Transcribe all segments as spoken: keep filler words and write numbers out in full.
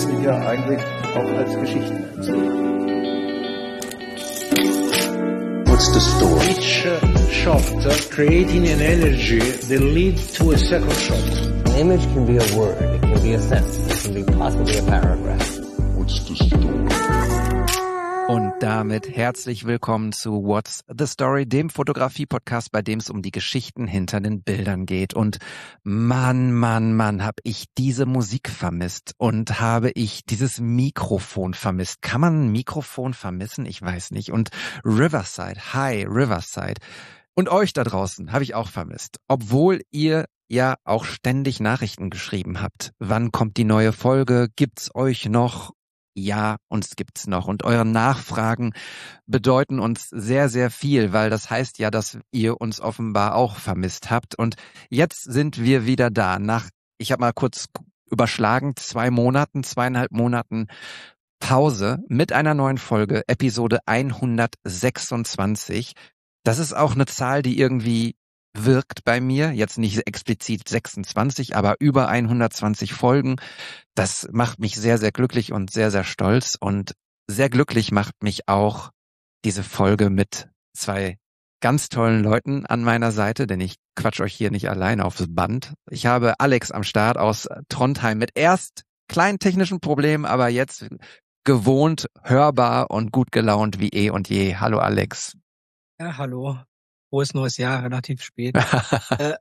sind ja eigentlich auch als Geschichten erzählt. What's the story? Each uh, shot uh, creating an energy that leads to a second shot. An image can be a word, it can be a sentence, it can be possibly a paragraph. What's the story? Und damit herzlich willkommen zu What's the Story, dem Fotografie-Podcast, bei dem es um die Geschichten hinter den Bildern geht. Und Mann, Mann, Mann, habe ich diese Musik vermisst und habe ich dieses Mikrofon vermisst. Kann man ein Mikrofon vermissen? Ich weiß nicht. Und Riverside, hi Riverside. Und euch da draußen habe ich auch vermisst, obwohl ihr ja auch ständig Nachrichten geschrieben habt. Wann kommt die neue Folge? Gibt's euch noch? Ja, uns gibt's noch. Und eure Nachfragen bedeuten uns sehr, sehr viel, weil das heißt ja, dass ihr uns offenbar auch vermisst habt. Und jetzt sind wir wieder da. Nach, ich habe mal kurz überschlagen, zwei Monaten, zweieinhalb Monaten Pause mit einer neuen Folge, Episode hundertsechsundzwanzig. Das ist auch eine Zahl, die irgendwie wirkt bei mir, jetzt nicht explizit sechsundzwanzig, aber über hundertzwanzig Folgen. Das macht mich sehr, sehr glücklich und sehr, sehr stolz. Und sehr glücklich macht mich auch diese Folge mit zwei ganz tollen Leuten an meiner Seite, denn ich quatsch euch hier nicht alleine aufs Band. Ich habe Alex am Start aus Trondheim mit erst kleinen technischen Problemen, aber jetzt gewohnt, hörbar und gut gelaunt wie eh und je. Hallo Alex. Ja, hallo. Frohes neues Jahr, relativ spät. äh,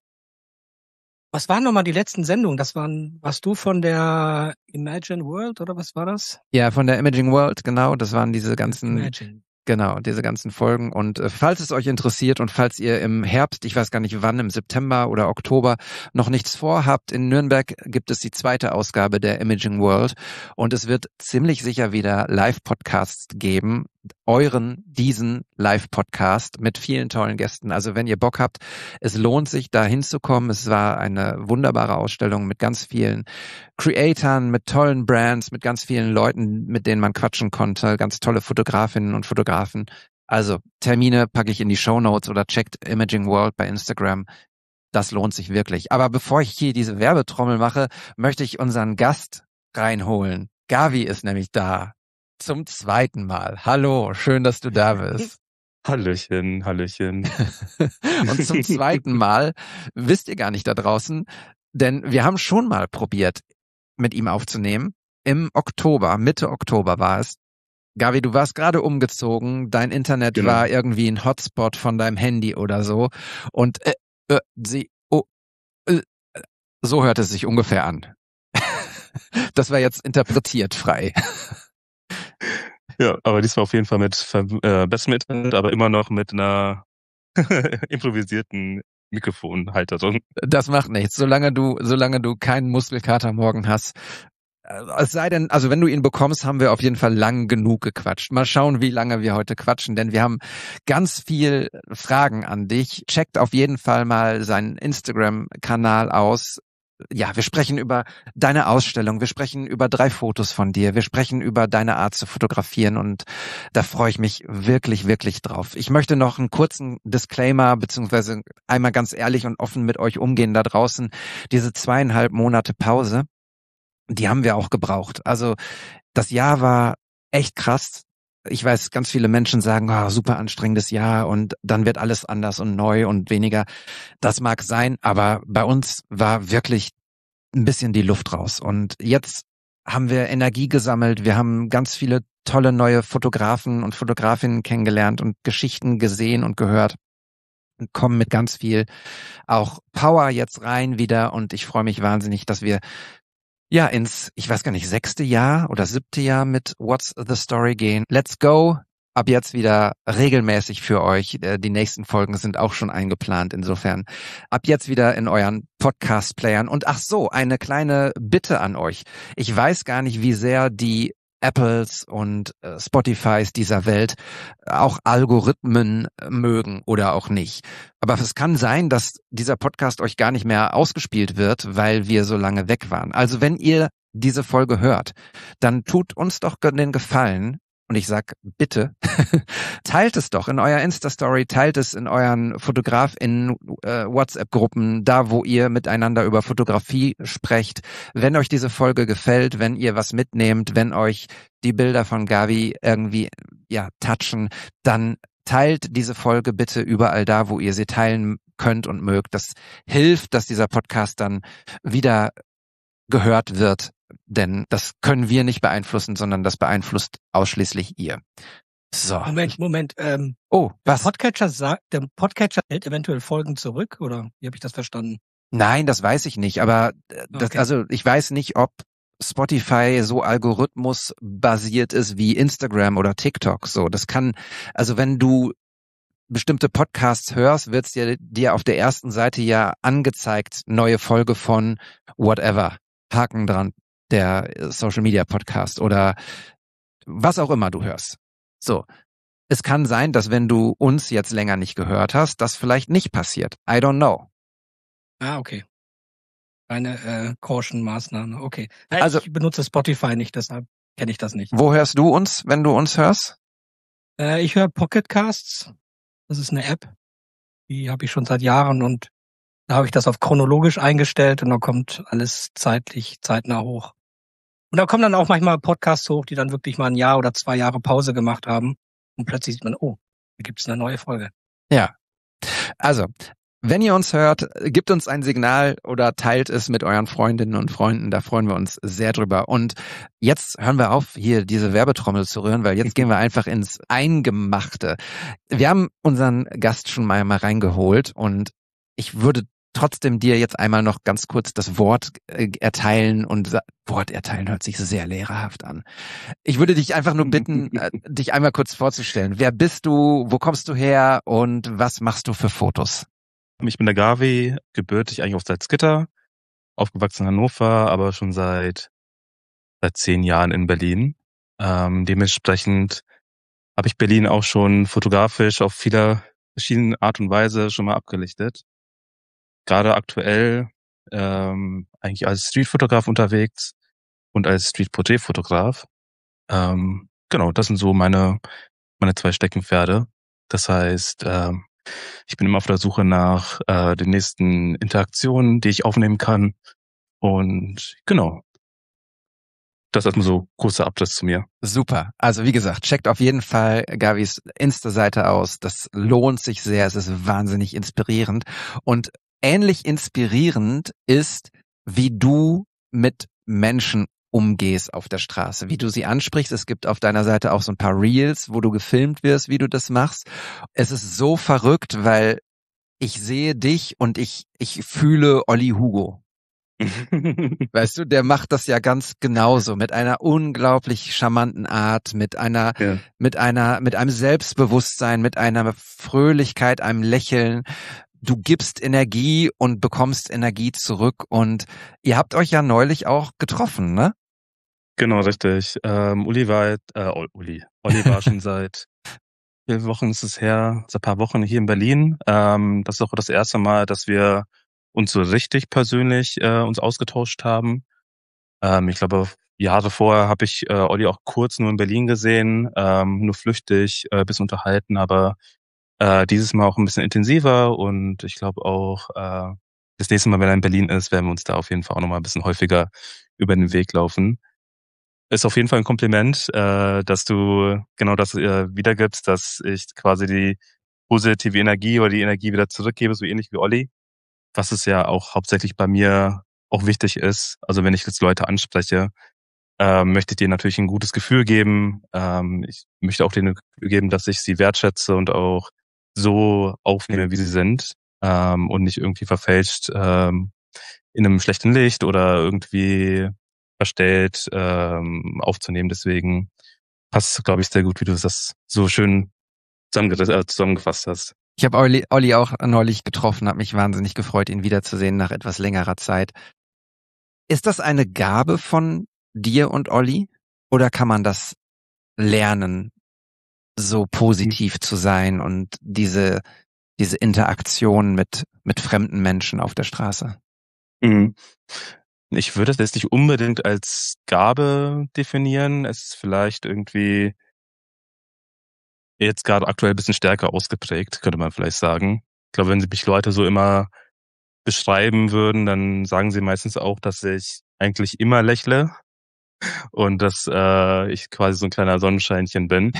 was waren nochmal die letzten Sendungen? Das waren, warst du von der Imagine World oder was war das? Ja, von der Imaging World, genau. Das waren diese ganzen, Imagine. genau, diese ganzen Folgen. Und äh, falls es euch interessiert und falls ihr im Herbst, ich weiß gar nicht wann, im September oder Oktober noch nichts vorhabt, in Nürnberg gibt es die zweite Ausgabe der Imaging World und es wird ziemlich sicher wieder Live-Podcasts geben. Euren, diesen Live-Podcast mit vielen tollen Gästen. Also wenn ihr Bock habt, es lohnt sich, da hinzukommen. Es war eine wunderbare Ausstellung mit ganz vielen Creatoren, mit tollen Brands, mit ganz vielen Leuten, mit denen man quatschen konnte, ganz tolle Fotografinnen und Fotografen. Also Termine packe ich in die Shownotes oder checkt Imaging World bei Instagram. Das lohnt sich wirklich. Aber bevor ich hier diese Werbetrommel mache, möchte ich unseren Gast reinholen. Gavi ist nämlich da. Zum zweiten Mal. Hallo, schön, dass du da bist. Hallöchen, Hallöchen. Und zum zweiten Mal wisst ihr gar nicht da draußen, denn wir haben schon mal probiert, mit ihm aufzunehmen. Im Oktober, Mitte Oktober war es. Gavi, du warst gerade umgezogen, dein Internet Genau. war irgendwie ein Hotspot von deinem Handy oder so. Und äh, äh, sie, oh, äh, so hört es sich ungefähr an. Das war jetzt interpretiert frei. Ja, aber diesmal auf jeden Fall mit äh, besserem Internet, aber immer noch mit einer improvisierten Mikrofonhalterung. Das macht nichts, solange du, solange du keinen Muskelkater morgen hast. Es sei denn, also wenn du ihn bekommst, haben wir auf jeden Fall lang genug gequatscht. Mal schauen, wie lange wir heute quatschen, denn wir haben ganz viel Fragen an dich. Checkt auf jeden Fall mal seinen Instagram-Kanal aus. Ja, wir sprechen über deine Ausstellung, wir sprechen über drei Fotos von dir, wir sprechen über deine Art zu fotografieren und da freue ich mich wirklich, wirklich drauf. Ich möchte noch einen kurzen Disclaimer beziehungsweise einmal ganz ehrlich und offen mit euch umgehen da draußen. Diese zweieinhalb Monate Pause, die haben wir auch gebraucht. Also das Jahr war echt krass. Ich weiß, ganz viele Menschen sagen, oh, super anstrengendes Jahr und dann wird alles anders und neu und weniger. Das mag sein, aber bei uns war wirklich ein bisschen die Luft raus. Und jetzt haben wir Energie gesammelt. Wir haben ganz viele tolle neue Fotografen und Fotografinnen kennengelernt und Geschichten gesehen und gehört und kommen mit ganz viel auch Power jetzt rein wieder. Und ich freue mich wahnsinnig, dass wir ja ins, ich weiß gar nicht, sechste Jahr oder siebte Jahr mit What's the Story gehen. Let's go. Ab jetzt wieder regelmäßig für euch. Die nächsten Folgen sind auch schon eingeplant. Insofern ab jetzt wieder in euren Podcast-Playern. Und ach so, eine kleine Bitte an euch. Ich weiß gar nicht, wie sehr die Apples und äh, Spotifys dieser Welt auch Algorithmen mögen oder auch nicht. Aber es kann sein, dass dieser Podcast euch gar nicht mehr ausgespielt wird, weil wir so lange weg waren. Also wenn ihr diese Folge hört, dann tut uns doch den Gefallen, Und ich sag, bitte, teilt es doch in eurer Insta-Story, teilt es in euren FotografInnen, äh, WhatsApp-Gruppen, da wo ihr miteinander über Fotografie sprecht. Wenn euch diese Folge gefällt, wenn ihr was mitnehmt, wenn euch die Bilder von Gavi irgendwie ja touchen, dann teilt diese Folge bitte überall da, wo ihr sie teilen könnt und mögt. Das hilft, dass dieser Podcast dann wieder gehört wird, denn das können wir nicht beeinflussen, sondern das beeinflusst ausschließlich ihr. So. Moment, Moment. Ähm, Oh, der was? Podcatcher sagt, der Podcatcher hält eventuell Folgen zurück, oder wie habe ich das verstanden? Nein, das weiß ich nicht, aber äh, das, Okay. also ich weiß nicht, ob Spotify so algorithmusbasiert ist wie Instagram oder TikTok. So, das kann, also wenn du bestimmte Podcasts hörst, wird's dir, dir auf der ersten Seite ja angezeigt, neue Folge von whatever, Haken dran, der Social Media Podcast oder was auch immer du hörst. So. Es kann sein, dass wenn du uns jetzt länger nicht gehört hast, das vielleicht nicht passiert. I don't know. Ah, okay. Eine äh, Caution-Maßnahme, okay. Ja, Also- ich benutze Spotify nicht, deshalb kenne ich das nicht. Wo hörst du uns, wenn du uns hörst? Äh, ich höre Pocket Casts. Das ist eine App. Die habe ich schon seit Jahren und da habe ich das auf chronologisch eingestellt und da kommt alles zeitlich, zeitnah hoch. Und da kommen dann auch manchmal Podcasts hoch, die dann wirklich mal ein Jahr oder zwei Jahre Pause gemacht haben. Und plötzlich sieht man, oh, da gibt's eine neue Folge. Ja. Also, wenn ihr uns hört, gebt uns ein Signal oder teilt es mit euren Freundinnen und Freunden. Da freuen wir uns sehr drüber. Und jetzt hören wir auf, hier diese Werbetrommel zu rühren, weil jetzt gehen wir einfach ins Eingemachte. Wir haben unseren Gast schon mal, mal reingeholt und ich würde trotzdem dir jetzt einmal noch ganz kurz das Wort äh, erteilen und sa- Wort erteilen hört sich sehr lehrerhaft an. Ich würde dich einfach nur bitten, äh, dich einmal kurz vorzustellen. Wer bist du? Wo kommst du her? Und was machst du für Fotos? Ich bin der Gavi, gebürtig eigentlich aus Salzgitter, aufgewachsen in Hannover, aber schon seit seit zehn Jahren in Berlin. Ähm, dementsprechend habe ich Berlin auch schon fotografisch auf vieler verschiedene Art und Weise schon mal abgelichtet. Gerade aktuell ähm, eigentlich als Streetfotograf unterwegs und als Streetporträtfotograf. Ähm, genau, das sind so meine meine zwei Steckenpferde. Das heißt, ähm, ich bin immer auf der Suche nach äh, den nächsten Interaktionen, die ich aufnehmen kann. Und genau, das ist erstmal so kurzer Abriss zu mir. Super. Also wie gesagt, checkt auf jeden Fall Gavis Insta-Seite aus. Das lohnt sich sehr. Es ist wahnsinnig inspirierend. Und ähnlich inspirierend ist, wie du mit Menschen umgehst auf der Straße, wie du sie ansprichst. Es gibt auf deiner Seite auch so ein paar Reels, wo du gefilmt wirst, wie du das machst. Es ist so verrückt, weil ich sehe dich und ich, ich fühle Olli Hugo. Weißt du, der macht das ja ganz genauso, mit einer unglaublich charmanten Art, mit einer, Ja. mit einer, mit einem Selbstbewusstsein, mit einer Fröhlichkeit, einem Lächeln. Du gibst Energie und bekommst Energie zurück und ihr habt euch ja neulich auch getroffen, ne? Genau, richtig. Ähm, Uli war, äh, Uli, Olli war schon seit wie viele Wochen ist es her? Seit ein paar Wochen hier in Berlin. Ähm, das ist auch das erste Mal, dass wir uns so richtig persönlich äh, uns ausgetauscht haben. Ähm, ich glaube, Jahre vorher habe ich äh, Olli auch kurz nur in Berlin gesehen, ähm, nur flüchtig, äh, bisschen unterhalten, aber äh, dieses Mal auch ein bisschen intensiver und ich glaube auch, äh, das nächste Mal, wenn er in Berlin ist, werden wir uns da auf jeden Fall auch nochmal ein bisschen häufiger über den Weg laufen. Ist auf jeden Fall ein Kompliment, äh, dass du genau das äh, wiedergibst, dass ich quasi die positive Energie oder die Energie wieder zurückgebe, so ähnlich wie Olli. Was es ja auch hauptsächlich bei mir auch wichtig ist. Also wenn ich jetzt Leute anspreche, ähm, möchte ich denen natürlich ein gutes Gefühl geben. Ähm, ich möchte auch denen ein Gefühl geben, dass ich sie wertschätze und auch so aufnehme, wie sie sind, ähm, und nicht irgendwie verfälscht ähm, in einem schlechten Licht oder irgendwie verstellt ähm, aufzunehmen. Deswegen passt, glaube ich, sehr gut, wie du das so schön zusammenge- äh, zusammengefasst hast. Ich habe Olli, Olli auch neulich getroffen, habe mich wahnsinnig gefreut, ihn wiederzusehen nach etwas längerer Zeit. Ist das eine Gabe von dir und Olli? Oder kann man das lernen, so positiv zu sein und diese, diese Interaktion mit, mit fremden Menschen auf der Straße? Mhm. Ich würde es jetzt nicht unbedingt als Gabe definieren. Es ist vielleicht irgendwie jetzt gerade aktuell ein bisschen stärker ausgeprägt, könnte man vielleicht sagen. Ich glaube, wenn sie mich Leute so immer beschreiben würden, dann sagen sie meistens auch, dass ich eigentlich immer lächle und dass äh, ich quasi so ein kleiner Sonnenscheinchen bin.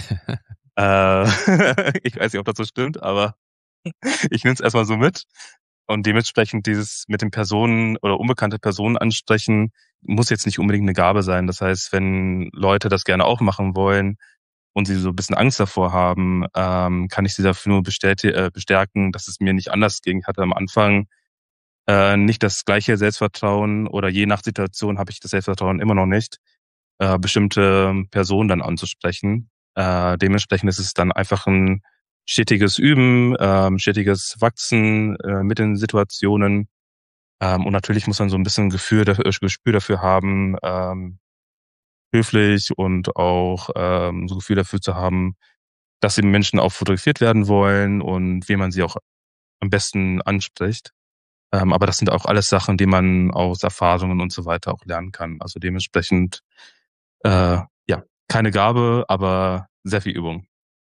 äh, ich weiß nicht, ob das so stimmt, aber ich nehme es erstmal so mit. Und dementsprechend dieses mit den Personen oder unbekannte Personen ansprechen, muss jetzt nicht unbedingt eine Gabe sein. Das heißt, wenn Leute das gerne auch machen wollen und sie so ein bisschen Angst davor haben, ähm, kann ich sie dafür nur bestäti- äh, bestärken, dass es mir nicht anders ging. Ich hatte am Anfang äh, nicht das gleiche Selbstvertrauen oder je nach Situation habe ich das Selbstvertrauen immer noch nicht, äh, bestimmte Personen dann anzusprechen. Äh, dementsprechend ist es dann einfach ein stetiges Üben, ähm, stetiges Wachsen äh, mit den Situationen. Ähm, und natürlich muss man so ein bisschen Gefühl dafür, Gespür dafür haben, ähm, höflich und auch ähm, so Gefühl dafür zu haben, dass die Menschen auch fotografiert werden wollen und wie man sie auch am besten anspricht. Ähm, aber das sind auch alles Sachen, die man aus Erfahrungen und so weiter auch lernen kann. Also dementsprechend, äh, ja, keine Gabe, aber sehr viel Übung.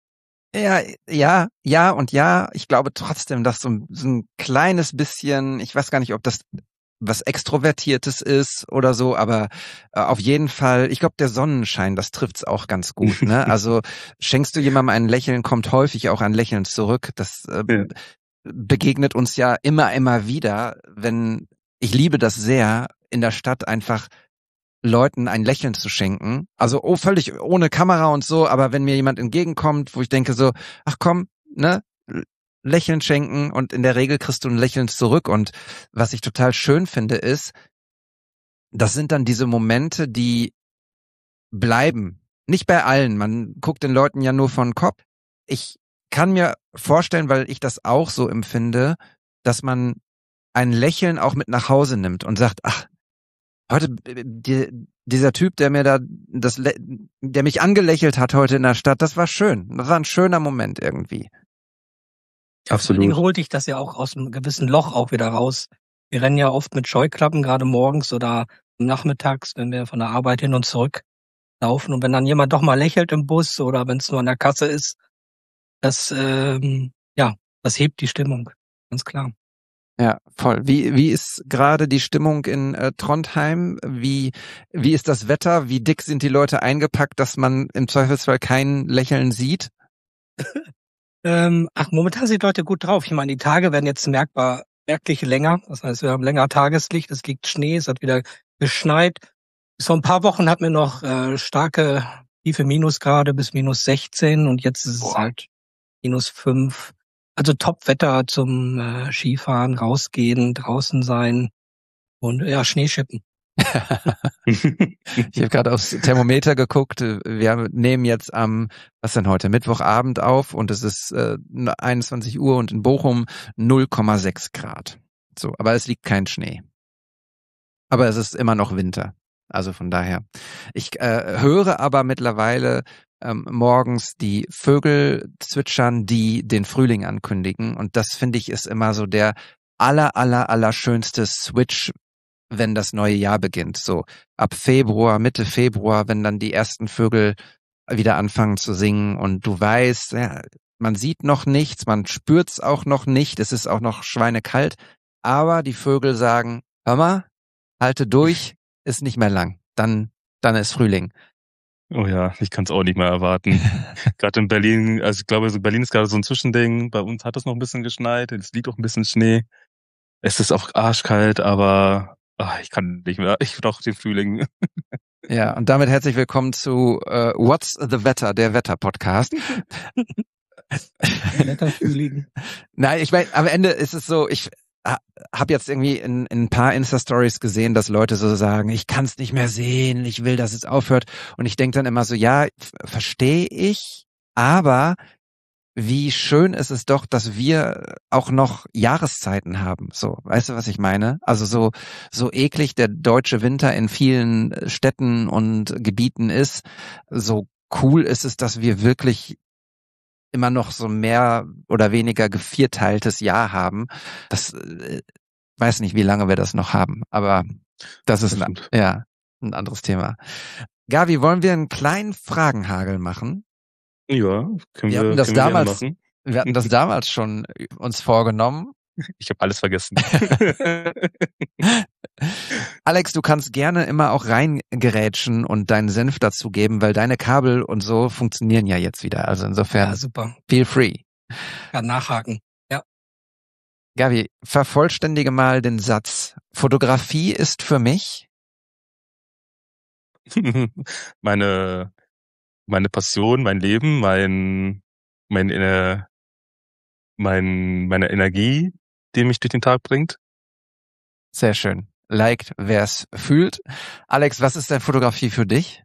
Ja, ja, ja und ja. Ich glaube trotzdem, dass so ein, so ein kleines bisschen, ich weiß gar nicht, ob das was Extrovertiertes ist oder so, aber äh, auf jeden Fall, ich glaube, der Sonnenschein, das trifft's auch ganz gut. Ne? Also schenkst du jemandem ein Lächeln, kommt häufig auch ein Lächeln zurück. Das äh, ja. begegnet uns ja immer, immer wieder. Wenn ich liebe das sehr, in der Stadt einfach Leuten ein Lächeln zu schenken. Also oh, völlig ohne Kamera und so, aber wenn mir jemand entgegenkommt, wo ich denke so, ach komm, ne, Lächeln schenken und in der Regel kriegst du ein Lächeln zurück. Und was ich total schön finde ist, das sind dann diese Momente, die bleiben. Nicht bei allen, man guckt den Leuten ja nur von Kopf. Ich kann mir vorstellen, weil ich das auch so empfinde, dass man ein Lächeln auch mit nach Hause nimmt und sagt, ach, heute, die, dieser Typ, der mir da, das, der mich angelächelt hat heute in der Stadt, das war schön. Das war ein schöner Moment irgendwie. Absolut. Deswegen holt dich das ja auch aus einem gewissen Loch auch wieder raus. Wir rennen ja oft mit Scheuklappen, gerade morgens oder nachmittags, wenn wir von der Arbeit hin und zurück laufen. Und wenn dann jemand doch mal lächelt im Bus oder wenn es nur an der Kasse ist, das, ähm, ja, das hebt die Stimmung. Ganz klar. Ja, voll. Wie wie ist gerade die Stimmung in äh, Trondheim? Wie wie ist das Wetter? Wie dick sind die Leute eingepackt, dass man im Zweifelsfall kein Lächeln sieht? ähm, ach, momentan sind die Leute gut drauf. Ich meine, die Tage werden jetzt merkbar merklich länger. Das heißt, wir haben länger Tageslicht, es liegt Schnee, es hat wieder geschneit. Bis vor ein paar Wochen hatten wir noch äh, starke tiefe Minusgrade bis minus sechzehn und jetzt ist es halt minus fünf. Also Top-Wetter zum äh, Skifahren, rausgehen, draußen sein und ja, Schneeschippen. Ich habe gerade aufs Thermometer geguckt. Wir nehmen jetzt am, was denn heute, Mittwochabend auf und es ist äh, einundzwanzig Uhr und in Bochum null Komma sechs Grad. So, aber es liegt kein Schnee. Aber es ist immer noch Winter. Also von daher. Ich äh, höre aber mittlerweile ähm, morgens die Vögel zwitschern, die den Frühling ankündigen. Und das finde ich ist immer so der aller, aller, aller schönste Switch, wenn das neue Jahr beginnt. So ab Februar, Mitte Februar, wenn dann die ersten Vögel wieder anfangen zu singen und du weißt, ja, man sieht noch nichts, man spürt's auch noch nicht, es ist auch noch schweinekalt, aber die Vögel sagen, hör mal, halte durch, ist nicht mehr lang, dann, dann ist Frühling. Oh ja, ich kann es auch nicht mehr erwarten. Gerade in Berlin, also ich glaube, Berlin ist gerade so ein Zwischending, bei uns hat es noch ein bisschen geschneit, es liegt auch ein bisschen Schnee, es ist auch arschkalt, aber ach, ich kann nicht mehr, ich brauche den Frühling. Ja, und damit herzlich willkommen zu uh, What's the Wetter, der Wetter-Podcast. Wetterfrühling. Nein, ich meine, am Ende ist es so, ich habe jetzt irgendwie in, in ein paar Insta-Stories gesehen, dass Leute so sagen, ich kann es nicht mehr sehen, ich will, dass es aufhört. Und ich denke dann immer so, ja, verstehe ich, aber wie schön ist es doch, dass wir auch noch Jahreszeiten haben. So, weißt du, was ich meine? Also so so eklig der deutsche Winter in vielen Städten und Gebieten ist, so cool ist es, dass wir wirklich immer noch so mehr oder weniger gevierteiltes Jahr haben. Das äh, weiß nicht, wie lange wir das noch haben, aber das ist ein, ja, ein anderes Thema. Gavi, wollen wir einen kleinen Fragenhagel machen? Ja, können Wir wir, hatten das können wir gerne damals, machen. wir hatten das damals schon uns vorgenommen. Ich habe alles vergessen. Alex, du kannst gerne immer auch reingerätschen und deinen Senf dazu geben, weil deine Kabel und so funktionieren ja jetzt wieder. Also Ja, insofern, super. feel free. Kann nachhaken. Ja. Gabi, vervollständige mal den Satz. Fotografie ist für mich. meine, meine Passion, mein Leben, mein, mein, äh, mein, meine Energie, die mich durch den Tag bringt. Sehr schön. Liked, wer es fühlt. Alex, was ist denn Fotografie für dich?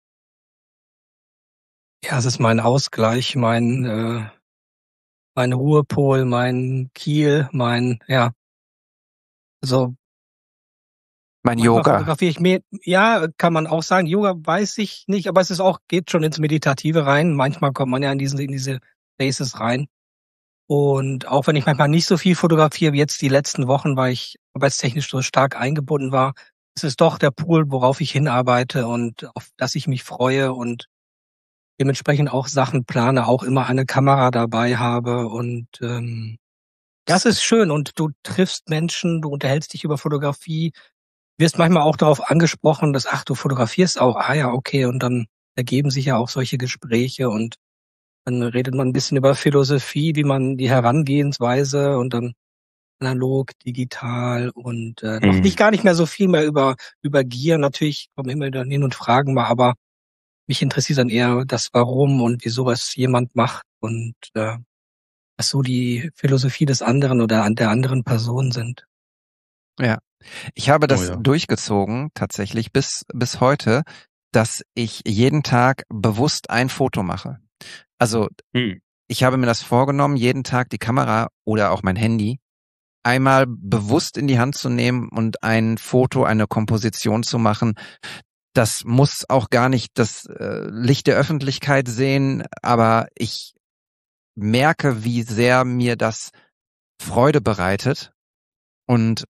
Ja, es ist mein Ausgleich, mein, äh, mein Ruhepol, mein Kiel, mein, ja. Also Mein manchmal Yoga. fotografiere ich mehr, ja, kann man auch sagen. Yoga weiß ich nicht, aber es ist auch, geht schon ins Meditative rein. Manchmal kommt man ja in diesen, in diese Spaces rein. Und auch wenn ich manchmal nicht so viel fotografiere wie jetzt die letzten Wochen, weil ich arbeitstechnisch so stark eingebunden war, ist es doch der Pool, worauf ich hinarbeite und auf das ich mich freue und dementsprechend auch Sachen plane, auch immer eine Kamera dabei habe und ähm, das ist schön und du triffst Menschen, du unterhältst dich über Fotografie, wirst manchmal auch darauf angesprochen, dass, ach, du fotografierst auch, ah ja, okay, und dann ergeben sich ja auch solche Gespräche und dann redet man ein bisschen über Philosophie, wie man die Herangehensweise und dann analog, digital und äh, noch Mhm. nicht gar nicht mehr so viel mehr über über Gier. Natürlich kommen immer wieder hin und fragen mal, aber mich interessiert dann eher das Warum und wieso was jemand macht und äh, was so die Philosophie des anderen oder an der anderen Person sind. Ja. Ich habe das Oh ja. durchgezogen, tatsächlich, bis, bis heute, dass ich jeden Tag bewusst ein Foto mache. Also, Hm. ich habe mir das vorgenommen, jeden Tag die Kamera oder auch mein Handy einmal bewusst in die Hand zu nehmen und ein Foto, eine Komposition zu machen. Das muss auch gar nicht das äh, Licht der Öffentlichkeit sehen, aber ich merke, wie sehr mir das Freude bereitet. Und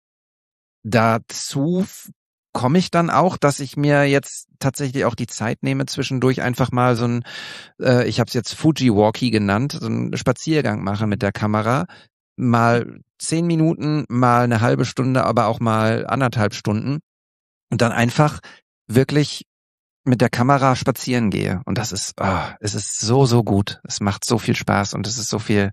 dazu f- komme ich dann auch, dass ich mir jetzt tatsächlich auch die Zeit nehme, zwischendurch einfach mal so ein, äh, ich habe es jetzt Fuji-Walkie genannt, so einen Spaziergang mache mit der Kamera. Mal zehn Minuten, mal eine halbe Stunde, aber auch mal anderthalb Stunden. Und dann einfach wirklich mit der Kamera spazieren gehe. Und das ist, ah, es ist so, so gut. Es macht so viel Spaß und es ist so viel,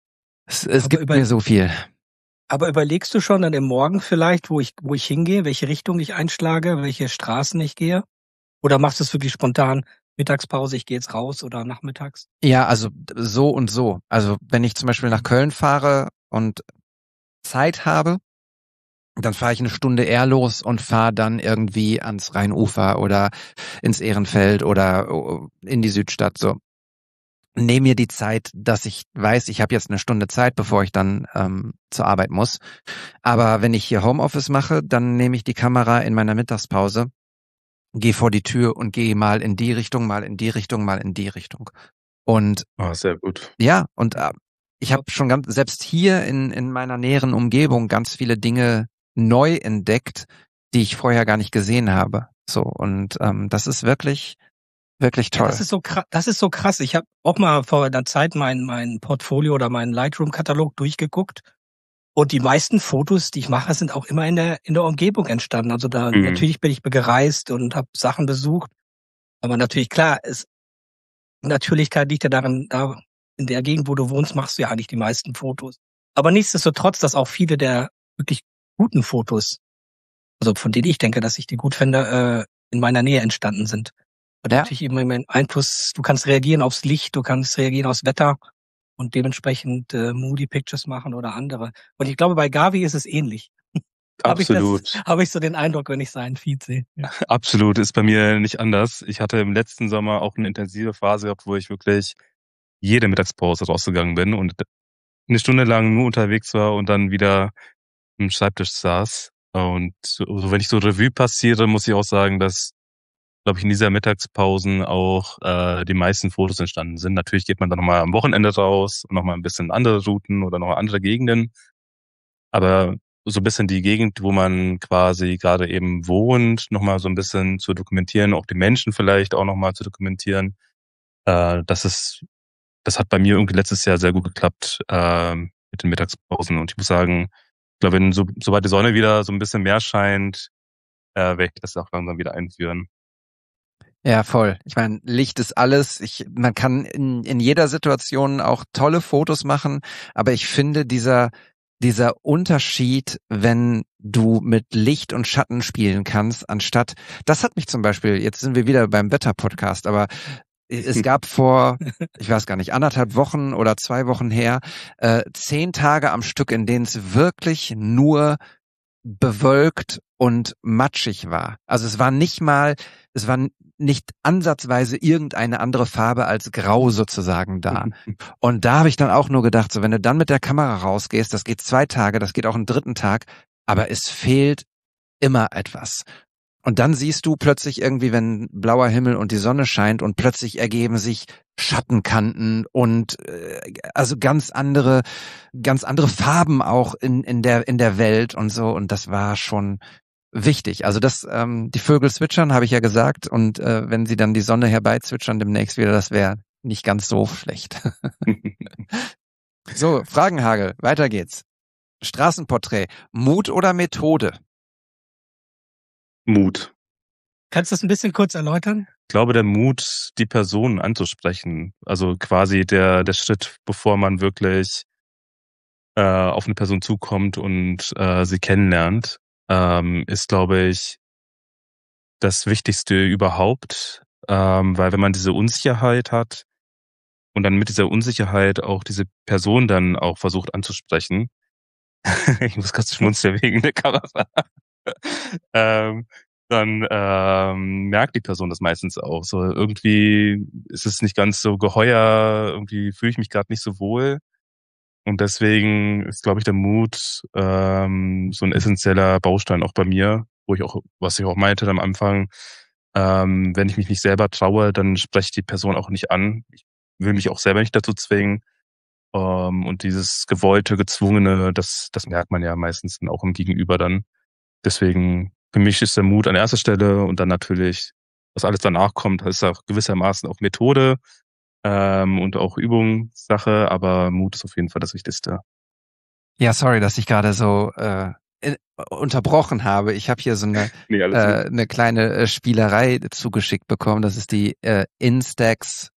es, es Aber gibt über- mir so viel. Aber überlegst du schon an dem Morgen vielleicht, wo ich wo ich hingehe, welche Richtung ich einschlage, welche Straßen ich gehe? Oder machst du es wirklich spontan? Mittagspause, ich gehe jetzt raus oder nachmittags? Ja, also so und so. Also wenn ich zum Beispiel nach Köln fahre und Zeit habe, dann fahre ich eine Stunde eher los und fahre dann irgendwie ans Rheinufer oder ins Ehrenfeld oder oh, in die Südstadt. So, nehme mir die Zeit, dass ich weiß, ich habe jetzt eine Stunde Zeit, bevor ich dann ähm, zur Arbeit muss. Aber wenn ich hier Homeoffice mache, dann nehme ich die Kamera in meiner Mittagspause, gehe vor die Tür und gehe mal in die Richtung, mal in die Richtung, mal in die Richtung. Und Ah, sehr gut. ja, und äh, ich habe schon ganz, selbst hier in, in meiner näheren Umgebung ganz viele Dinge neu entdeckt, die ich vorher gar nicht gesehen habe. So, und ähm, das ist wirklich, wirklich Ja, toll. das ist so krass. Das ist so krass. Ich habe auch mal vor einer Zeit mein mein Portfolio oder meinen Lightroom-Katalog durchgeguckt und die meisten Fotos, die ich mache, sind auch immer in der in der Umgebung entstanden. Also da Mhm. natürlich bin ich gereist und habe Sachen besucht, aber natürlich klar, es Natürlichkeit liegt ja darin, da in der Gegend, wo du wohnst, machst du ja eigentlich die meisten Fotos. Aber nichtsdestotrotz, dass auch viele der wirklich guten Fotos, also von denen ich denke, dass ich die gut finde, äh, in meiner Nähe entstanden sind. Und Ja. natürlich immer einen Einfluss, du kannst reagieren aufs Licht, du kannst reagieren aufs Wetter und dementsprechend äh, Moody Pictures machen oder andere. Und ich glaube, bei Gavi ist es ähnlich. Habe ich, Absolut. das- hab ich so den Eindruck, wenn ich seinen Feed sehe. Ja. Absolut, ist bei mir nicht anders. Ich hatte im letzten Sommer auch eine intensive Phase gehabt, wo ich wirklich jede Mittagspause rausgegangen bin und eine Stunde lang nur unterwegs war und dann wieder am Schreibtisch saß. Und so, wenn ich so Revue passiere, muss ich auch sagen, dass, glaube ich, in dieser Mittagspausen auch äh, die meisten Fotos entstanden sind. Natürlich geht man dann nochmal am Wochenende raus und nochmal ein bisschen andere Routen oder nochmal andere Gegenden. Aber so ein bisschen die Gegend, wo man quasi gerade eben wohnt, nochmal so ein bisschen zu dokumentieren, auch die Menschen vielleicht auch nochmal zu dokumentieren. Äh, das ist, das hat bei mir irgendwie letztes Jahr sehr gut geklappt äh, mit den Mittagspausen. Und ich muss sagen, ich glaube, wenn so, sobald die Sonne wieder so ein bisschen mehr scheint, äh, werde ich das auch langsam wieder einführen. Ja, voll. Ich meine, Licht ist alles. Ich, man kann in, in jeder Situation auch tolle Fotos machen, aber ich finde dieser dieser Unterschied, wenn du mit Licht und Schatten spielen kannst, anstatt, das hat mich zum Beispiel, jetzt sind wir wieder beim Wetter-Podcast, aber es gab vor, ich weiß gar nicht, anderthalb Wochen oder zwei Wochen her, äh, zehn Tage am Stück, in denen es wirklich nur bewölkt und matschig war. Also es war nicht mal, es war nicht ansatzweise irgendeine andere Farbe als grau sozusagen da. Und da habe ich dann auch nur gedacht, so wenn du dann mit der Kamera rausgehst, das geht zwei Tage, das geht auch einen dritten Tag, aber es fehlt immer etwas. Und dann siehst du plötzlich irgendwie, wenn blauer Himmel und die Sonne scheint und plötzlich ergeben sich Schattenkanten und äh, also ganz andere, ganz andere Farben auch in in der in der Welt und so. Und das war schon wichtig. Also das, ähm, die Vögel zwitschern, habe ich ja gesagt. Und äh, wenn sie dann die Sonne herbeizwitschern demnächst wieder, das wäre nicht ganz so schlecht. So, Fragenhagel, weiter geht's. Straßenporträt, Mut oder Methode? Mut. Kannst du das ein bisschen kurz erläutern? Ich glaube, der Mut, die Person anzusprechen, also quasi der der Schritt, bevor man wirklich äh, auf eine Person zukommt und äh, sie kennenlernt, ähm, ist, glaube ich, das Wichtigste überhaupt, ähm, weil wenn man diese Unsicherheit hat und dann mit dieser Unsicherheit auch diese Person dann auch versucht anzusprechen, ich muss gerade schmunzeln wegen der Kamera, ähm, dann ähm, merkt die Person das meistens auch. So irgendwie ist es nicht ganz so geheuer, irgendwie fühle ich mich gerade nicht so wohl. Und deswegen ist, glaube ich, der Mut ähm, so ein essentieller Baustein auch bei mir, wo ich auch, was ich auch meinte am Anfang, ähm, wenn ich mich nicht selber traue, dann spreche ich die Person auch nicht an. Ich will mich auch selber nicht dazu zwingen. Ähm, und dieses gewollte, gezwungene, das, das merkt man ja meistens dann auch im Gegenüber dann. Deswegen, für mich ist der Mut an erster Stelle und dann natürlich, was alles danach kommt, ist auch gewissermaßen auch Methode ähm, und auch Übungssache, aber Mut ist auf jeden Fall das Wichtigste. Ja, sorry, dass ich gerade so äh, in, unterbrochen habe. Ich habe hier so eine Nee, alles äh, gut. eine kleine äh, Spielerei zugeschickt bekommen. Das ist die äh, Instax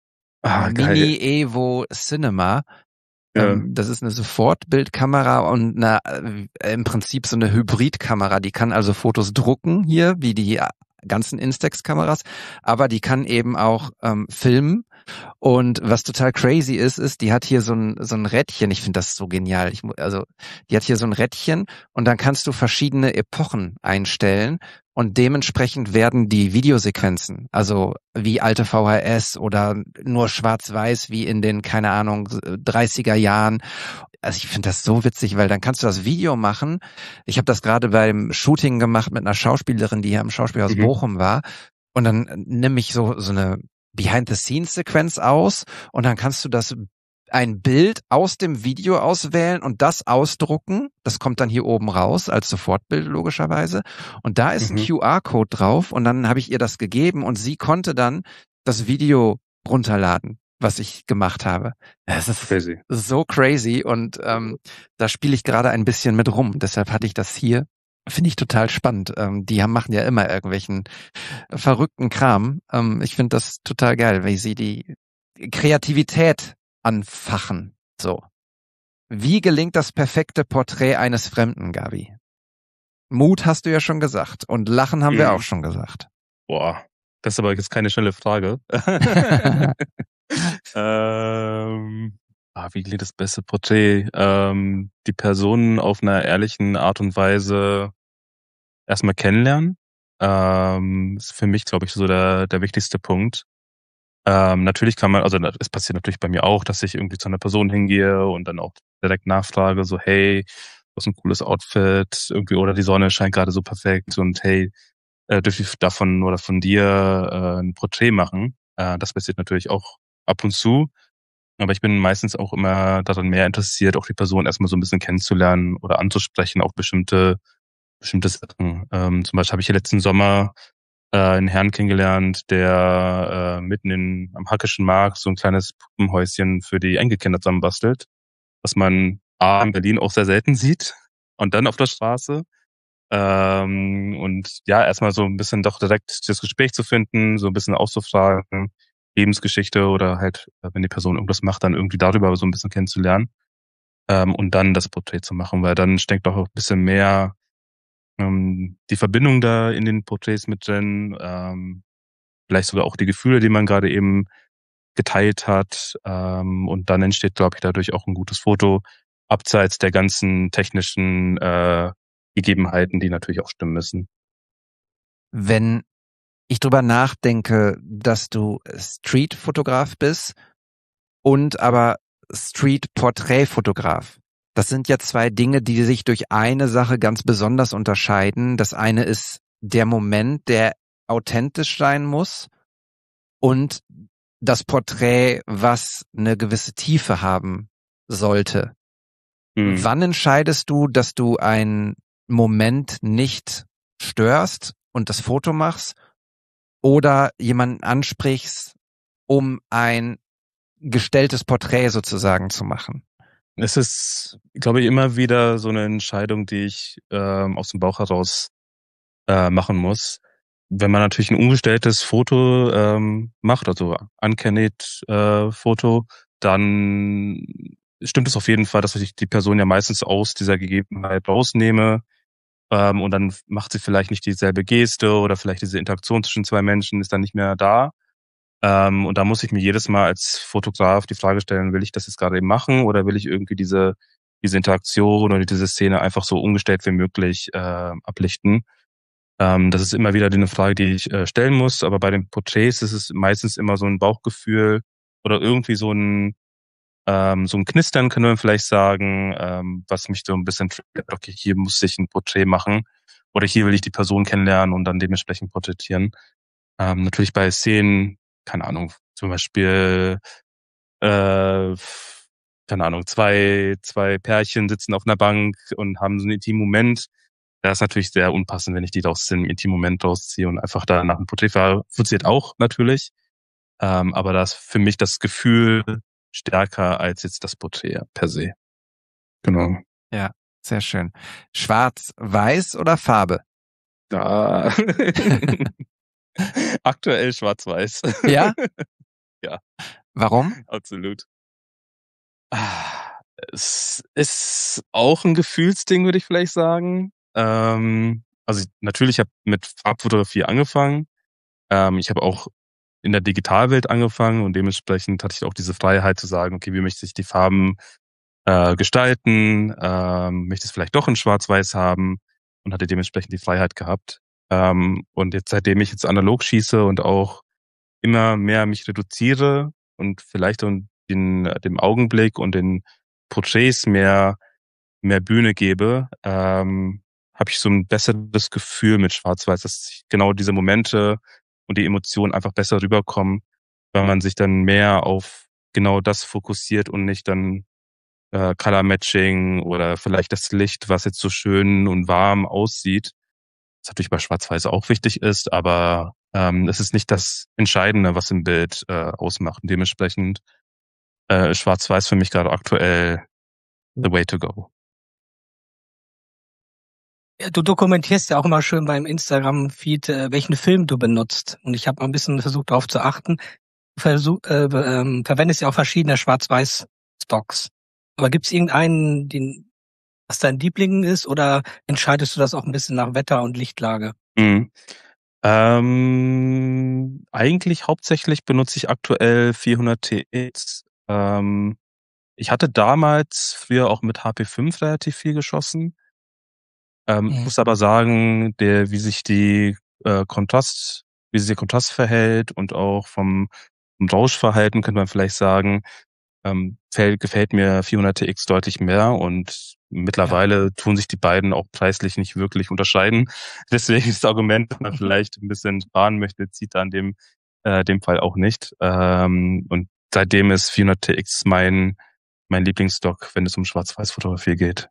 Ah, geil. Mini Evo Cinema. Ja. Ähm, das ist eine Sofortbildkamera und eine, äh, im Prinzip so eine Hybridkamera. Die kann also Fotos drucken hier, wie die äh, ganzen Instax-Kameras, aber die kann eben auch ähm, filmen. Und was total crazy ist, ist, die hat hier so ein so ein Rädchen. Ich finde das so genial. Ich, mu- also die hat hier so ein Rädchen und dann kannst du verschiedene Epochen einstellen und dementsprechend werden die Videosequenzen, also wie alte V H S oder nur schwarz-weiß wie in den, keine Ahnung, dreißiger Jahren. Also ich finde das so witzig, weil dann kannst du das Video machen. Ich habe das gerade beim Shooting gemacht mit einer Schauspielerin, die hier am Schauspielhaus Mhm. Bochum war. Und dann nehme ich so so eine Behind-the-Scenes-Sequenz aus und dann kannst du das ein Bild aus dem Video auswählen und das ausdrucken. Das kommt dann hier oben raus als Sofortbild logischerweise. Und da ist ein Mhm. Q R-Code drauf und dann habe ich ihr das gegeben und sie konnte dann das Video runterladen, was ich gemacht habe. Es ist Crazy. so crazy und ähm, da spiele ich gerade ein bisschen mit rum. Deshalb hatte ich das hier. Finde ich total spannend. Ähm, die haben, machen ja immer irgendwelchen verrückten Kram. Ähm, ich finde das total geil, wie sie die Kreativität anfachen. So. Wie gelingt das perfekte Porträt eines Fremden, Gabi? Mut hast du ja schon gesagt und Lachen haben wir Mhm. auch schon gesagt. Boah, das ist aber jetzt keine schnelle Frage. ähm, ah, wie gelingt das beste Porträt? Ähm, die Person auf einer ehrlichen Art und Weise erstmal kennenlernen. Ähm, ist für mich, glaube ich, so der, der wichtigste Punkt. Ähm, natürlich kann man, also es passiert natürlich bei mir auch, dass ich irgendwie zu einer Person hingehe und dann auch direkt nachfrage, so hey, was ein cooles Outfit, irgendwie, oder die Sonne scheint gerade so perfekt und hey, äh, dürfte ich davon oder von dir äh, ein Porträt machen? Äh, das passiert natürlich auch ab und zu. Aber ich bin meistens auch immer daran mehr interessiert, auch die Person erstmal so ein bisschen kennenzulernen oder anzusprechen, auch bestimmte bestimmte Sachen. Ähm, zum Beispiel habe ich hier letzten Sommer äh, einen Herrn kennengelernt, der äh, mitten in, am Hackischen Markt so ein kleines Puppenhäuschen für die Enkelkinder zusammenbastelt, was man A in Berlin auch sehr selten sieht und dann auf der Straße. Ähm, und ja, erstmal so ein bisschen doch direkt das Gespräch zu finden, so ein bisschen auszufragen, Lebensgeschichte oder halt, wenn die Person irgendwas macht, dann irgendwie darüber so ein bisschen kennenzulernen. Ähm, und dann das Porträt zu machen, weil dann steckt auch ein bisschen mehr ähm, die Verbindung da in den Porträts mit drin, ähm, vielleicht sogar auch die Gefühle, die man gerade eben geteilt hat. Ähm, und dann entsteht, glaube ich, dadurch auch ein gutes Foto, abseits der ganzen technischen äh, Gegebenheiten, die natürlich auch stimmen müssen. Wenn ich drüber nachdenke, dass du Street-Fotograf bist und aber Street-Porträtfotograf. Das sind ja zwei Dinge, die sich durch eine Sache ganz besonders unterscheiden. Das eine ist der Moment, der authentisch sein muss, und das Porträt, was eine gewisse Tiefe haben sollte. Hm. Wann entscheidest du, dass du einen Moment nicht störst und das Foto machst oder jemanden ansprichst, um ein gestelltes Porträt sozusagen zu machen? Es ist, glaube ich, immer wieder so eine Entscheidung, die ich ähm, aus dem Bauch heraus äh, machen muss. Wenn man natürlich ein ungestelltes Foto ähm, macht, also uncannied äh, Foto, dann stimmt es auf jeden Fall, dass ich die Person ja meistens aus dieser Gegebenheit rausnehme, ähm, und dann macht sie vielleicht nicht dieselbe Geste oder vielleicht diese Interaktion zwischen zwei Menschen ist dann nicht mehr da. Ähm, und da muss ich mir jedes Mal als Fotograf die Frage stellen, will ich das jetzt gerade eben machen oder will ich irgendwie diese diese Interaktion oder diese Szene einfach so ungestellt wie möglich äh, ablichten? Ähm, das ist immer wieder eine Frage, die ich äh, stellen muss, aber bei den Porträts ist es meistens immer so ein Bauchgefühl oder irgendwie so ein ähm, so ein Knistern, können wir vielleicht sagen, ähm, was mich so ein bisschen triggert, okay, hier muss ich ein Porträt machen oder hier will ich die Person kennenlernen und dann dementsprechend porträtieren. Ähm, natürlich bei Szenen, keine Ahnung, zum Beispiel, äh, keine Ahnung, zwei, zwei Pärchen sitzen auf einer Bank und haben so einen intimen Moment. Das ist natürlich sehr unpassend, wenn ich die aus dem intimen Moment rausziehe und einfach da nach einem Porträt fahre. Funktioniert auch natürlich. Ähm, aber da ist für mich das Gefühl stärker als jetzt das Porträt per se. Genau. Ja, sehr schön. Schwarz, weiß oder Farbe? Da. Aktuell schwarz-weiß. Ja? Ja. Warum? Absolut. Es ist auch ein Gefühlsding, würde ich vielleicht sagen. Ähm, also ich, natürlich habe ich mit Farbfotografie angefangen. Ähm, ich habe auch in der Digitalwelt angefangen und dementsprechend hatte ich auch diese Freiheit zu sagen, okay, wie möchte ich die Farben äh, gestalten? Ähm, möchte es vielleicht doch in Schwarz-Weiß haben und hatte dementsprechend die Freiheit gehabt. Ähm, und jetzt, seitdem ich jetzt analog schieße und auch immer mehr mich reduziere und vielleicht in dem Augenblick und den Porträts mehr mehr Bühne gebe, ähm, habe ich so ein besseres Gefühl mit Schwarz-Weiß, dass genau diese Momente und die Emotionen einfach besser rüberkommen, weil man sich dann mehr auf genau das fokussiert und nicht dann äh, Color Matching oder vielleicht das Licht, was jetzt so schön und warm aussieht. Was natürlich bei Schwarz-Weiß auch wichtig ist, aber ähm, es ist nicht das Entscheidende, was im Bild äh, ausmacht. Und dementsprechend äh, ist Schwarz-Weiß für mich gerade aktuell the way to go. Ja, du dokumentierst ja auch immer schön beim Instagram-Feed, äh, welchen Film du benutzt. Und ich habe mal ein bisschen versucht, darauf zu achten. Du versuch, äh, ähm, verwendest ja auch verschiedene Schwarz-Weiß-Stocks. Aber gibt es irgendeinen, den, was dein Liebling ist, oder entscheidest du das auch ein bisschen nach Wetter und Lichtlage? Mhm. Ähm, eigentlich hauptsächlich benutze ich aktuell vierhundert T X. Ähm, ich hatte damals früher auch mit H P fünf relativ viel geschossen. Ähm, Mhm. Ich muss aber sagen, der, wie sich die äh, Kontrast, wie sich der Kontrast verhält und auch vom, vom Rauschverhalten könnte man vielleicht sagen, ähm, fällt, gefällt mir vierhundert T X deutlich mehr und mittlerweile ja. tun sich die beiden auch preislich nicht wirklich unterscheiden. Deswegen ist das Argument, dass man vielleicht ein bisschen sparen möchte, zieht da in dem, äh, dem Fall auch nicht. Ähm, und seitdem ist vierhundert T X mein, mein Lieblingsstock, wenn es um Schwarz-Weiß-Fotografie geht.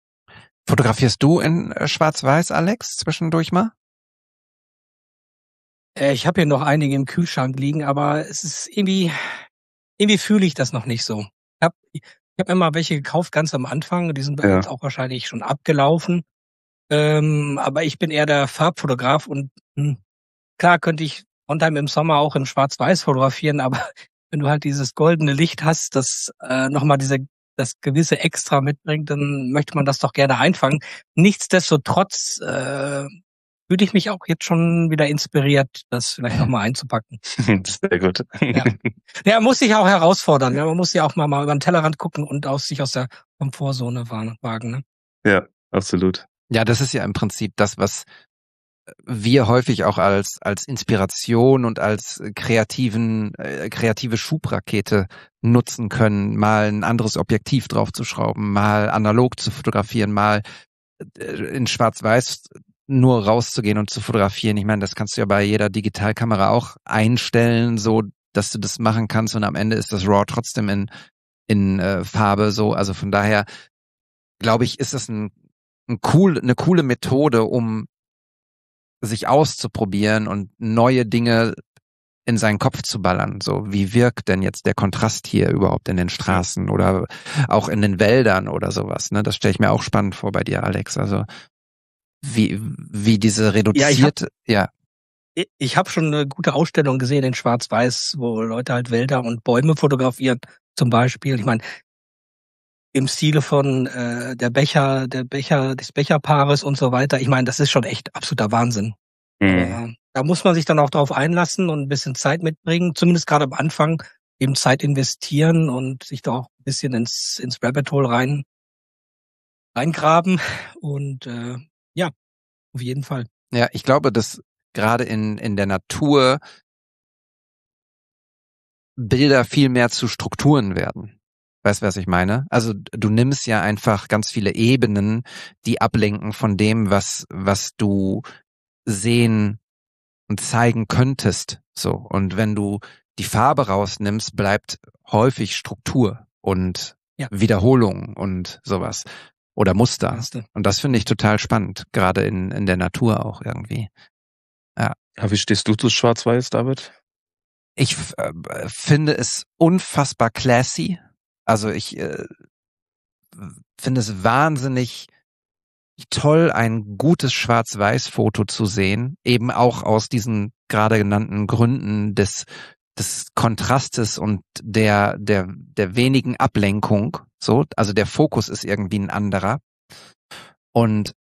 Fotografierst du in Schwarz-Weiß, Alex, zwischendurch mal? Äh, ich habe hier noch einige im Kühlschrank liegen, aber es ist irgendwie, irgendwie fühle ich das noch nicht so. Ich habe ich hab mir mal welche gekauft, ganz am Anfang. Die sind Ja. jetzt auch wahrscheinlich schon abgelaufen. Ähm, aber ich bin eher der Farbfotograf und hm, klar könnte ich Trondheim im Sommer auch in Schwarz-Weiß fotografieren, aber wenn du halt dieses goldene Licht hast, das äh, nochmal diese das gewisse Extra mitbringt, dann möchte man das doch gerne einfangen. Nichtsdestotrotz äh, fühle ich mich auch jetzt schon wieder inspiriert, das vielleicht nochmal einzupacken. Sehr gut. Ja. Ja, muss sich auch herausfordern. Ja, man muss ja auch mal, mal über den Tellerrand gucken und aus sich aus der Komfortzone wa- wagen. Ne? Ja, absolut. Ja, das ist ja im Prinzip das, was wir häufig auch als als Inspiration und als kreativen äh, kreative Schubrakete nutzen können, mal ein anderes Objektiv draufzuschrauben, mal analog zu fotografieren, mal äh, in Schwarz-Weiß nur rauszugehen und zu fotografieren. Ich meine, das kannst du ja bei jeder Digitalkamera auch einstellen, so dass du das machen kannst und am Ende ist das RAW trotzdem in in äh, Farbe so. Also von daher glaube ich, ist das ein, ein cool eine coole Methode, um sich auszuprobieren und neue Dinge in seinen Kopf zu ballern. So, wie wirkt denn jetzt der Kontrast hier überhaupt in den Straßen oder auch in den Wäldern oder sowas? Ne, das stelle ich mir auch spannend vor bei dir, Alex. Also wie wie diese reduzierte, ja, Ich, ich habe schon eine gute Ausstellung gesehen in Schwarz-Weiß, wo Leute halt Wälder und Bäume fotografieren, zum Beispiel. Ich meine, im Stile von äh, der Becher, der Becher, des Becherpaares und so weiter. Ich meine, das ist schon echt absoluter Wahnsinn. Mhm. Aber da muss man sich dann auch drauf einlassen und ein bisschen Zeit mitbringen, zumindest gerade am Anfang eben Zeit investieren und sich da auch ein bisschen ins ins Rabbit Hole rein reingraben und äh, ja, auf jeden Fall. ja, ich glaube, dass gerade in in der Natur Bilder viel mehr zu Strukturen werden. Weißt du, was ich meine? Also du nimmst ja einfach ganz viele Ebenen, die ablenken von dem, was was du sehen und zeigen könntest. So, und wenn du die Farbe rausnimmst, bleibt häufig Struktur und Ja. Wiederholung und sowas oder Muster. Hast du. Und das finde ich total spannend, gerade in in der Natur auch irgendwie. Ja, wie stehst du zu Schwarz-Weiß, David? Ich äh, finde es unfassbar classy. Also ich äh, finde es wahnsinnig toll, ein gutes Schwarz-Weiß-Foto zu sehen, eben auch aus diesen gerade genannten Gründen des des Kontrastes und der der der wenigen Ablenkung. So, also der Fokus ist irgendwie ein anderer. Und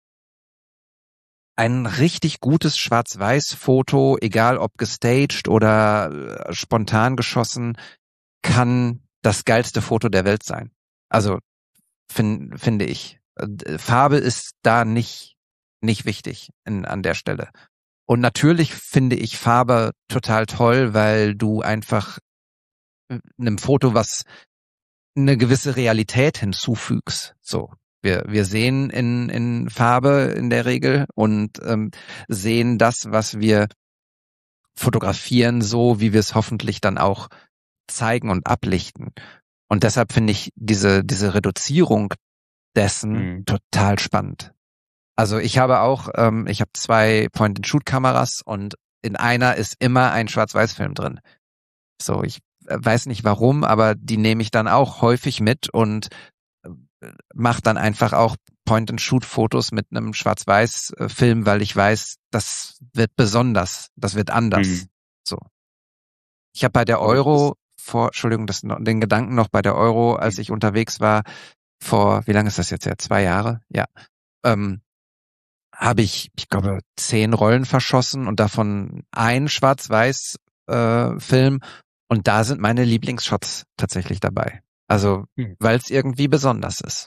ein richtig gutes Schwarz-Weiß-Foto, egal ob gestaged oder äh, spontan geschossen, kann das geilste Foto der Welt sein. Also fin- finde ich. Äh, Farbe ist da nicht nicht wichtig in, an der Stelle. Und natürlich finde ich Farbe total toll, weil du einfach äh, einem Foto was eine gewisse Realität hinzufügst. So, wir wir sehen in in Farbe in der Regel und ähm, sehen das, was wir fotografieren, so wie wir es hoffentlich dann auch zeigen und ablichten. Und deshalb finde ich diese diese Reduzierung dessen Mhm. total spannend. Also ich habe auch, ähm, ich habe zwei Point-and-Shoot-Kameras und in einer ist immer ein Schwarz-Weiß-Film drin. So, ich äh, weiß nicht warum, aber die nehme ich dann auch häufig mit und äh, mache dann einfach auch Point-and-Shoot-Fotos mit einem Schwarz-Weiß-Film, weil ich weiß, das wird besonders, das wird anders. Mhm. So. Ich habe bei der Aber das Euro vor, Entschuldigung, das, noch- den Gedanken noch bei der Euro, als ich unterwegs war, vor, wie lange ist das jetzt her? Zwei Jahre? Ja. Ähm, habe ich, ich glaube, zehn Rollen verschossen und davon ein Schwarz-Weiß-Film und da sind meine Lieblingsshots tatsächlich dabei. Also, Hm. weil es irgendwie besonders ist.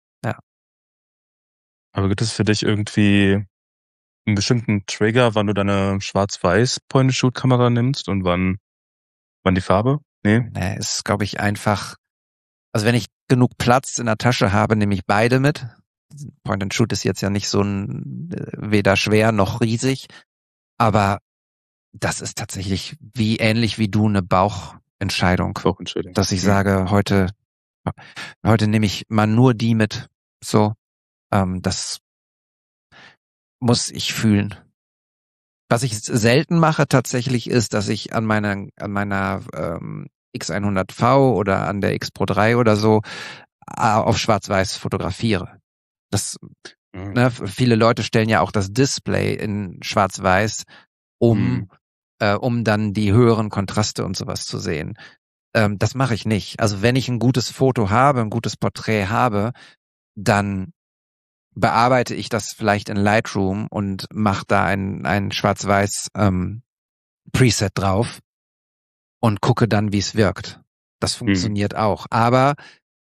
Aber gibt es für dich irgendwie einen bestimmten Trigger, wann du deine Schwarz-Weiß-Point-and-Shoot-Kamera nimmst und wann, wann die Farbe? Nee? Nee, ist, glaube ich, einfach, also wenn ich genug Platz in der Tasche habe, nehme ich beide mit. Point and Shoot ist jetzt ja nicht so ein, äh, weder schwer noch riesig, aber das ist tatsächlich wie ähnlich wie du eine Bauchentscheidung, Auch Entschuldigung. dass ich Hm. sage, heute, heute nehme ich mal nur die mit. So, ähm, das muss ich fühlen. Was ich selten mache tatsächlich ist, dass ich an meiner an meiner ähm, X hundert V oder an der X Pro drei oder so äh, auf Schwarz-Weiß fotografiere. Das Mhm. ne, viele Leute stellen ja auch das Display in Schwarz-Weiß, um Mhm. äh, um dann die höheren Kontraste und sowas zu sehen. Ähm, das mache ich nicht. Also wenn ich ein gutes Foto habe, ein gutes Porträt habe, dann bearbeite ich das vielleicht in Lightroom und mache da ein, ein Schwarz-Weiß ähm, Preset drauf und gucke dann, wie es wirkt. Das funktioniert auch. Aber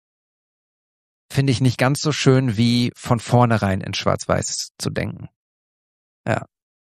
finde ich nicht ganz so schön, wie von vornherein in Schwarz-Weiß zu denken. Ja.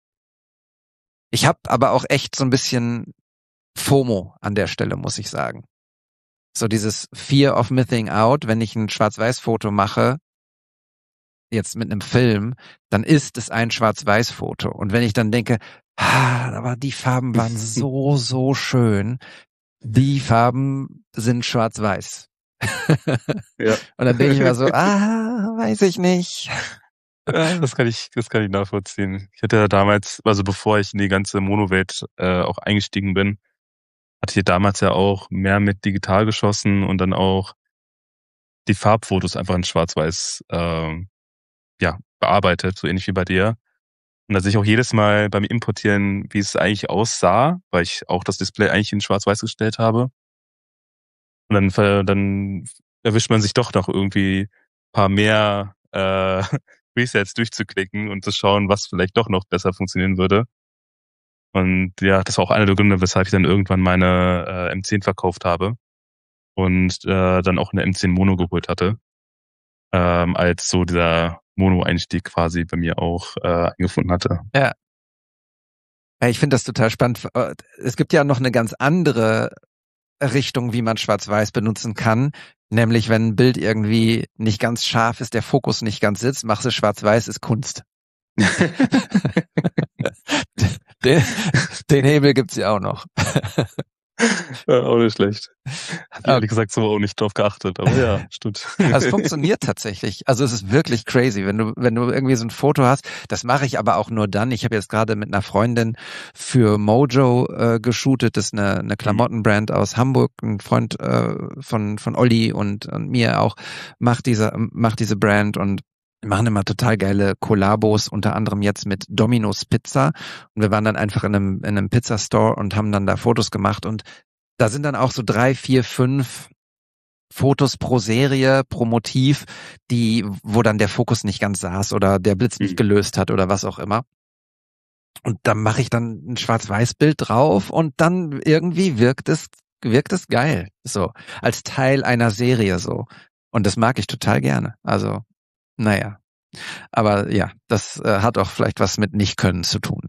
Ich habe aber auch echt so ein bisschen FOMO an der Stelle, muss ich sagen. So dieses Fear of Missing Out, wenn ich ein Schwarz-Weiß-Foto mache, jetzt mit einem Film, dann ist es ein Schwarz-Weiß-Foto. Und wenn ich dann denke, ah, aber die Farben waren so, so schön, die Farben sind Schwarz-Weiß. Ja. Und dann denke ich mir so, ah, weiß ich nicht. Ja, das kann ich, das kann ich nachvollziehen. Ich hatte ja damals, also bevor ich in die ganze Monowelt äh, auch eingestiegen bin, hatte ich damals ja auch mehr mit digital geschossen und dann auch die Farbfotos einfach in Schwarz-Weiß ähm, ja, bearbeitet, so ähnlich wie bei dir. Und dass ich auch jedes Mal beim Importieren, wie es eigentlich aussah, weil ich auch das Display eigentlich in Schwarz-Weiß gestellt habe. Und dann, ver- dann erwischt man sich doch noch irgendwie ein paar mehr äh, Presets durchzuklicken und zu schauen, was vielleicht doch noch besser funktionieren würde. Und ja, das war auch einer der Gründe, weshalb ich dann irgendwann meine äh, M zehn verkauft habe und äh, dann auch eine M zehn Mono geholt hatte, ähm, als so dieser Mono-Einstieg quasi bei mir auch äh, eingefunden hatte. Ja. Ja, ich finde das total spannend. Es gibt ja noch eine ganz andere Richtung, wie man Schwarz-Weiß benutzen kann. Nämlich, wenn ein Bild irgendwie nicht ganz scharf ist, der Fokus nicht ganz sitzt, machst du Schwarz-Weiß, ist Kunst. den, den Hebel gibt's ja auch noch. Ja, auch nicht schlecht. Hab ich ehrlich gesagt so auch nicht drauf geachtet, aber ja, stimmt. Also es funktioniert tatsächlich. Also es ist wirklich crazy, wenn du wenn du irgendwie so ein Foto hast. Das mache ich aber auch nur dann. Ich habe jetzt gerade mit einer Freundin für Mojo äh, geshootet. Das ist eine, eine Klamottenbrand aus Hamburg. Ein Freund äh, von von Olli und, und mir auch macht diese macht diese Brand und wir machen immer total geile Kollabos, unter anderem jetzt mit Domino's Pizza. Und wir waren dann einfach in einem, in einem Pizzastore und haben dann da Fotos gemacht. Und da sind dann auch so drei, vier, fünf Fotos pro Serie, pro Motiv, die, wo dann der Fokus nicht ganz saß oder der Blitz nicht gelöst hat oder was auch immer. Und dann mache ich dann ein Schwarz-Weiß-Bild drauf und dann irgendwie wirkt es, wirkt es geil. So, als Teil einer Serie so. Und das mag ich total gerne. Also, naja, aber ja, das äh, hat auch vielleicht was mit Nicht-Können zu tun.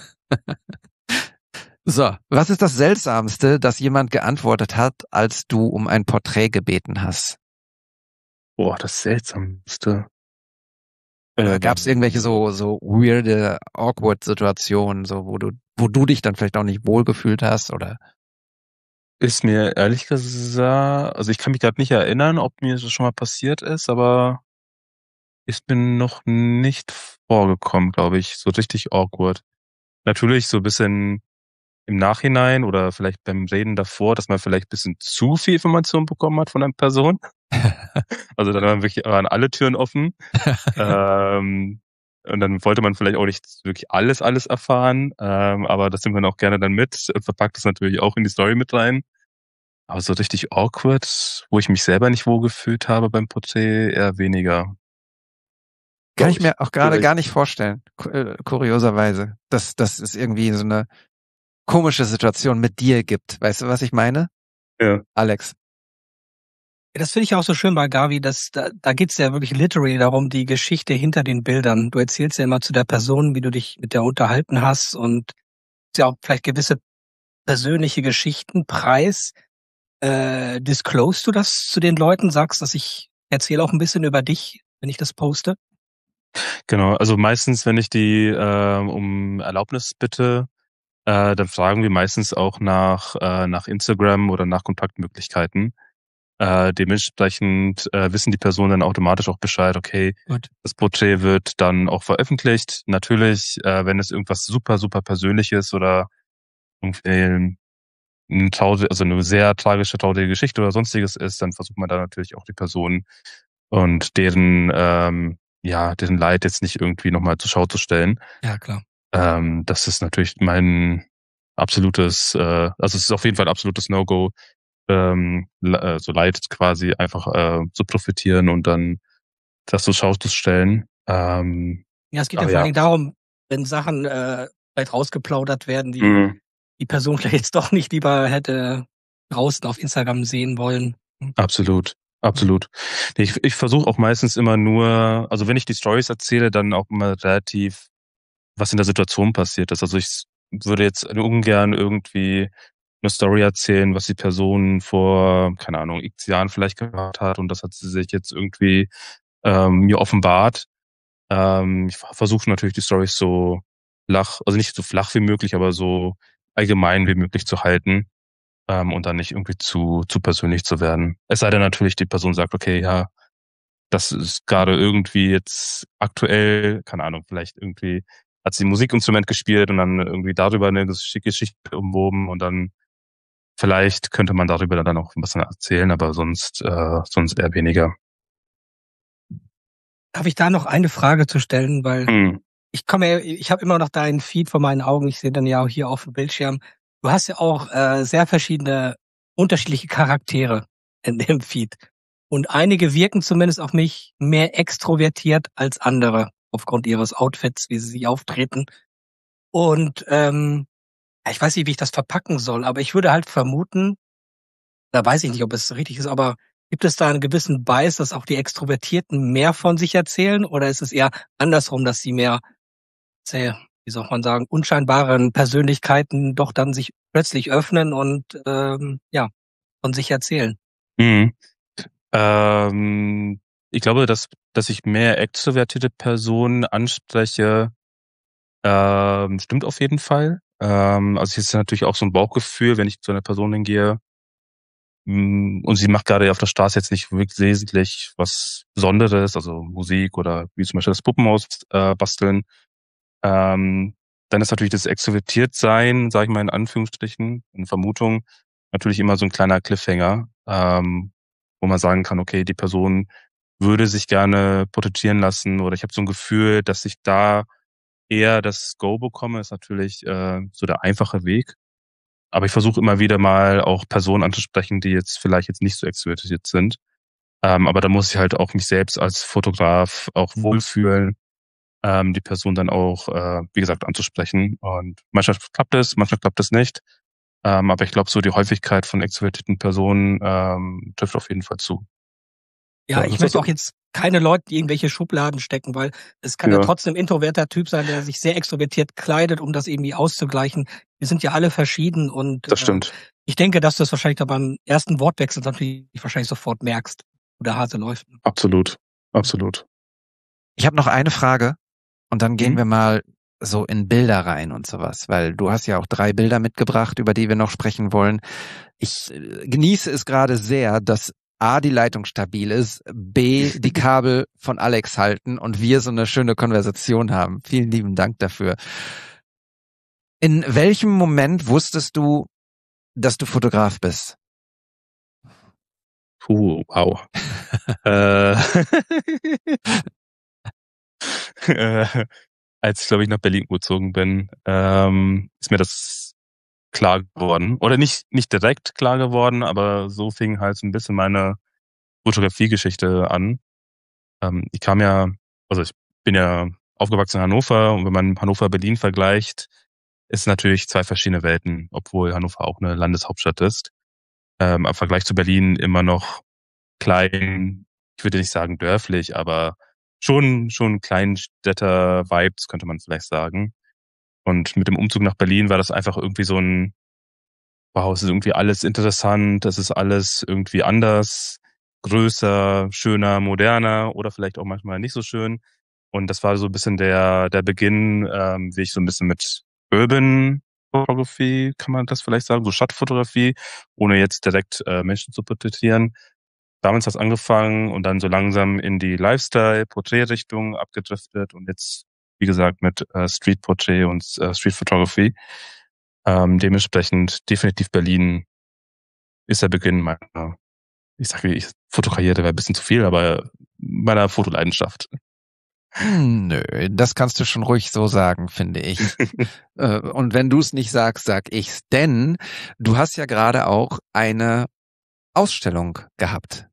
So, was ist das Seltsamste, das jemand geantwortet hat, als du um ein Porträt gebeten hast? Boah, das Seltsamste. Äh, Gab es irgendwelche so so weirde, awkward Situationen, so wo du wo du dich dann vielleicht auch nicht wohlgefühlt hast oder? Ist mir ehrlich gesagt, also ich kann mich gerade nicht erinnern, ob mir das schon mal passiert ist, aber ist mir noch nicht vorgekommen, glaube ich, so richtig awkward. Natürlich so ein bisschen im Nachhinein oder vielleicht beim Reden davor, dass man vielleicht ein bisschen zu viel Information bekommen hat von einer Person. Also dann waren wirklich waren alle Türen offen. ähm, und dann wollte man vielleicht auch nicht wirklich alles, alles erfahren. Ähm, aber das nimmt man auch gerne dann mit und verpackt das natürlich auch in die Story mit rein. Aber so richtig awkward, wo ich mich selber nicht wohl gefühlt habe beim Porträt, eher weniger. Kann ich mir auch gerade Vielleicht. gar nicht vorstellen, ku- äh, kurioserweise, dass dass es irgendwie so eine komische Situation mit dir gibt. Weißt du, was ich meine? Ja. Alex. Ja, das finde ich auch so schön bei Gavi, dass da, da geht's ja wirklich literally darum, die Geschichte hinter den Bildern. Du erzählst ja immer zu der Person, wie du dich mit der unterhalten hast und ja auch vielleicht gewisse persönliche Geschichten preis. Äh, disclose du das zu den Leuten? Sagst, dass ich erzähle auch ein bisschen über dich, wenn ich das poste? Genau, also meistens, wenn ich die äh, um Erlaubnis bitte, äh, dann fragen wir meistens auch nach äh, nach Instagram oder nach Kontaktmöglichkeiten. Äh, dementsprechend äh, wissen die Personen dann automatisch auch Bescheid, okay, Gut. das Porträt wird dann auch veröffentlicht. Natürlich, äh, wenn es irgendwas super, super Persönliches oder irgendwie ein traurige, also eine sehr tragische, traurige Geschichte oder sonstiges ist, dann versucht man da natürlich auch die Person und deren, ähm, ja, deren Leid jetzt nicht irgendwie nochmal zur Schau zu stellen. Ja, klar. Ähm, das ist natürlich mein absolutes, äh, also es ist auf jeden Fall ein absolutes No-Go, ähm, le- äh, so Leid quasi einfach äh, zu profitieren und dann das zur Schau zu stellen. Ähm, Ja, es geht ja aber vor ja. allem darum, wenn Sachen äh, vielleicht rausgeplaudert werden, die Mhm. die Person vielleicht jetzt doch nicht lieber hätte draußen auf Instagram sehen wollen. Absolut, absolut. Nee, Ich, ich versuche auch meistens immer nur, also wenn ich die Stories erzähle, dann auch immer relativ, was in der Situation passiert ist. Also ich s- würde jetzt ungern irgendwie eine Story erzählen, was die Person vor, keine Ahnung, x Jahren vielleicht gemacht hat und das hat sie sich jetzt irgendwie ähm, mir offenbart. Ähm, ich versuche natürlich die Stories so flach, also nicht so flach wie möglich, aber so allgemein wie möglich zu halten, ähm, und dann nicht irgendwie zu, zu persönlich zu werden. Es sei denn natürlich, die Person sagt, okay, ja, das ist gerade irgendwie jetzt aktuell, keine Ahnung, vielleicht irgendwie hat sie ein Musikinstrument gespielt und dann irgendwie darüber eine Gesch- Geschichte umwoben und dann vielleicht könnte man darüber dann auch ein bisschen erzählen, aber sonst, äh, sonst eher weniger. Darf ich da noch eine Frage zu stellen, weil Hm. ich komme, ja- ich habe immer noch deinen Feed vor meinen Augen. Ich sehe dann ja auch hier auf dem Bildschirm. Du hast ja auch äh, sehr verschiedene, unterschiedliche Charaktere in dem Feed. Und einige wirken zumindest auf mich mehr extrovertiert als andere aufgrund ihres Outfits, wie sie sich auftreten. Und ähm, ja, ich weiß nicht, wie ich das verpacken soll, aber ich würde halt vermuten, da weiß ich nicht, ob es richtig ist, aber gibt es da einen gewissen Bias, dass auch die Extrovertierten mehr von sich erzählen? Oder ist es eher andersrum, dass sie mehr, sehr, wie soll man sagen, unscheinbaren Persönlichkeiten doch dann sich plötzlich öffnen und ähm, ja, von sich erzählen? Mhm. Ähm, ich glaube, dass, dass ich mehr extrovertierte Personen anspreche, ähm, stimmt auf jeden Fall. Ähm, also es ist natürlich auch so ein Bauchgefühl, wenn ich zu einer Person hingehe, mm, und sie macht gerade auf der Straße jetzt nicht wirklich wesentlich was Besonderes, also Musik oder wie zum Beispiel das Puppenhaus äh, basteln, ähm, dann ist natürlich das Extrovertiertsein, sage ich mal in Anführungsstrichen, in Vermutung, natürlich immer so ein kleiner Cliffhanger, ähm, wo man sagen kann, okay, die Person würde sich gerne potenzieren lassen oder ich habe so ein Gefühl, dass ich da eher das Go bekomme, ist natürlich äh, so der einfache Weg. Aber ich versuche immer wieder mal auch Personen anzusprechen, die jetzt vielleicht jetzt nicht so extrovertiert sind. Ähm, aber da muss ich halt auch mich selbst als Fotograf auch wohlfühlen, ähm, die Person dann auch, äh, wie gesagt, anzusprechen. Und manchmal klappt es, manchmal klappt es nicht. Ähm, aber ich glaube, so die Häufigkeit von extrovertierten Personen ähm, trifft auf jeden Fall zu. Ja, Ja, ich das möchte ist, auch jetzt keine Leute in irgendwelche Schubladen stecken, weil es kann ja ja, trotzdem ein introverter Typ sein, der sich sehr extrovertiert kleidet, um das irgendwie auszugleichen. Wir sind ja alle verschieden und das äh, stimmt. ich denke, dass du es wahrscheinlich da beim ersten Wortwechsel natürlich wahrscheinlich sofort merkst, wo der Hase läuft. Absolut. Absolut. Ich habe noch eine Frage und dann gehen Mhm. wir mal so in Bilder rein und sowas, weil du hast ja auch drei Bilder mitgebracht, über die wir noch sprechen wollen. Ich äh, genieße es gerade sehr, dass A, die Leitung stabil ist, B, die Kabel von Alex halten und wir so eine schöne Konversation haben. Vielen lieben Dank dafür. In welchem Moment wusstest du, dass du Fotograf bist? Puh, wow. äh, äh, als ich, glaube ich, nach Berlin gezogen bin, ähm, ist mir das klar geworden. Oder nicht, nicht direkt klar geworden, aber so fing halt so ein bisschen meine Fotografiegeschichte an. Ähm, ich kam ja, also ich bin ja aufgewachsen in Hannover und wenn man Hannover-Berlin vergleicht, ist natürlich zwei verschiedene Welten, obwohl Hannover auch eine Landeshauptstadt ist. Ähm, im Vergleich zu Berlin immer noch klein, ich würde nicht sagen dörflich, aber schon, schon Kleinstädter-Vibes, könnte man vielleicht sagen. Und mit dem Umzug nach Berlin war das einfach irgendwie so ein, wow, es ist irgendwie alles interessant, es ist alles irgendwie anders, größer, schöner, moderner oder vielleicht auch manchmal nicht so schön. Und das war so ein bisschen der, der Beginn, ähm, wie ich so ein bisschen mit Urban Photography, kann man das vielleicht sagen, so Stadtfotografie, ohne jetzt direkt äh, Menschen zu porträtieren, damals hat's angefangen und dann so langsam in die Lifestyle-Porträt-Richtung abgedriftet und jetzt, wie gesagt, mit äh, Street-Portrait und äh, Street-Photography. Ähm, dementsprechend definitiv Berlin ist der Beginn meiner, ich sage, ich Fotokarriere wäre ein bisschen zu viel, aber meiner Fotoleidenschaft. Hm, Nö, das kannst du schon ruhig so sagen, finde ich. Äh, Und wenn du es nicht sagst, sag ich's. Denn du hast ja gerade auch eine Ausstellung gehabt.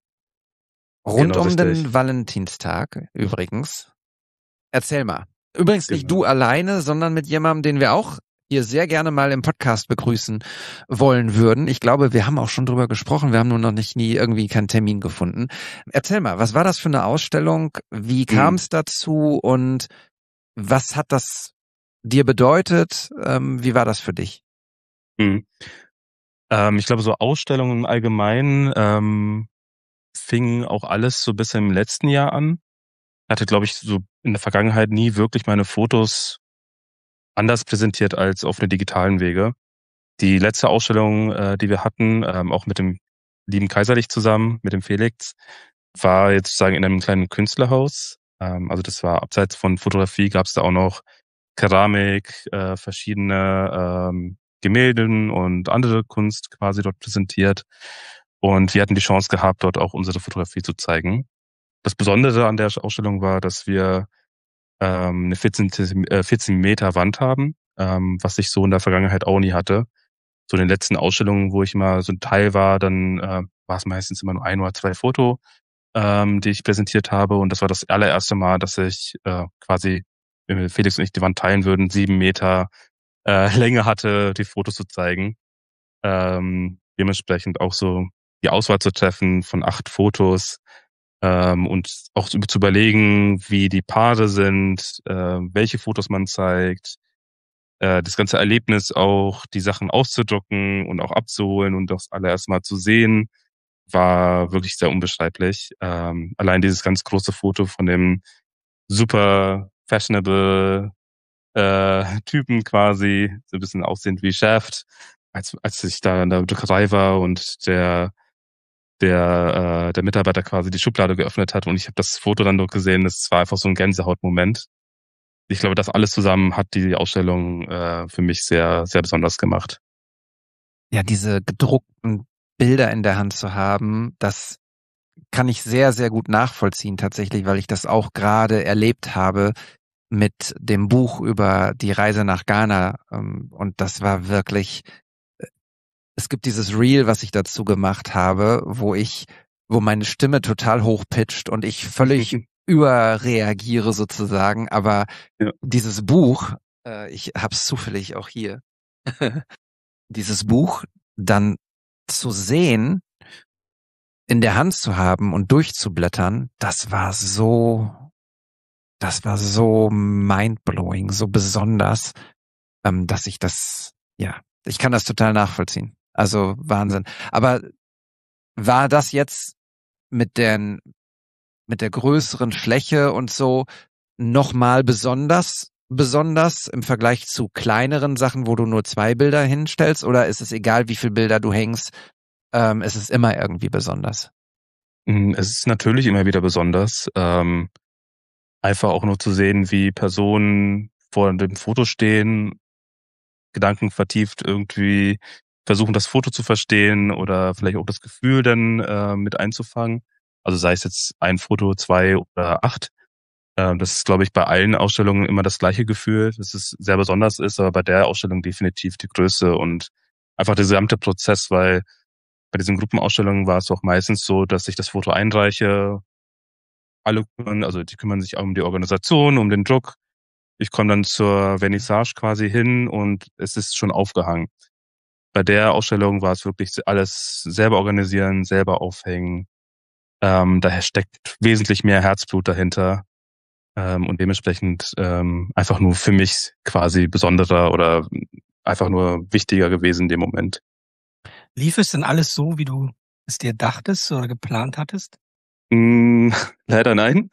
Rund Genau, um den richtig. Valentinstag übrigens. Erzähl mal. Übrigens nicht Genau. du alleine, sondern mit jemandem, den wir auch hier sehr gerne mal im Podcast begrüßen wollen würden. Ich glaube, wir haben auch schon drüber gesprochen. Wir haben nur noch nicht nie irgendwie keinen Termin gefunden. Erzähl mal, was war das für eine Ausstellung? Wie kam Hm. es dazu und was hat das dir bedeutet? Ähm, wie war das für dich? Hm. Ähm, ich glaube, so Ausstellungen im Allgemeinen ähm, fing auch alles so ein bisschen im letzten Jahr an. Hatte, glaube ich, so in der Vergangenheit nie wirklich meine Fotos anders präsentiert als auf den digitalen Wege. Die letzte Ausstellung, äh, die wir hatten, ähm, auch mit dem lieben Kaiserlich zusammen, mit dem Felix, war jetzt sozusagen in einem kleinen Künstlerhaus. Ähm, also das war abseits von Fotografie, gab es da auch noch Keramik, äh, verschiedene ähm, Gemälden und andere Kunst quasi dort präsentiert. Und wir hatten die Chance gehabt, dort auch unsere Fotografie zu zeigen. Das Besondere an der Ausstellung war, dass wir ähm, eine vierzehn, äh, vierzehn Meter Wand haben, ähm, was ich so in der Vergangenheit auch nie hatte. So in den letzten Ausstellungen, wo ich mal so ein Teil war, dann äh, war es meistens immer nur ein oder zwei Foto, ähm, die ich präsentiert habe. Und das war das allererste Mal, dass ich äh, quasi, wenn wir Felix und ich die Wand teilen würden, sieben Meter äh, Länge hatte, die Fotos zu zeigen. Ähm, dementsprechend auch so die Auswahl zu treffen von acht Fotos ähm, und auch zu, zu überlegen, wie die Paare sind, äh, welche Fotos man zeigt, äh, das ganze Erlebnis auch, die Sachen auszudrucken und auch abzuholen und das allererst mal zu sehen, war wirklich sehr unbeschreiblich. Ähm, allein dieses ganz große Foto von dem super fashionable äh, Typen quasi, so ein bisschen aussehend wie Shaft, als als ich da in der Druckerei war und der der äh, der Mitarbeiter quasi die Schublade geöffnet hat und ich habe das Foto dann dort gesehen. Das war einfach so ein Gänsehautmoment. Ich glaube, das alles zusammen hat die Ausstellung äh, für mich sehr sehr besonders gemacht. Ja, diese gedruckten Bilder in der Hand zu haben, das kann ich sehr, sehr gut nachvollziehen tatsächlich, weil ich das auch gerade erlebt habe mit dem Buch über die Reise nach Ghana. ähm, Und das war wirklich, äh, es gibt dieses Reel, was ich dazu gemacht habe, wo ich, wo meine Stimme total hochpitcht und ich völlig überreagiere sozusagen. Aber Ja. dieses Buch, äh, ich hab's zufällig auch hier, dieses Buch dann zu sehen, in der Hand zu haben und durchzublättern, das war so, das war so mindblowing, so besonders, ähm, dass ich das, ja, ich kann das total nachvollziehen. Also Wahnsinn. Aber war das jetzt mit den, mit der größeren Fläche und so nochmal besonders, besonders im Vergleich zu kleineren Sachen, wo du nur zwei Bilder hinstellst? Oder ist es egal, wie viele Bilder du hängst? Ähm, es ist immer irgendwie besonders. Mm, Es ist natürlich immer wieder besonders. Ähm, einfach auch nur zu sehen, wie Personen vor dem Foto stehen, Gedanken vertieft irgendwie versuchen, das Foto zu verstehen oder vielleicht auch das Gefühl dann äh, mit einzufangen. Also sei es jetzt ein Foto, zwei oder acht. Äh, das ist, glaube ich, bei allen Ausstellungen immer das gleiche Gefühl, dass es sehr besonders ist, aber bei der Ausstellung definitiv die Größe und einfach der gesamte Prozess, weil bei diesen Gruppenausstellungen war es auch meistens so, dass ich das Foto einreiche. Alle kümmern, also die kümmern sich auch um die Organisation, um den Druck. Ich komme dann zur Vernissage quasi hin und es ist schon aufgehangen. Bei der Ausstellung war es wirklich alles selber organisieren, selber aufhängen. Ähm, daher steckt wesentlich mehr Herzblut dahinter ähm, und dementsprechend ähm, einfach nur für mich quasi besonderer oder einfach nur wichtiger gewesen in dem Moment. Lief es denn alles so, wie du es dir dachtest oder geplant hattest? Mm, leider nein.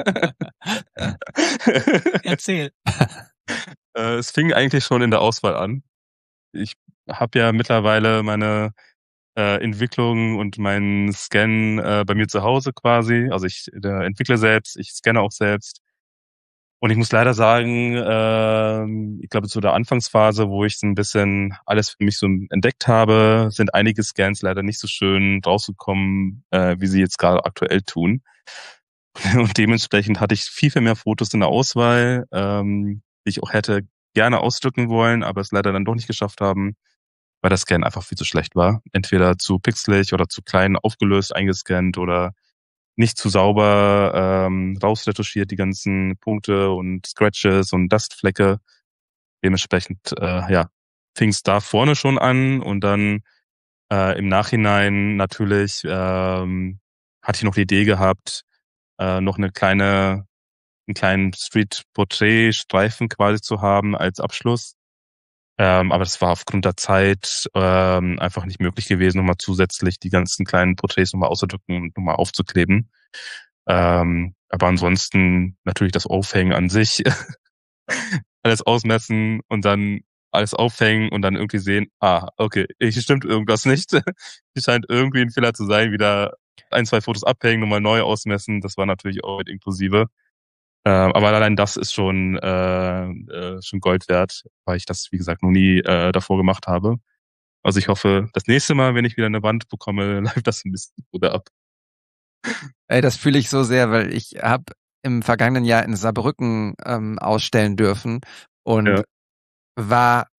Erzähl. Äh, es fing eigentlich schon in der Auswahl an. Ich habe ja mittlerweile meine äh, Entwicklung und meinen Scan äh, bei mir zu Hause quasi. Also ich der entwickle selbst, ich scanne auch selbst. Und ich muss leider sagen, ähm, ich glaube, zu der Anfangsphase, wo ich so ein bisschen alles für mich so entdeckt habe, sind einige Scans leider nicht so schön rausgekommen, äh, wie sie jetzt gerade aktuell tun. Und dementsprechend hatte ich viel, viel mehr Fotos in der Auswahl, ähm, die ich auch hätte gerne ausdrücken wollen, aber es leider dann doch nicht geschafft haben, weil der Scan einfach viel zu schlecht war. Entweder zu pixelig oder zu klein aufgelöst eingescannt oder nicht zu sauber ähm, rausretuschiert, die ganzen Punkte und Scratches und Dustflecke. Dementsprechend, äh, ja, fing es da vorne schon an und dann äh, im Nachhinein natürlich ähm, hatte ich noch die Idee gehabt, äh, noch eine kleine, einen kleinen Street-Portrait-Streifen quasi zu haben als Abschluss. Ähm, aber das war aufgrund der Zeit ähm, einfach nicht möglich gewesen, nochmal zusätzlich die ganzen kleinen Porträts nochmal auszudrücken und nochmal aufzukleben. Ähm, aber ansonsten natürlich das Aufhängen an sich, alles ausmessen und dann alles aufhängen und dann irgendwie sehen, ah, okay, hier stimmt irgendwas nicht. Hier scheint irgendwie ein Fehler zu sein, wieder ein, zwei Fotos abhängen, nochmal neu ausmessen. Das war natürlich auch mit inklusive. Äh, aber allein das ist schon äh, äh, schon Gold wert, weil ich das, wie gesagt, noch nie äh, davor gemacht habe. Also ich hoffe, das nächste Mal, wenn ich wieder eine Wand bekomme, läuft das ein bisschen oder ab. Ey, das fühle ich so sehr, weil ich habe im vergangenen Jahr in Saarbrücken ähm, ausstellen dürfen und Ja. war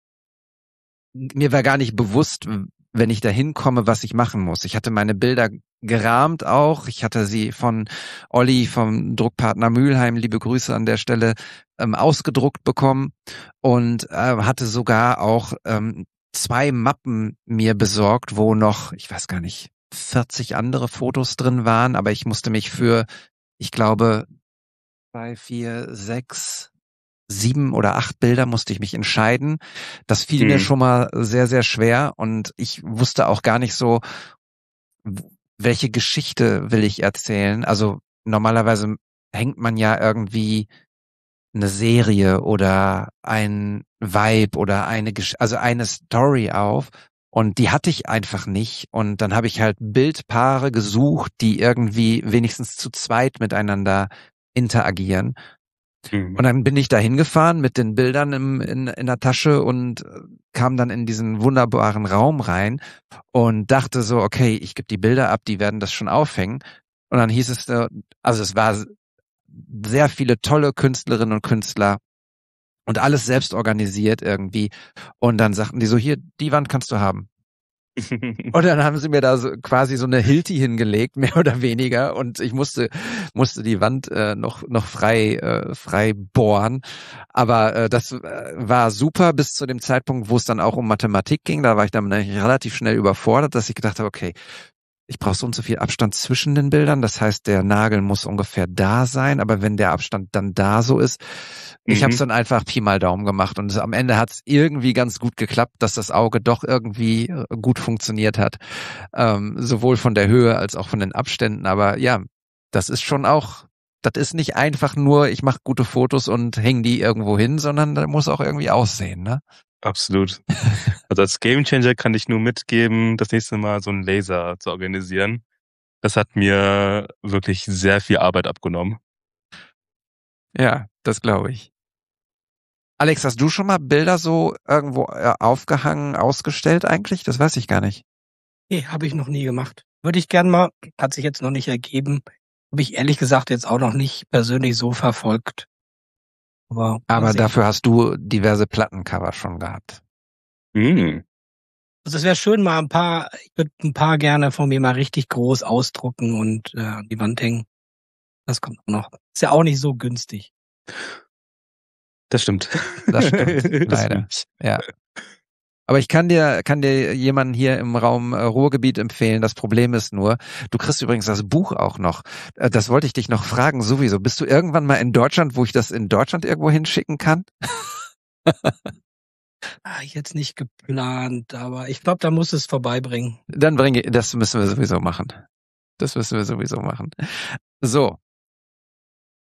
mir war gar nicht bewusst, wenn ich da hinkomme, was ich machen muss. Ich hatte meine Bilder gerahmt auch. Ich hatte sie von Olli vom Druckpartner Mülheim, liebe Grüße an der Stelle, ähm, ausgedruckt bekommen und äh, hatte sogar auch ähm, zwei Mappen mir besorgt, wo noch, ich weiß gar nicht, vierzig andere Fotos drin waren, aber ich musste mich für, ich glaube, zwei, vier, sechs, sieben oder acht Bilder musste ich mich entscheiden. Das fiel Mhm. mir schon mal sehr, sehr schwer und ich wusste auch gar nicht so, welche Geschichte will ich erzählen. Also normalerweise hängt man ja irgendwie eine Serie oder ein Vibe oder eine, Gesch- also eine Story auf und die hatte ich einfach nicht und dann habe ich halt Bildpaare gesucht, die irgendwie wenigstens zu zweit miteinander interagieren. Mhm. Und dann bin ich da hingefahren mit den Bildern im, in, in der Tasche und äh, kam dann in diesen wunderbaren Raum rein und dachte so, okay, ich gebe die Bilder ab, die werden das schon aufhängen. Und dann hieß es, äh, also es war sehr viele tolle Künstlerinnen und Künstler und alles selbst organisiert irgendwie. Und dann sagten die so, hier, die Wand kannst du haben. Und dann haben sie mir da so quasi so eine Hilti hingelegt, mehr oder weniger, und ich musste musste die Wand äh, noch noch frei äh, frei bohren. Aber äh, das äh, war super bis zu dem Zeitpunkt, wo es dann auch um Mathematik ging. Da war ich dann relativ schnell überfordert, dass ich gedacht habe, okay, ich brauche so und so viel Abstand zwischen den Bildern. Das heißt, der Nagel muss ungefähr da sein, aber wenn der Abstand dann da so ist, ich Mhm. habe es dann einfach Pi mal Daumen gemacht und am Ende hat es irgendwie ganz gut geklappt, dass das Auge doch irgendwie äh, gut funktioniert hat, ähm, sowohl von der Höhe als auch von den Abständen. Aber ja, das ist schon auch, das ist nicht einfach nur, ich mache gute Fotos und hänge die irgendwo hin, sondern da muss auch irgendwie aussehen, ne? Absolut. Also als Gamechanger kann ich nur mitgeben, das nächste Mal so einen Laser zu organisieren. Das hat mir wirklich sehr viel Arbeit abgenommen. Ja, das glaube ich. Alex, hast du schon mal Bilder so irgendwo äh, aufgehangen, ausgestellt eigentlich? Das weiß ich gar nicht. Nee, habe ich noch nie gemacht. Würde ich gern mal, hat sich jetzt noch nicht ergeben. Habe ich ehrlich gesagt jetzt auch noch nicht persönlich so verfolgt. Aber, mal Aber sehen. dafür hast du diverse Plattencover schon gehabt. Mhm. Also es wäre schön, mal ein paar, ich würde ein paar gerne von mir mal richtig groß ausdrucken und äh, an die Wand hängen. Das kommt auch noch. Ist ja auch nicht so günstig. Das stimmt. Das stimmt, Das leider. stimmt. Ja. Aber ich kann dir, kann dir jemanden hier im Raum äh, Ruhrgebiet empfehlen. Das Problem ist nur, du kriegst übrigens das Buch auch noch. Äh, das wollte ich dich noch fragen sowieso. Bist du irgendwann mal in Deutschland, wo ich das in Deutschland irgendwo hinschicken kann? Ah, jetzt nicht geplant, aber ich glaube, da muss es vorbeibringen. Dann bringe, das müssen wir sowieso machen. Das müssen wir sowieso machen. So.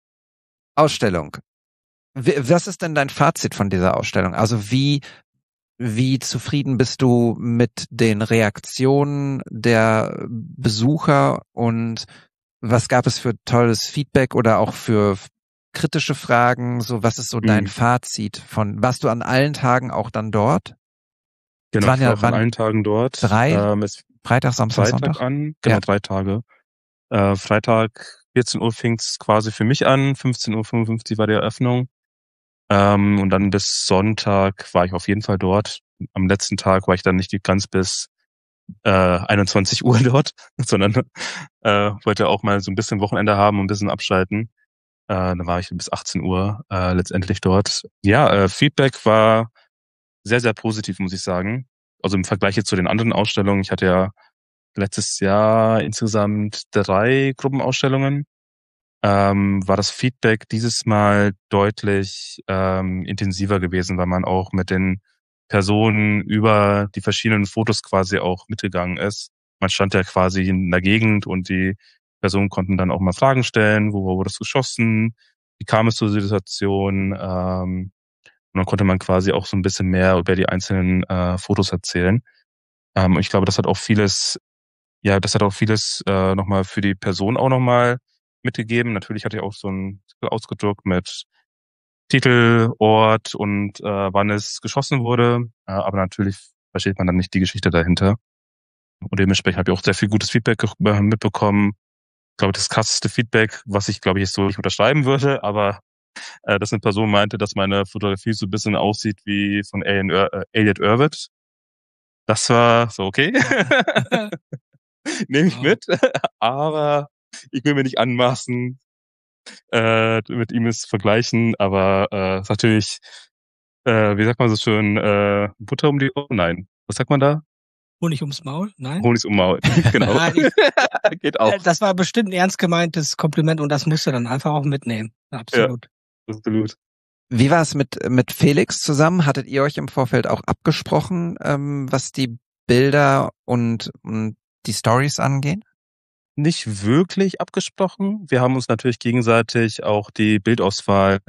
Ausstellung. Wie- Was ist denn dein Fazit von dieser Ausstellung? Also wie, Wie zufrieden bist du mit den Reaktionen der Besucher und was gab es für tolles Feedback oder auch für kritische Fragen? So, was ist so dein Mhm. Fazit von, warst du an allen Tagen auch dann dort? Genau, waren ich war ja- auch waren an allen Tagen dort. drei? Ähm, es Freitag, Samstag, Freitag Sonntag? an, genau, Ja. drei Tage. Äh, Freitag vierzehn Uhr fing's quasi für mich an, fünfzehn Uhr fünfundfünfzig war die Eröffnung. Ähm, und dann bis Sonntag war ich auf jeden Fall dort. Am letzten Tag war ich dann nicht ganz bis äh, einundzwanzig Uhr dort, sondern äh, wollte auch mal so ein bisschen Wochenende haben und ein bisschen abschalten. Äh, dann war ich bis achtzehn Uhr äh, letztendlich dort. Ja, äh, Feedback war sehr, sehr positiv, muss ich sagen. Also im Vergleich jetzt zu den anderen Ausstellungen. Ich hatte ja letztes Jahr insgesamt drei Gruppenausstellungen. Ähm, war das Feedback dieses Mal deutlich ähm, intensiver gewesen, weil man auch mit den Personen über die verschiedenen Fotos quasi auch mitgegangen ist. Man stand ja quasi in der Gegend und die Personen konnten dann auch mal Fragen stellen, wo wurde das geschossen, wie kam es zur Situation, ähm, und dann konnte man quasi auch so ein bisschen mehr über die einzelnen äh, Fotos erzählen. Ähm, und ich glaube, das hat auch vieles, ja, das hat auch vieles äh, nochmal für die Person auch nochmal mitgegeben. Natürlich hatte ich auch so ein Zettel ausgedruckt mit Titel, Ort und äh, wann es geschossen wurde. Äh, aber natürlich versteht man dann nicht die Geschichte dahinter. Und dementsprechend habe ich auch sehr viel gutes Feedback ge- mitbekommen. Ich glaube, das krasseste Feedback, was ich, glaube ich, jetzt so nicht unterschreiben würde, aber äh, dass eine Person meinte, dass meine Fotografie so ein bisschen aussieht wie von Alan Ir- äh, Elliot Erwitt. Das war so okay. Nehme ich Wow. mit. Aber ich will mir nicht anmaßen, äh, mit ihm es vergleichen. Aber äh, ist natürlich, äh, wie sagt man so schön, äh, Butter um die Ohren? Nein. Was sagt man da? Honig ums Maul? Nein? Honig um Maul. Genau. Nein, ich- Geht auch. Äh, Das war bestimmt ein ernst gemeintes Kompliment und das musst du dann einfach auch mitnehmen. Absolut. Absolut. Wie war es mit, mit Felix zusammen? Hattet ihr euch im Vorfeld auch abgesprochen, ähm, was die Bilder und, und die Stories angehen? Nicht wirklich abgesprochen. Wir haben uns natürlich gegenseitig auch die Bildauswahl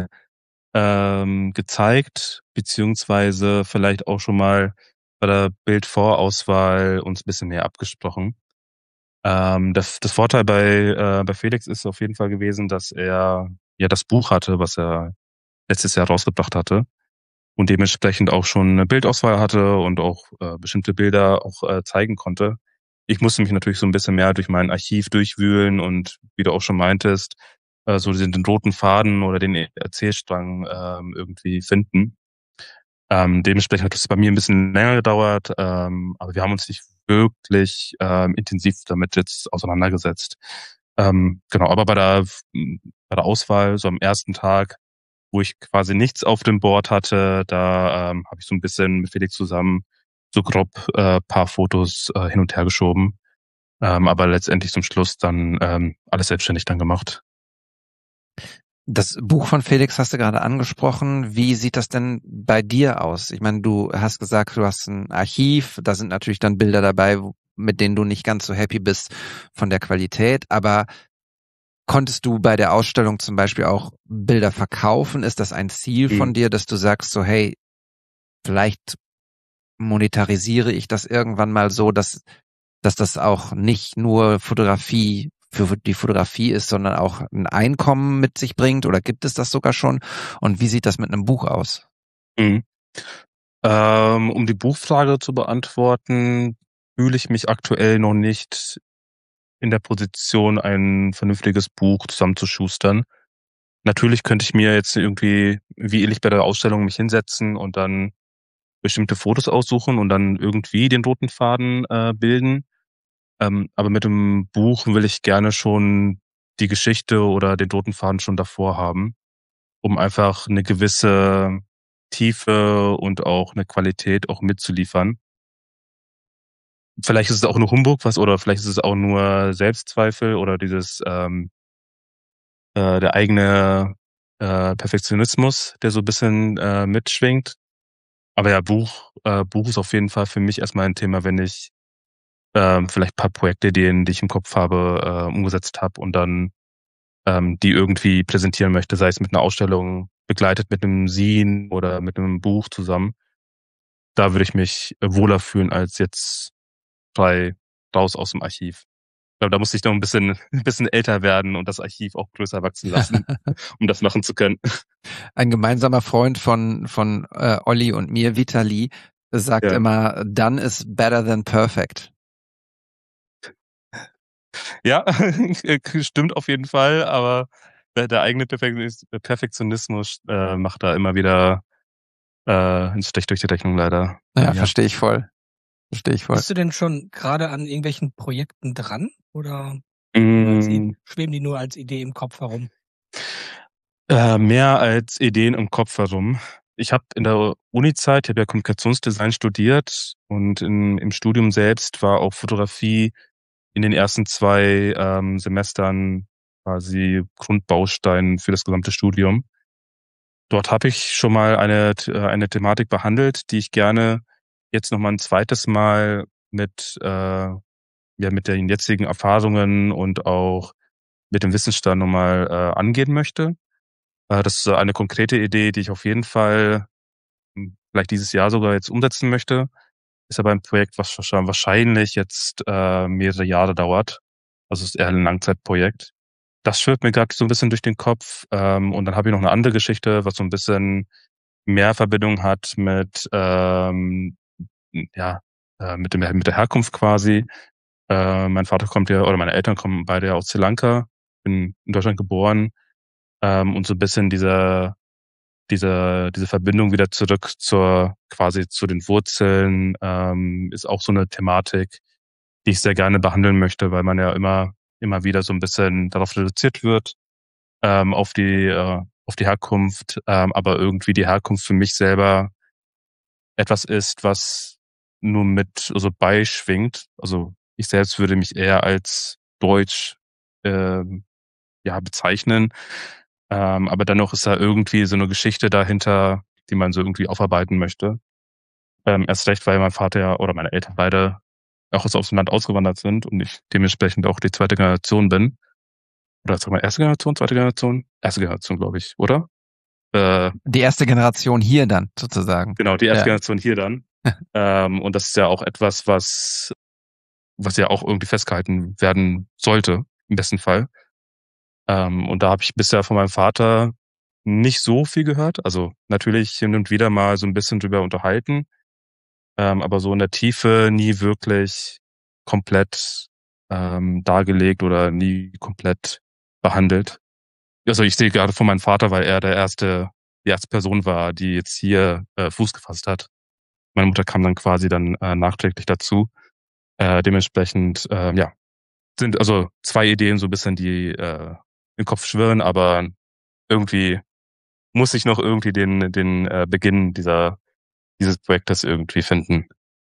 ähm, gezeigt, beziehungsweise vielleicht auch schon mal bei der Bildvorauswahl uns ein bisschen mehr abgesprochen. Ähm, das, das Vorteil bei, äh, bei Felix ist auf jeden Fall gewesen, dass er ja das Buch hatte, was er letztes Jahr rausgebracht hatte und dementsprechend auch schon eine Bildauswahl hatte und auch äh, bestimmte Bilder auch äh, zeigen konnte. Ich musste mich natürlich so ein bisschen mehr durch mein Archiv durchwühlen und wie du auch schon meintest, äh, so den, den roten Faden oder den Erzählstrang ähm, irgendwie finden. Ähm, dementsprechend hat es bei mir ein bisschen länger gedauert, ähm, aber wir haben uns nicht wirklich ähm, intensiv damit jetzt auseinandergesetzt. Ähm, genau, aber bei der, bei der Auswahl, so am ersten Tag, wo ich quasi nichts auf dem Board hatte, da ähm, habe ich so ein bisschen mit Felix zusammen so grob äh, paar Fotos äh, hin und her geschoben. Ähm, aber letztendlich zum Schluss dann ähm, alles selbstständig dann gemacht. Das Buch von Felix hast du gerade angesprochen. Wie sieht das denn bei dir aus? Ich meine, du hast gesagt, du hast ein Archiv. Da sind natürlich dann Bilder dabei, mit denen du nicht ganz so happy bist von der Qualität. Aber konntest du bei der Ausstellung zum Beispiel auch Bilder verkaufen? Ist das ein Ziel von Mhm. dir, dass du sagst so, hey, vielleicht monetarisiere ich das irgendwann mal so, dass, dass das auch nicht nur Fotografie für die Fotografie ist, sondern auch ein Einkommen mit sich bringt? Oder gibt es das sogar schon? Und wie sieht das mit einem Buch aus? Mhm. Ähm, um die Buchfrage zu beantworten, fühle ich mich aktuell noch nicht in der Position, ein vernünftiges Buch zusammenzuschustern. Natürlich könnte ich mir jetzt irgendwie, wie ähnlich bei der Ausstellung, mich hinsetzen und dann bestimmte Fotos aussuchen und dann irgendwie den roten Faden äh, bilden. Ähm, aber mit dem Buch will ich gerne schon die Geschichte oder den roten Faden schon davor haben, um einfach eine gewisse Tiefe und auch eine Qualität auch mitzuliefern. Vielleicht ist es auch nur Humbug, was oder vielleicht ist es auch nur Selbstzweifel oder dieses ähm, äh, der eigene äh, Perfektionismus, der so ein bisschen äh, mitschwingt. Aber ja, Buch äh, Buch ist auf jeden Fall für mich erstmal ein Thema, wenn ich ähm, vielleicht ein paar Projektideen, die ich im Kopf habe, äh, umgesetzt habe und dann ähm, die irgendwie präsentieren möchte, sei es mit einer Ausstellung begleitet mit einem Zine oder mit einem Buch zusammen. da würde ich mich wohler fühlen als jetzt frei raus aus dem Archiv. Ich glaube, da musste ich noch ein bisschen, ein bisschen älter werden und das Archiv auch größer wachsen lassen, um das machen zu können. Ein gemeinsamer Freund von von äh, Olli und mir, Vitali, sagt Ja. immer, done is better than perfect. Ja, stimmt auf jeden Fall, aber der, der eigene Perfektionis- Perfektionismus äh, macht da immer wieder äh, einen Stich durch die Rechnung leider. Ja, Ja. verstehe ich voll. Verstehe ich voll. Bist du denn schon gerade an irgendwelchen Projekten dran oder Mm, schweben die nur als Idee im Kopf herum? äh, mehr als Ideen im Kopf herum. Ich habe in der Uni-Zeit, ich habe ja Kommunikationsdesign studiert und in, im Studium selbst war auch Fotografie in den ersten zwei ähm, Semestern quasi Grundbaustein für das gesamte Studium. Dort habe ich schon mal eine, eine Thematik behandelt, die ich gerne jetzt noch mal ein zweites Mal mit, äh, ja, mit den jetzigen Erfahrungen und auch mit dem Wissensstand noch mal äh, angehen möchte. Äh, das ist eine konkrete Idee, die ich auf jeden Fall hm, vielleicht dieses Jahr sogar jetzt umsetzen möchte. Ist aber ein Projekt, was wahrscheinlich jetzt äh, mehrere Jahre dauert. Also es ist eher ein Langzeitprojekt. Das schwirrt mir gerade so ein bisschen durch den Kopf. Ähm, und dann habe ich noch eine andere Geschichte, was so ein bisschen mehr Verbindung hat mit ähm, ja äh, mit dem mit der Herkunft quasi. Äh, mein Vater kommt ja oder meine Eltern kommen beide ja aus Sri Lanka. Bin in Deutschland geboren ähm, und so ein bisschen dieser diese diese Verbindung wieder zurück zur quasi zu den Wurzeln ähm, ist auch so eine Thematik, die ich sehr gerne behandeln möchte, weil man ja immer immer wieder so ein bisschen darauf reduziert wird ähm, auf die äh, auf die Herkunft, ähm, aber irgendwie die Herkunft für mich selber etwas ist, was nur mit also beischwingt. Also ich selbst würde mich eher als deutsch ähm, ja bezeichnen. Ähm, aber dennoch ist da irgendwie so eine Geschichte dahinter, die man so irgendwie aufarbeiten möchte. Ähm, erst recht, weil mein Vater ja oder meine Eltern beide auch aus dem Land ausgewandert sind und ich dementsprechend auch die zweite Generation bin. Oder sag mal, erste Generation, zweite Generation? Erste Generation, glaube ich, oder? Äh, Die erste Generation hier dann sozusagen. genau, die erste Ja. Generation hier dann. ähm, und das ist ja auch etwas, was, was ja auch irgendwie festgehalten werden sollte, im besten Fall. Ähm, und da habe ich bisher von meinem Vater nicht so viel gehört. Also natürlich hin und wieder mal so ein bisschen drüber unterhalten, ähm, aber so in der Tiefe nie wirklich komplett ähm, dargelegt oder nie komplett behandelt. Also ich sehe gerade von meinem Vater, weil er der erste, die erste Person war, die jetzt hier äh, Fuß gefasst hat. Meine Mutter kam dann quasi dann äh, nachträglich dazu. Äh, dementsprechend, äh, ja, sind also zwei Ideen so ein bisschen, die äh, im Kopf schwirren, aber irgendwie muss ich noch irgendwie den den äh, Beginn dieser dieses Projektes irgendwie finden.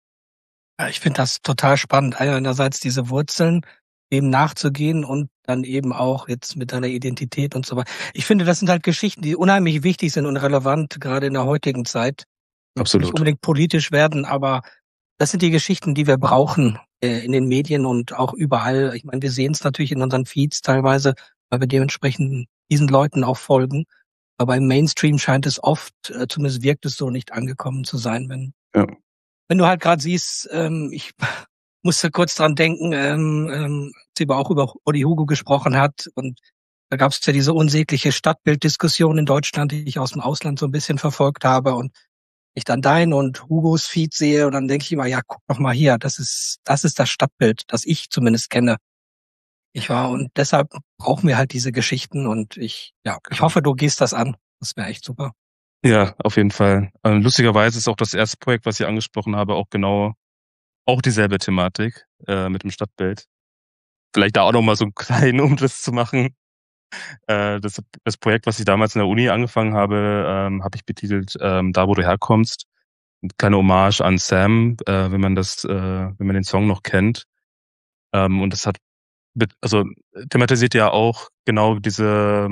Ja, ich finde das total spannend. Einerseits diese Wurzeln eben nachzugehen und dann eben auch jetzt mit deiner Identität und so weiter. Ich finde, das sind halt Geschichten, die unheimlich wichtig sind und relevant, gerade in der heutigen Zeit. Absolut. Nicht unbedingt politisch werden, aber das sind die Geschichten, die wir brauchen äh, in den Medien und auch überall. Ich meine, wir sehen es natürlich in unseren Feeds teilweise, weil wir dementsprechend diesen Leuten auch folgen. Aber im Mainstream scheint es oft, äh, zumindest wirkt es so, nicht angekommen zu sein, wenn Ja. wenn du halt gerade siehst, ähm, ich musste kurz dran denken, ähm, ähm, als sie aber auch über Olli Hugo gesprochen hat und da gab es ja diese unsägliche Stadtbilddiskussion in Deutschland, die ich aus dem Ausland so ein bisschen verfolgt habe und ich dann dein und Hugos Feed sehe und dann denke ich immer, ja, guck doch mal hier, das ist das ist das Stadtbild, das ich zumindest kenne. Ich war und deshalb brauchen wir halt diese Geschichten und ich ja, ich hoffe, du gehst das an. Das wäre echt super. Ja, auf jeden Fall. Ähm, lustigerweise ist auch das erste Projekt, was ich angesprochen habe, auch genau auch dieselbe Thematik äh, mit dem Stadtbild. Vielleicht da auch noch mal so einen kleinen Umriss zu machen. Äh, das, das Projekt, was ich damals in der Uni angefangen habe, ähm, habe ich betitelt ähm, Da, wo du herkommst. Eine kleine Hommage an Sam, äh, wenn man das, äh, wenn man den Song noch kennt. Ähm, und das hat, also thematisiert ja auch genau diese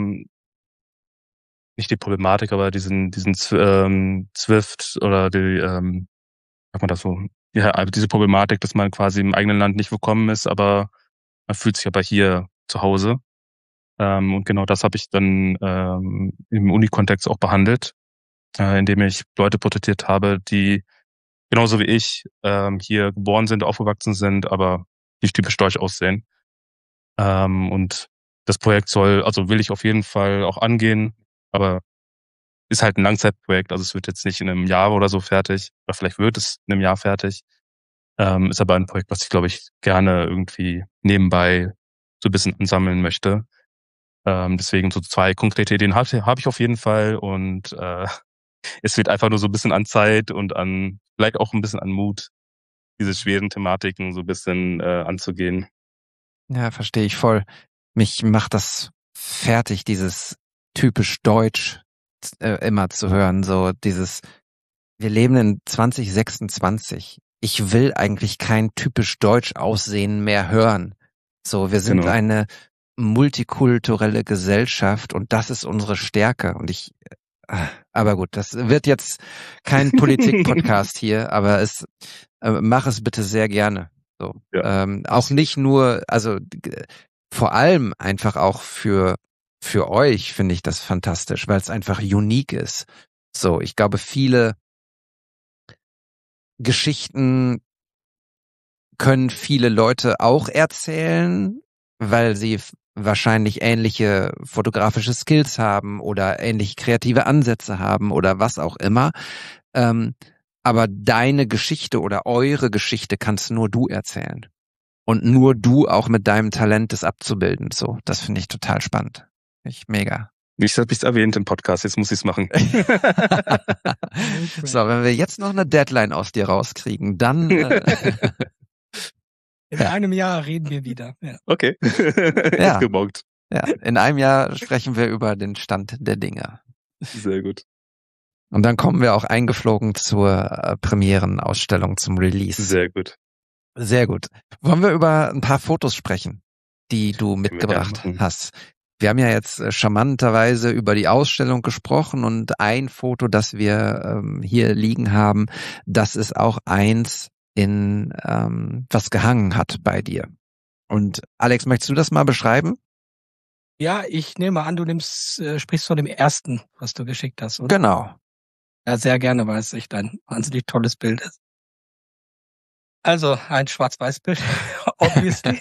nicht die Problematik, aber diesen diesen ähm, Zwift oder die, ähm, sagt man das so, ja, also diese Problematik, dass man quasi im eigenen Land nicht willkommen ist, aber man fühlt sich aber hier zu Hause. Ähm, und genau das habe ich dann ähm, im Uni-Kontext auch behandelt, äh, indem ich Leute porträtiert habe, die genauso wie ich ähm, hier geboren sind, aufgewachsen sind, aber nicht typisch deutsch aussehen. Ähm, und das Projekt soll, also will ich auf jeden Fall auch angehen, aber ist halt ein Langzeitprojekt, also es wird jetzt nicht in einem Jahr oder so fertig, oder vielleicht wird es in einem Jahr fertig. Ähm, ist aber ein Projekt, was ich, glaube ich, gerne irgendwie nebenbei so ein bisschen ansammeln möchte. Ähm, deswegen so zwei konkrete Ideen habe hab ich auf jeden Fall und äh, es wird einfach nur so ein bisschen an Zeit und an, vielleicht auch ein bisschen an Mut, diese schweren Thematiken so ein bisschen äh, anzugehen. Ja, verstehe ich voll. Mich macht das fertig, dieses typisch Deutsch äh, immer zu hören, so dieses, wir leben in zwanzig sechsundzwanzig. Ich will eigentlich kein typisch Deutsch Aussehen mehr hören. So, wir sind Genau. eine multikulturelle Gesellschaft und das ist unsere Stärke. Und ich, äh, aber gut, das wird jetzt kein Politik-Podcast hier, aber es, äh, mach es bitte sehr gerne. So, Ja. ähm, auch nicht nur, also g- vor allem einfach auch für für euch finde ich das fantastisch, weil es einfach unique ist. So, ich glaube, viele Geschichten können viele Leute auch erzählen, weil sie f- wahrscheinlich ähnliche fotografische Skills haben oder ähnliche kreative Ansätze haben oder was auch immer. Ähm, aber deine Geschichte oder eure Geschichte kannst nur du erzählen. Und nur du auch mit deinem Talent das abzubilden. So, das finde ich total spannend. Ich mega. Ich habe es erwähnt im Podcast, jetzt muss ich es machen. So, wenn wir jetzt noch eine Deadline aus dir rauskriegen, dann äh, In Ja. einem Jahr reden wir wieder. Ja. Okay. Ja. Ausgemoggt. ja, in einem Jahr sprechen wir über den Stand der Dinge. Sehr gut. Und dann kommen wir auch eingeflogen zur äh, Premierenausstellung, zum Release. Sehr gut. Sehr gut. Wollen wir über ein paar Fotos sprechen, die du wir mitgebracht gerne machen. hast? Wir haben ja jetzt äh, charmanterweise über die Ausstellung gesprochen und ein Foto, das wir ähm, hier liegen haben, das ist auch eins, in ähm, was gehangen hat bei dir. Und Alex, möchtest du das mal beschreiben? Ja, ich nehme an, du nimmst, äh, sprichst von dem ersten, was du geschickt hast, oder? Genau. Ja, sehr gerne, weil es echt ein wahnsinnig tolles Bild ist. Also ein Schwarz-Weiß-Bild, obviously.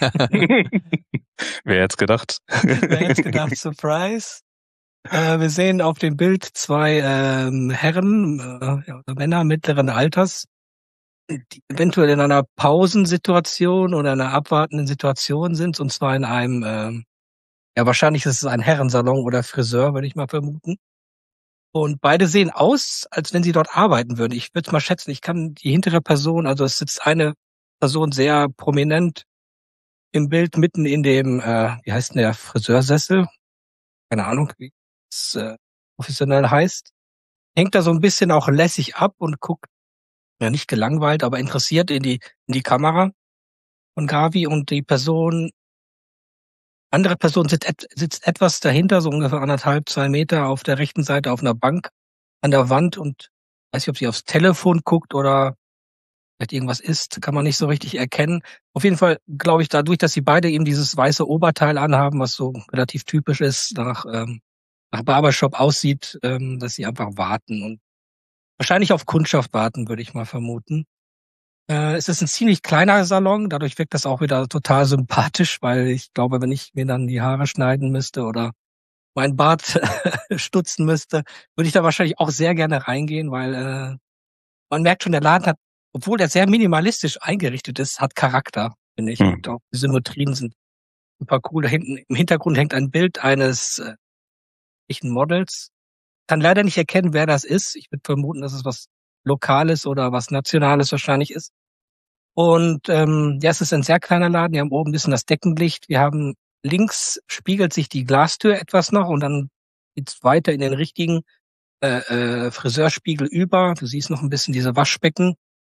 Wer hätte gedacht? Wer hätte gedacht, Surprise. Äh, wir sehen auf dem Bild zwei ähm, Herren, äh, ja, Männer mittleren Alters, die eventuell in einer Pausensituation oder einer abwartenden Situation sind, und zwar in einem, ähm, ja wahrscheinlich ist es ein Herrensalon oder Friseur, würde ich mal vermuten. Und beide sehen aus, als wenn sie dort arbeiten würden. Ich würde mal schätzen, ich kann die hintere Person, also es sitzt eine Person sehr prominent im Bild mitten in dem, äh, wie heißt denn der, Friseursessel? Keine Ahnung, wie es äh, professionell heißt. Hängt da so ein bisschen auch lässig ab und guckt, ja nicht gelangweilt, aber interessiert in die in die Kamera von Gavi, und die Person, andere Person sitzt, et, sitzt etwas dahinter, so ungefähr anderthalb, zwei Meter auf der rechten Seite auf einer Bank an der Wand und weiß nicht, ob sie aufs Telefon guckt oder vielleicht irgendwas isst, kann man nicht so richtig erkennen. Auf jeden Fall glaube ich, dadurch, dass sie beide eben dieses weiße Oberteil anhaben, was so relativ typisch ist, nach, ähm, nach Barbershop aussieht, ähm, dass sie einfach warten und wahrscheinlich auf Kundschaft warten, würde ich mal vermuten. Äh, es ist ein ziemlich kleiner Salon, dadurch wirkt das auch wieder total sympathisch, weil ich glaube, wenn ich mir dann die Haare schneiden müsste oder mein Bart stutzen müsste, würde ich da wahrscheinlich auch sehr gerne reingehen, weil äh, man merkt schon, der Laden hat, obwohl er sehr minimalistisch eingerichtet ist, hat Charakter, finde ich. Hm. Und auch die Symmetrien sind super cool. Da hinten im Hintergrund hängt ein Bild eines äh, echten Models. Kann leider nicht erkennen, wer das ist. Ich würde vermuten, dass es was Lokales oder was Nationales wahrscheinlich ist. Und ähm, ja, es ist ein sehr kleiner Laden. Wir haben oben ein bisschen das Deckenlicht. Wir haben links spiegelt sich die Glastür etwas noch und dann geht's weiter in den richtigen äh, äh, Friseurspiegel über. Du siehst noch ein bisschen diese Waschbecken.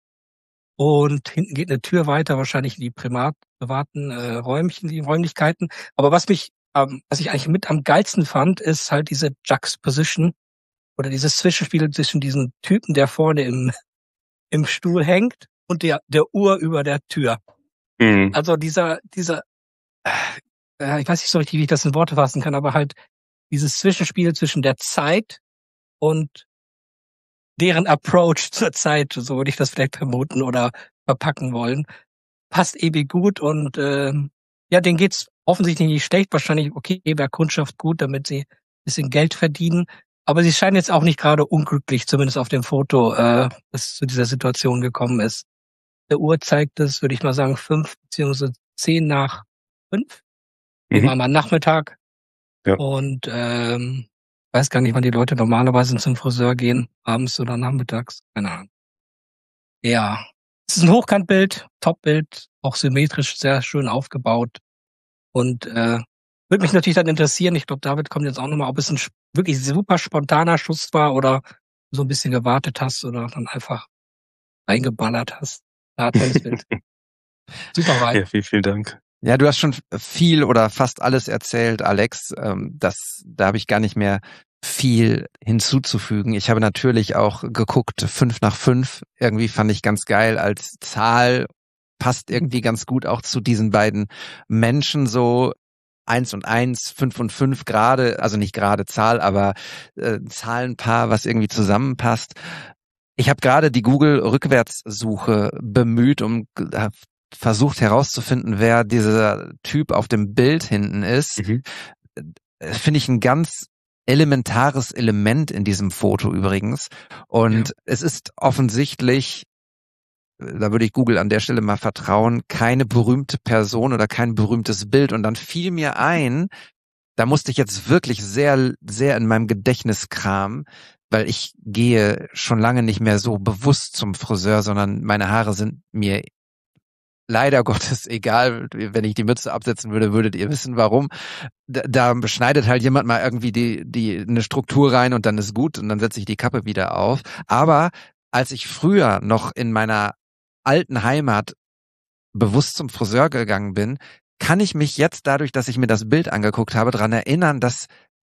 Und hinten geht eine Tür weiter, wahrscheinlich in die privat, privaten äh, Räumchen, die Räumlichkeiten. Aber was mich, ähm, was ich eigentlich mit am geilsten fand, ist halt diese Juxtaposition oder dieses Zwischenspiel zwischen diesem Typen, der vorne im im Stuhl hängt, und der der Uhr über der Tür. Mhm. Also dieser dieser, äh, ich weiß nicht so richtig, wie ich das in Worte fassen kann, aber halt dieses Zwischenspiel zwischen der Zeit und deren Approach zur Zeit, so würde ich das vielleicht vermuten oder verpacken wollen. Passt ewig gut und ähm, ja, denen geht's offensichtlich nicht schlecht. Wahrscheinlich, okay, wäre Kundschaft gut, damit sie ein bisschen Geld verdienen. Aber sie scheinen jetzt auch nicht gerade unglücklich, zumindest auf dem Foto, äh, das zu dieser Situation gekommen ist. Der Uhr zeigt es, würde ich mal sagen, fünf beziehungsweise zehn nach fünf. Mhm. War mal Nachmittag. Ja. Und ähm, weiß gar nicht, wann die Leute normalerweise zum Friseur gehen, abends oder nachmittags. Keine Ahnung. Ja, es ist ein Hochkantbild, Topbild, auch symmetrisch sehr schön aufgebaut. Und äh, würde mich natürlich dann interessieren, ich glaube, David kommt jetzt auch nochmal, ob es ein wirklich super spontaner Schuss war oder so ein bisschen gewartet hast oder dann einfach reingeballert hast. Da hat man das Bild. Super weit. Ja, vielen, vielen Dank. Ja, du hast schon viel oder fast alles erzählt, Alex. Ähm, das, da habe ich gar nicht mehr viel hinzuzufügen. Ich habe natürlich auch geguckt, fünf nach fünf. Irgendwie fand ich ganz geil als Zahl. Passt irgendwie ganz gut auch zu diesen beiden Menschen so. Eins und eins, fünf und fünf gerade, also nicht gerade Zahl, aber äh, Zahlenpaar, was irgendwie zusammenpasst. Ich habe gerade die Google-Rückwärtssuche bemüht, um äh, versucht herauszufinden, wer dieser Typ auf dem Bild hinten ist. Mhm. Finde ich ein ganz elementares Element in diesem Foto übrigens. Und ja. Es ist offensichtlich, da würde ich Google an der Stelle mal vertrauen, keine berühmte Person oder kein berühmtes Bild. Und dann fiel mir ein, da musste ich jetzt wirklich sehr, sehr in meinem Gedächtnis kramen, weil ich gehe schon lange nicht mehr so bewusst zum Friseur, sondern meine Haare sind mir leider Gottes egal. Wenn ich die Mütze absetzen würde, würdet ihr wissen, warum. Da, da beschneidet halt jemand mal irgendwie die, die, eine Struktur rein und dann ist gut und dann setze ich die Kappe wieder auf. Aber als ich früher noch in meiner alten Heimat bewusst zum Friseur gegangen bin, kann ich mich jetzt dadurch, dass ich mir das Bild angeguckt habe, daran erinnern, dass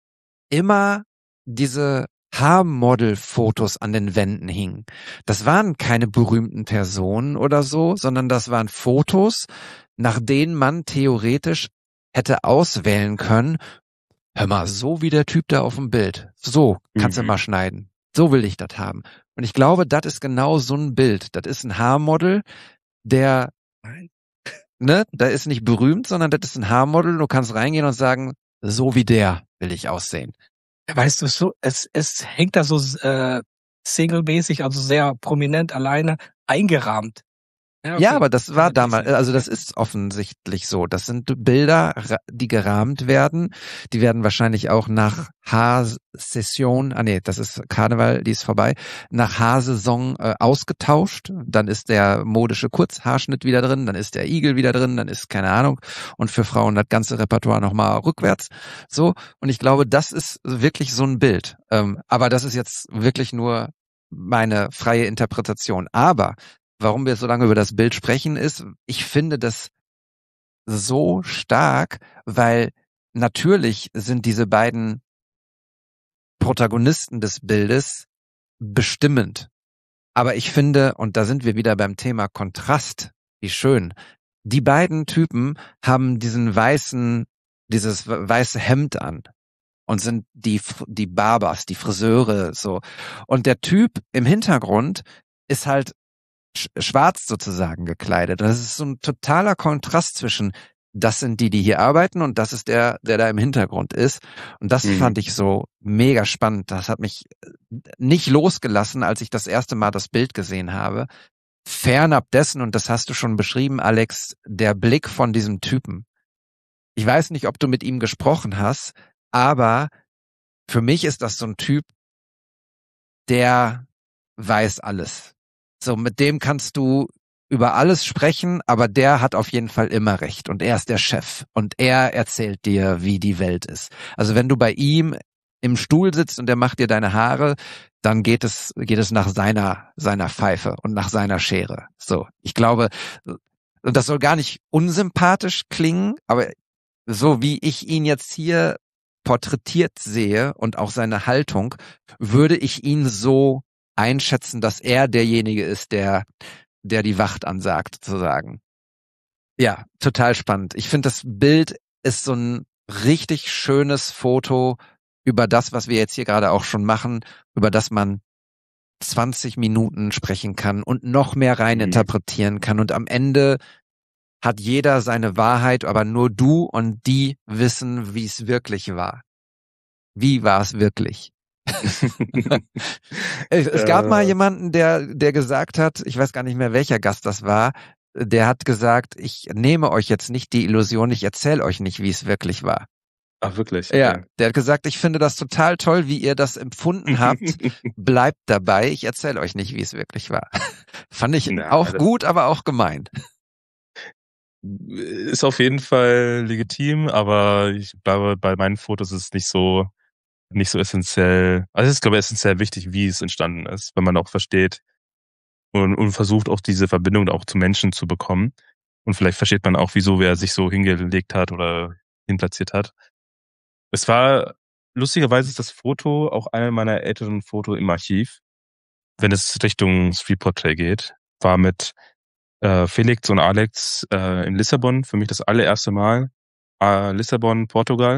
immer diese Haarmodel-Fotos an den Wänden hingen. Das waren keine berühmten Personen oder so, sondern das waren Fotos, nach denen man theoretisch hätte auswählen können, hör mal, so wie der Typ da auf dem Bild. So, kannst mhm. du mal schneiden. So will ich das haben. Und ich glaube, das ist genau so ein Bild. Das ist ein Haarmodel, der, ne, da ist nicht berühmt, sondern das ist ein Haarmodel. Du kannst reingehen und sagen, so wie der will ich aussehen. Weißt du, so, es, es hängt da so äh, single-mäßig, also sehr prominent alleine eingerahmt. Ja, okay. Ja, aber das war damals, also das ist offensichtlich so. Das sind Bilder, die gerahmt werden. Die werden wahrscheinlich auch nach Haarsession, ah nee, das ist Karneval, die ist vorbei, nach Haarsaison äh, ausgetauscht. Dann ist der modische Kurzhaarschnitt wieder drin, dann ist der Igel wieder drin, dann ist keine Ahnung. Und für Frauen das ganze Repertoire nochmal rückwärts. So, und ich glaube, das ist wirklich so ein Bild. Ähm, aber das ist jetzt wirklich nur meine freie Interpretation. Aber warum wir so lange über das Bild sprechen, ist, ich finde das so stark, weil natürlich sind diese beiden Protagonisten des Bildes bestimmend. Aber ich finde, und da sind wir wieder beim Thema Kontrast, wie schön, die beiden Typen haben diesen weißen, dieses weiße Hemd an und sind die, die Barbers, die Friseure, so. Und der Typ im Hintergrund ist halt schwarz sozusagen gekleidet. Das ist so ein totaler Kontrast zwischen, das sind die, die hier arbeiten und das ist der, der da im Hintergrund ist. Und das mhm. fand ich so mega spannend. Das hat mich nicht losgelassen, als ich das erste Mal das Bild gesehen habe. Fernab dessen, und das hast du schon beschrieben, Alex, der Blick von diesem Typen. Ich weiß nicht, ob du mit ihm gesprochen hast, aber für mich ist das so ein Typ, der weiß alles. So, mit dem kannst du über alles sprechen, aber der hat auf jeden Fall immer recht und er ist der Chef und er erzählt dir, wie die Welt ist. Also wenn du bei ihm im Stuhl sitzt und er macht dir deine Haare, dann geht es geht es nach seiner seiner Pfeife und nach seiner Schere. So, ich glaube, und das soll gar nicht unsympathisch klingen, aber so wie ich ihn jetzt hier porträtiert sehe und auch seine Haltung, würde ich ihn so einschätzen, dass er derjenige ist, der der die Wacht ansagt, sozusagen. Ja, total spannend. Ich finde, das Bild ist so ein richtig schönes Foto über das, was wir jetzt hier gerade auch schon machen, über das man zwanzig Minuten sprechen kann und noch mehr rein Mhm. interpretieren kann und am Ende hat jeder seine Wahrheit, aber nur du und die wissen, wie es wirklich war. Wie war es wirklich? Es, es gab mal Äh, jemanden, der, der gesagt hat, ich weiß gar nicht mehr, welcher Gast das war, der hat gesagt, ich nehme euch jetzt nicht die Illusion, ich erzähle euch nicht, wie es wirklich war. Ach, wirklich? Ja, Okay. der hat gesagt, ich finde das total toll, wie ihr das empfunden habt. Bleibt dabei, ich erzähle euch nicht, wie es wirklich war. Fand ich Na, auch das gut, aber auch gemein. ist auf jeden Fall legitim, aber ich glaube, bei meinen Fotos ist es nicht so, nicht so essentiell. Also es ist, glaube ich, essentiell wichtig, wie es entstanden ist, wenn man auch versteht und, und versucht auch diese Verbindung auch zu Menschen zu bekommen. Und vielleicht versteht man auch, wieso wer sich so hingelegt hat oder hinplatziert hat. Es war, lustigerweise ist das Foto auch einer meiner älteren Fotos im Archiv, wenn es Richtung Street Portrait geht. War mit äh, Felix und Alex äh, in Lissabon, für mich das allererste Mal. Äh, Lissabon, Portugal.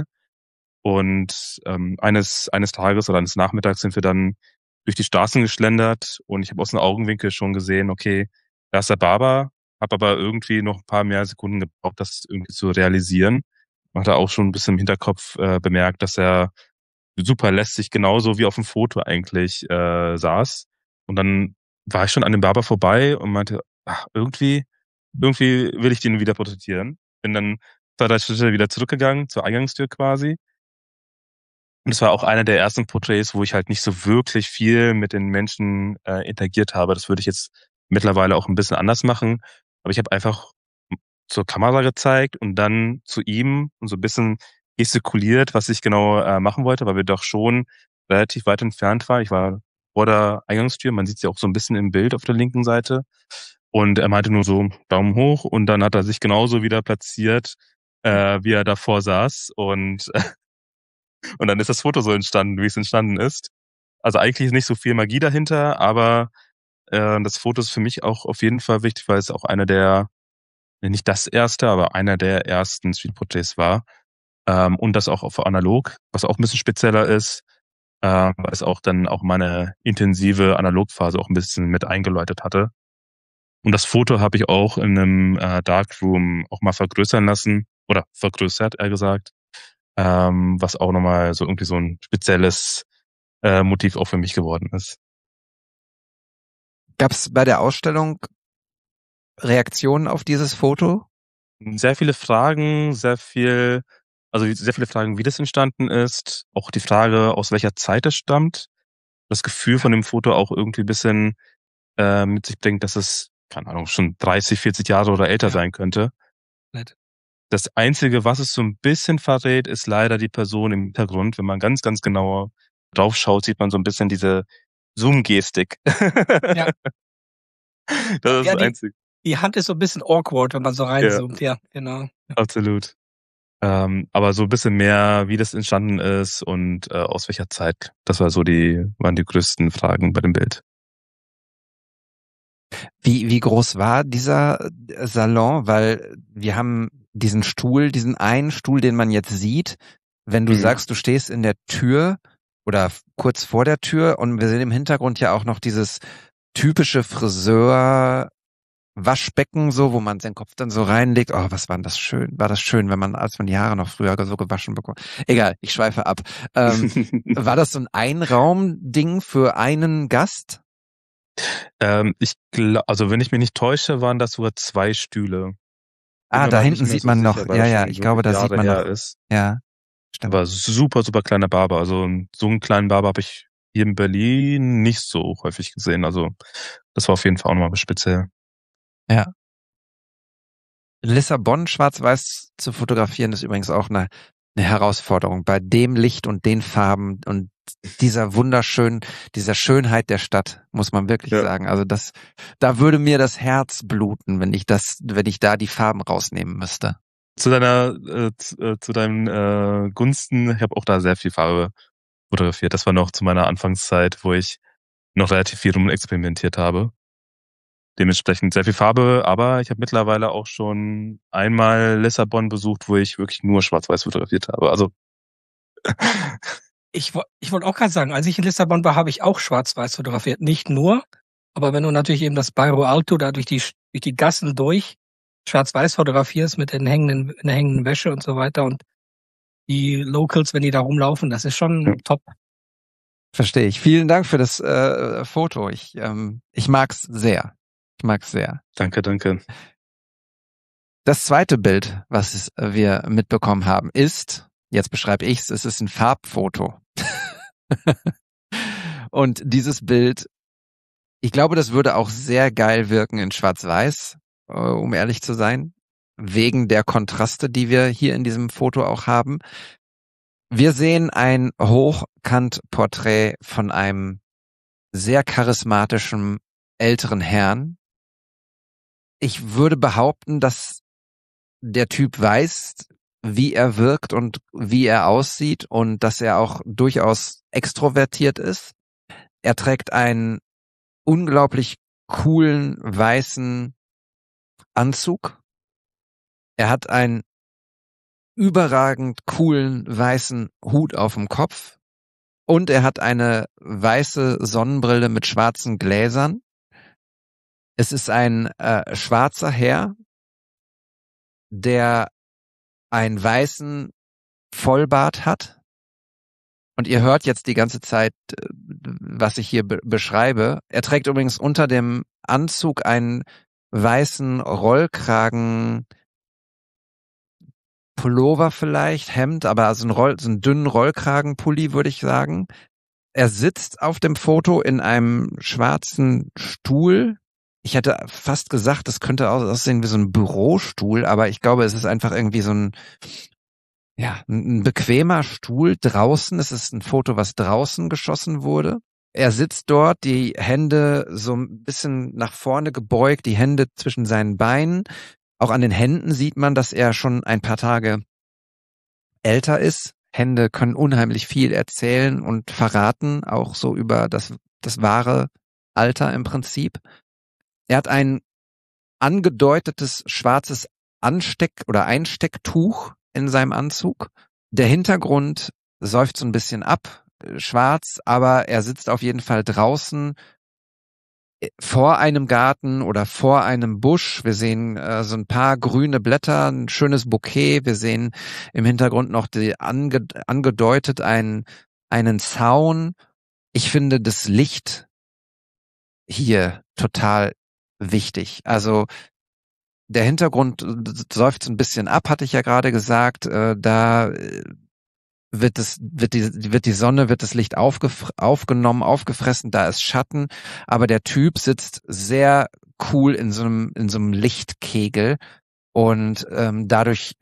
Und ähm, eines, eines Tages oder eines Nachmittags sind wir dann durch die Straßen geschlendert und ich habe aus dem Augenwinkel schon gesehen, okay, da ist der Barber, habe aber irgendwie noch ein paar mehr Sekunden gebraucht, das irgendwie zu realisieren. Man hat da auch schon ein bisschen im Hinterkopf äh, bemerkt, dass er super lästig, genauso wie auf dem Foto eigentlich äh, saß. Und dann war ich schon an dem Barber vorbei und meinte, ach, irgendwie, irgendwie will ich den wieder porträtieren. Bin dann zwei, drei Schritte wieder zurückgegangen, zur Eingangstür quasi. Und es war auch einer der ersten Porträts, wo ich halt nicht so wirklich viel mit den Menschen äh, interagiert habe. Das würde ich jetzt mittlerweile auch ein bisschen anders machen. Aber ich habe einfach zur Kamera gezeigt und dann zu ihm und so ein bisschen gestikuliert, was ich genau äh, machen wollte, weil wir doch schon relativ weit entfernt waren. Ich war vor der Eingangstür, man sieht sie auch so ein bisschen im Bild auf der linken Seite. Und er meinte nur so Daumen hoch und dann hat er sich genauso wieder platziert, äh, wie er davor saß. Und Und dann ist das Foto so entstanden, wie es entstanden ist. Also eigentlich ist nicht so viel Magie dahinter, aber äh, das Foto ist für mich auch auf jeden Fall wichtig, weil es auch einer der, nicht das erste, aber einer der ersten Street-Porträts war. Ähm, und das auch auf analog, was auch ein bisschen spezieller ist, äh, weil es auch dann auch meine intensive Analogphase auch ein bisschen mit eingeläutet hatte. Und das Foto habe ich auch in einem äh, Darkroom auch mal vergrößern lassen, oder vergrößert, eher gesagt. Ähm, was auch nochmal so irgendwie so ein spezielles äh, Motiv auch für mich geworden ist. Gab es bei der Ausstellung Reaktionen auf dieses Foto? Sehr viele Fragen, sehr viel, also sehr viele Fragen, wie das entstanden ist. Auch die Frage, aus welcher Zeit es stammt. Das Gefühl von dem Foto auch irgendwie ein bisschen äh, mit sich bringt, dass es, keine Ahnung, schon dreißig, vierzig Jahre oder älter Ja. sein könnte. Nett. Das Einzige, was es so ein bisschen verrät, ist leider die Person im Hintergrund. Wenn man ganz, ganz genau drauf schaut, sieht man so ein bisschen diese Zoom-Gestik. Ja. Das ist Ja, das die, Einzige. die Hand ist so ein bisschen awkward, wenn man so reinzoomt. Ja, genau. Absolut. Ähm, aber so ein bisschen mehr, wie das entstanden ist und äh, aus welcher Zeit. Das war so die, waren die größten Fragen bei dem Bild. Wie, wie groß war dieser Salon? Weil wir haben diesen Stuhl, diesen einen Stuhl, den man jetzt sieht. Wenn du Mhm. sagst, du stehst in der Tür oder kurz vor der Tür und wir sehen im Hintergrund ja auch noch dieses typische Friseur Waschbecken so, wo man seinen Kopf dann so reinlegt. Oh, was war denn das schön? War das schön, wenn man, als man die Haare noch früher so gewaschen bekommt? Egal, ich schweife ab. Ähm, war das so ein Einraum-Ding für einen Gast? ähm, ich glaube, also wenn ich mich nicht täusche, waren das sogar zwei Stühle. Ah, Bin mir da aber hinten nicht mehr sieht so man sicher, noch, weil ja, das ja, schon ich so glaube, da Jahre sieht man her noch, ist. ja, stimmt. Aber super, super kleiner Barber. Also so einen kleinen Barber habe ich hier in Berlin nicht so häufig gesehen. Also das war auf jeden Fall auch nochmal speziell. Ja. Lissabon schwarz-weiß zu fotografieren ist übrigens auch eine, eine Herausforderung. Bei dem Licht und den Farben und dieser wunderschönen, dieser Schönheit der Stadt, muss man wirklich Ja. sagen. Also das, da würde mir das Herz bluten, wenn ich das, wenn ich da die Farben rausnehmen müsste. Zu deiner, äh, zu, äh, zu deinen äh, Gunsten, ich habe auch da sehr viel Farbe fotografiert. Das war noch zu meiner Anfangszeit, wo ich noch relativ viel rum experimentiert habe. Dementsprechend sehr viel Farbe, aber ich habe mittlerweile auch schon einmal Lissabon besucht, wo ich wirklich nur schwarz-weiß fotografiert habe. Also Ich, wo- ich wollte auch gerade sagen, als ich in Lissabon war, habe ich auch schwarz-weiß fotografiert. Nicht nur, aber wenn du natürlich eben das Bairro Alto da durch die, durch die Gassen durch schwarz-weiß fotografierst mit den hängenden, in der hängenden Wäsche und so weiter und die Locals, wenn die da rumlaufen, das ist schon Ja. top. Verstehe ich. Vielen Dank für das äh, Foto. Ich, ähm, ich mag's sehr. Ich mag's sehr. Danke, danke. Das zweite Bild, was wir mitbekommen haben, ist, jetzt beschreibe ich's, es ist ein Farbfoto. Und dieses Bild, ich glaube, das würde auch sehr geil wirken in Schwarz-Weiß, äh, um ehrlich zu sein, wegen der Kontraste, die wir hier in diesem Foto auch haben. Wir sehen ein Hochkantporträt von einem sehr charismatischen älteren Herrn. Ich würde behaupten, dass der Typ weiß, wie er wirkt und wie er aussieht und dass er auch durchaus extrovertiert ist. Er trägt einen unglaublich coolen weißen Anzug. Er hat einen überragend coolen weißen Hut auf dem Kopf und er hat eine weiße Sonnenbrille mit schwarzen Gläsern. Es ist ein äh, schwarzer Herr, der einen weißen Vollbart hat. Und ihr hört jetzt die ganze Zeit, äh, was ich hier be- beschreibe. Er trägt übrigens unter dem Anzug einen weißen Rollkragen Pullover vielleicht, Hemd, aber also ein Roll, so einen dünnen Rollkragenpulli, würde ich sagen. Er sitzt auf dem Foto in einem schwarzen Stuhl. Ich hätte fast gesagt, das könnte aussehen wie so ein Bürostuhl, aber ich glaube, es ist einfach irgendwie so ein, ja, ein bequemer Stuhl draußen. Es ist ein Foto, was draußen geschossen wurde. Er sitzt dort, die Hände so ein bisschen nach vorne gebeugt, die Hände zwischen seinen Beinen. Auch an den Händen sieht man, dass er schon ein paar Tage älter ist. Hände können unheimlich viel erzählen und verraten, auch so über das, das wahre Alter im Prinzip. Er hat ein angedeutetes schwarzes Ansteck- oder Einstecktuch in seinem Anzug. Der Hintergrund säuft so ein bisschen ab, schwarz, aber er sitzt auf jeden Fall draußen vor einem Garten oder vor einem Busch. Wir sehen äh, so ein paar grüne Blätter, ein schönes Bouquet. Wir sehen im Hintergrund noch die ange, angedeutet einen, einen Zaun. Ich finde das Licht hier total wichtig. Also der Hintergrund säuft so ein bisschen ab, hatte ich ja gerade gesagt. Äh, da wird es, wird die, wird die Sonne, wird das Licht aufgef- aufgenommen, aufgefressen, da ist Schatten, aber der Typ sitzt sehr cool in so einem, in so einem Lichtkegel und ähm, dadurch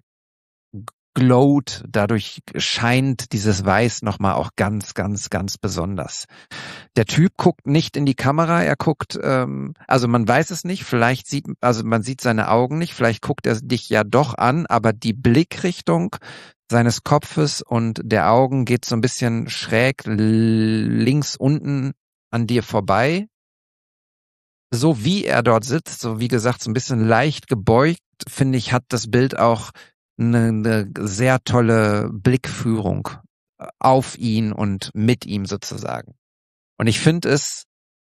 glowt, dadurch scheint dieses Weiß nochmal auch ganz, ganz, ganz besonders. Der Typ guckt nicht in die Kamera, er guckt, ähm, also man weiß es nicht, vielleicht sieht, also man sieht seine Augen nicht, vielleicht guckt er dich ja doch an, aber die Blickrichtung seines Kopfes und der Augen geht so ein bisschen schräg links unten an dir vorbei. So wie er dort sitzt, so wie gesagt, so ein bisschen leicht gebeugt, finde ich, hat das Bild auch eine, eine sehr tolle Blickführung auf ihn und mit ihm sozusagen. Und ich finde es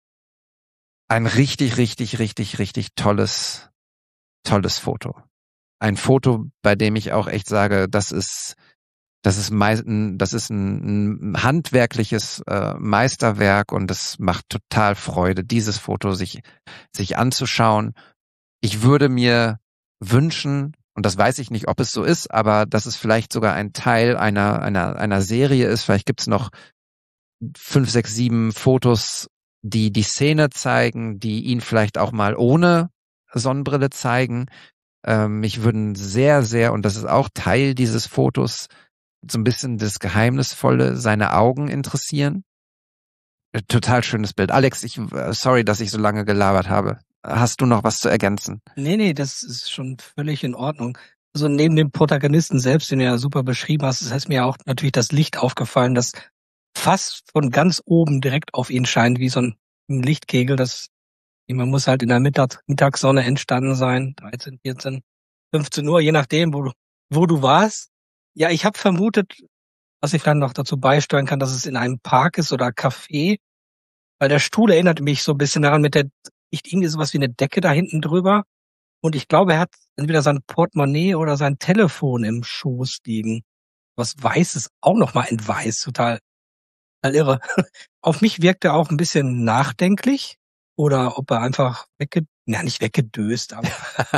ein richtig, richtig, richtig, richtig tolles, tolles Foto. Ein Foto, bei dem ich auch echt sage, das ist, das ist meist, das ist ein, ein handwerkliches äh, Meisterwerk und es macht total Freude, dieses Foto sich, sich anzuschauen. Ich würde mir wünschen, und das weiß ich nicht, ob es so ist, aber dass es vielleicht sogar ein Teil einer, einer, einer Serie ist. Vielleicht gibt's noch fünf, sechs, sieben Fotos, die die Szene zeigen, die ihn vielleicht auch mal ohne Sonnenbrille zeigen. Ähm, mich würden sehr, sehr, und das ist auch Teil dieses Fotos, so ein bisschen das Geheimnisvolle, seine Augen interessieren. Total schönes Bild. Alex, ich, sorry, dass ich so lange gelabert habe. Hast du noch was zu ergänzen? Nee, nee, das ist schon völlig in Ordnung. Also neben dem Protagonisten selbst, den du ja super beschrieben hast, ist mir auch natürlich das Licht aufgefallen, das fast von ganz oben direkt auf ihn scheint, wie so ein Lichtkegel. Das, man muss halt in der Mittag, Mittagssonne entstanden sein, dreizehn, vierzehn, fünfzehn Uhr, je nachdem, wo du, wo du warst. Ja, ich habe vermutet, was ich vielleicht noch dazu beisteuern kann, dass es in einem Park ist oder Café, weil der Stuhl erinnert mich so ein bisschen daran mit der, ich irgendwie sowas wie eine Decke da hinten drüber. Und ich glaube, er hat entweder sein Portemonnaie oder sein Telefon im Schoß liegen. Was Weißes, auch noch mal in Weiß, total, total irre. Auf mich wirkt er auch ein bisschen nachdenklich. Oder ob er einfach wegge, ja nicht weggedöst, aber,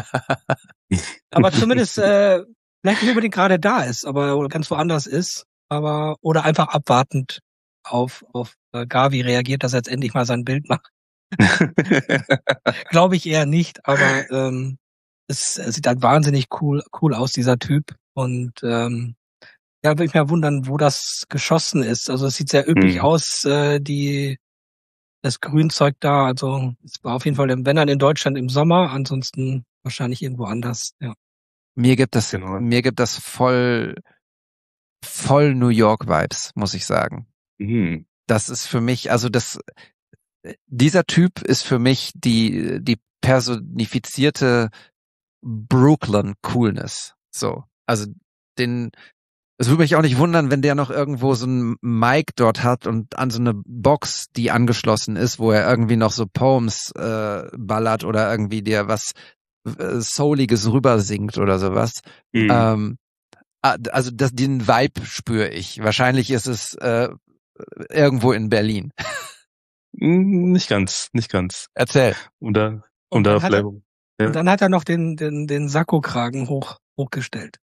aber zumindest äh, vielleicht nicht unbedingt gerade da ist, aber oder ganz woanders ist, aber oder einfach abwartend auf auf äh, Gavi reagiert, dass er jetzt endlich mal sein Bild macht. Glaube ich eher nicht, aber ähm, es, es sieht halt wahnsinnig cool cool aus, dieser Typ. Und ähm, ja, würde ich mir wundern, wo das geschossen ist. Also es sieht sehr üppig Hm. aus, äh, die das Grünzeug da. Also es war auf jeden Fall, wenn dann in Deutschland im Sommer, ansonsten wahrscheinlich irgendwo anders. Ja. Mir gibt das, Genau. mir gibt das voll, voll New York Vibes, muss ich sagen. Mhm. Das ist für mich, also das, dieser Typ ist für mich die, die personifizierte Brooklyn Coolness. So. Also den, es würde mich auch nicht wundern, wenn der noch irgendwo so ein Mic dort hat und an so eine Box, die angeschlossen ist, wo er irgendwie noch so Poems äh, ballert oder irgendwie der was äh, Souliges rüber singt oder sowas. Mhm. Ähm, also das, den Vibe spüre ich. Wahrscheinlich ist es äh, irgendwo in Berlin. Nicht ganz, nicht ganz. Erzähl. Und da, und Und da dann hat er- vielleicht. Ja. Und dann hat er noch den den den Sakko-Kragen hoch hochgestellt.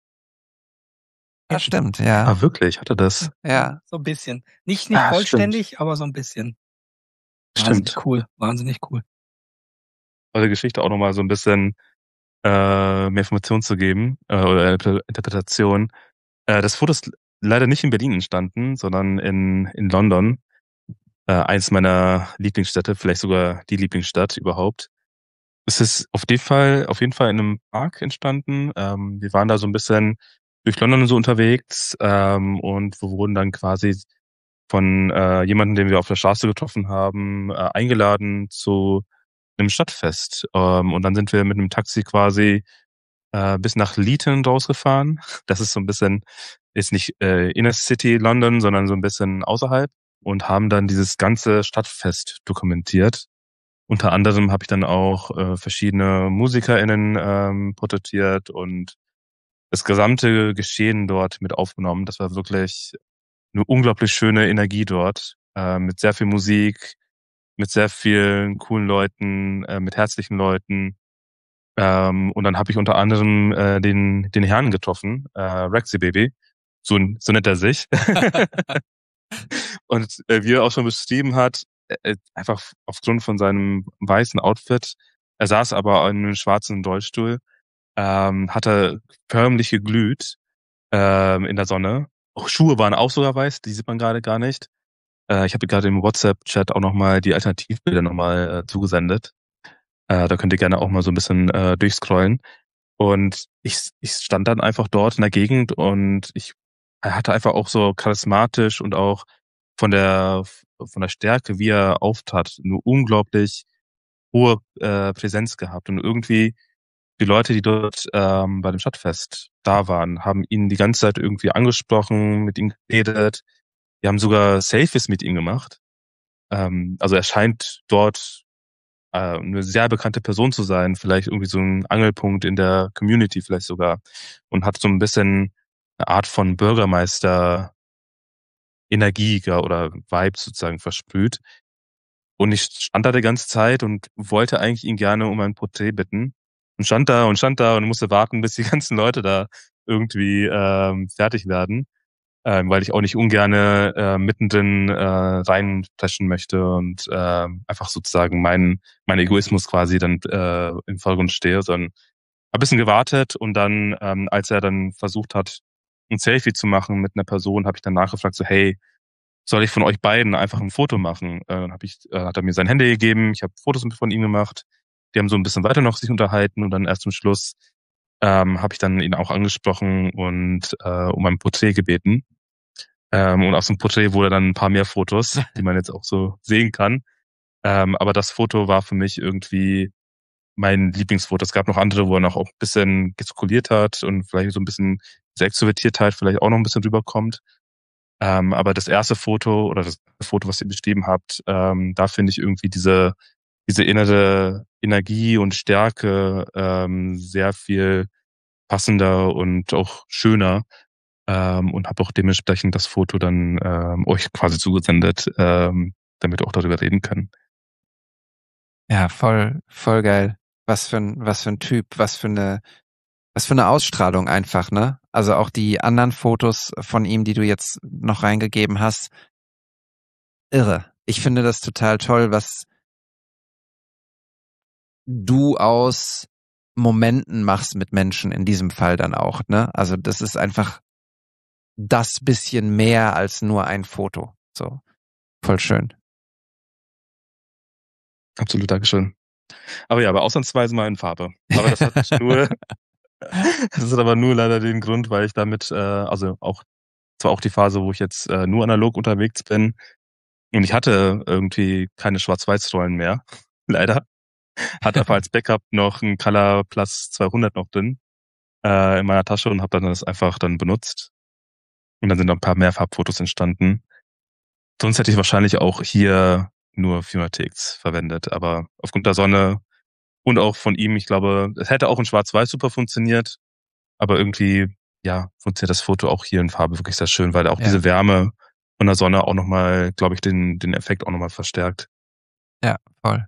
Das stimmt, ja. Ah, wirklich? Hat er das? Ja. So ein bisschen. Nicht nicht Ah, vollständig, aber so ein bisschen. Stimmt. Wahnsinnig cool, wahnsinnig cool. Eure Geschichte auch nochmal so ein bisschen äh, mehr Informationen zu geben äh, oder Inter- Interpretation. Äh, das Foto ist leider nicht in Berlin entstanden, sondern in, in London. Äh, eins meiner Lieblingsstädte, vielleicht sogar die Lieblingsstadt überhaupt. Es ist auf jeden Fall, auf jeden Fall in einem Park entstanden. Ähm, wir waren da so ein bisschen durch London so unterwegs ähm, und wir wurden dann quasi von äh, jemandem, den wir auf der Straße getroffen haben, äh, eingeladen zu einem Stadtfest. Ähm, und dann sind wir mit einem Taxi quasi äh, bis nach Leeton rausgefahren. Das ist so ein bisschen, ist nicht äh, Inner City London, sondern so ein bisschen außerhalb. Und haben dann dieses ganze Stadtfest dokumentiert. Unter anderem habe ich dann auch äh, verschiedene MusikerInnen ähm, porträtiert und das gesamte Geschehen dort mit aufgenommen. Das war wirklich eine unglaublich schöne Energie dort, äh, mit sehr viel Musik, mit sehr vielen coolen Leuten, äh, mit herzlichen Leuten. Ähm, und dann habe ich unter anderem äh, den den Herrn getroffen, äh, Rexy Baby. So, so nennt er sich. Und äh, wie er auch schon beschrieben hat, äh, einfach aufgrund von seinem weißen Outfit, er saß aber in einem schwarzen Rollstuhl, ähm, hat er förmlich geglüht ähm, in der Sonne. Auch Schuhe waren auch sogar weiß, die sieht man gerade gar nicht. Äh, ich habe gerade im WhatsApp-Chat auch nochmal die Alternativbilder nochmal äh, zugesendet. Äh, da könnt ihr gerne auch mal so ein bisschen äh, durchscrollen. Und ich, ich stand dann einfach dort in der Gegend und ich er hatte einfach auch so charismatisch und auch von der von der Stärke, wie er auftrat, eine unglaublich hohe äh, Präsenz gehabt. Und irgendwie die Leute, die dort ähm, bei dem Stadtfest da waren, haben ihn die ganze Zeit irgendwie angesprochen, mit ihm geredet. Die haben sogar Selfies mit ihm gemacht. Ähm, also er scheint dort äh, eine sehr bekannte Person zu sein, vielleicht irgendwie so ein Angelpunkt in der Community vielleicht sogar und hat so ein bisschen eine Art von Bürgermeister Energie oder Vibe sozusagen versprüht. Und ich stand da die ganze Zeit und wollte eigentlich ihn gerne um ein Porträt bitten. Und stand da und stand da und musste warten, bis die ganzen Leute da irgendwie ähm, fertig werden. Ähm, weil ich auch nicht ungerne äh, mittendrin äh, reinpreschen möchte und äh, einfach sozusagen mein, mein Egoismus quasi dann äh, im Vordergrund stehe, sondern ein bisschen gewartet und dann, ähm, als er dann versucht hat, ein Selfie zu machen mit einer Person, habe ich dann nachgefragt, so hey, soll ich von euch beiden einfach ein Foto machen? Äh, dann hab ich, äh, hat er mir sein Handy gegeben, ich habe Fotos von ihm gemacht, die haben so ein bisschen weiter noch sich unterhalten und dann erst zum Schluss ähm, habe ich dann ihn auch angesprochen und äh, um ein Porträt gebeten. Ähm, und aus dem Porträt wurde dann ein paar mehr Fotos, die man jetzt auch so sehen kann. Ähm, aber das Foto war für mich irgendwie mein Lieblingsfoto. Es gab noch andere, wo er noch auch ein bisschen gestikuliert hat und vielleicht so ein bisschen diese Extrovertiertheit vielleicht auch noch ein bisschen rüberkommt. Ähm, aber das erste Foto oder das Foto, was ihr beschrieben habt, ähm, da finde ich irgendwie diese, diese innere Energie und Stärke ähm, sehr viel passender und auch schöner. Ähm, und habe auch dementsprechend das Foto dann ähm, euch quasi zugesendet, ähm, damit wir auch darüber reden können. Ja, voll, voll geil. Was für ein, was für ein Typ, was für eine, was für eine Ausstrahlung einfach, ne? Also auch die anderen Fotos von ihm, die du jetzt noch reingegeben hast. Irre. Ich finde das total toll, was du aus Momenten machst mit Menschen in diesem Fall dann auch, ne? Also das ist einfach das bisschen mehr als nur ein Foto. So. Voll schön. Absolut, Dankeschön. Aber ja, aber ausnahmsweise mal in Farbe. Aber das hat nur, das hat aber nur leider den Grund, weil ich damit, äh, also auch, zwar auch die Phase, wo ich jetzt äh, nur analog unterwegs bin und ich hatte irgendwie keine Schwarz-Weiß-Rollen mehr, leider. Hatte aber als Backup noch ein Color Plus zweihundert noch drin äh, in meiner Tasche und habe dann das einfach dann benutzt. Und dann sind noch ein paar Mehrfarbfotos entstanden. Sonst hätte ich wahrscheinlich auch hier nur vier hundert T X verwendet, aber aufgrund der Sonne und auch von ihm, ich glaube, es hätte auch in Schwarz-Weiß super funktioniert, aber irgendwie, ja, funktioniert das Foto auch hier in Farbe wirklich sehr schön, weil auch Ja. diese Wärme von der Sonne auch nochmal, glaube ich, den, den Effekt auch nochmal verstärkt. Ja, voll.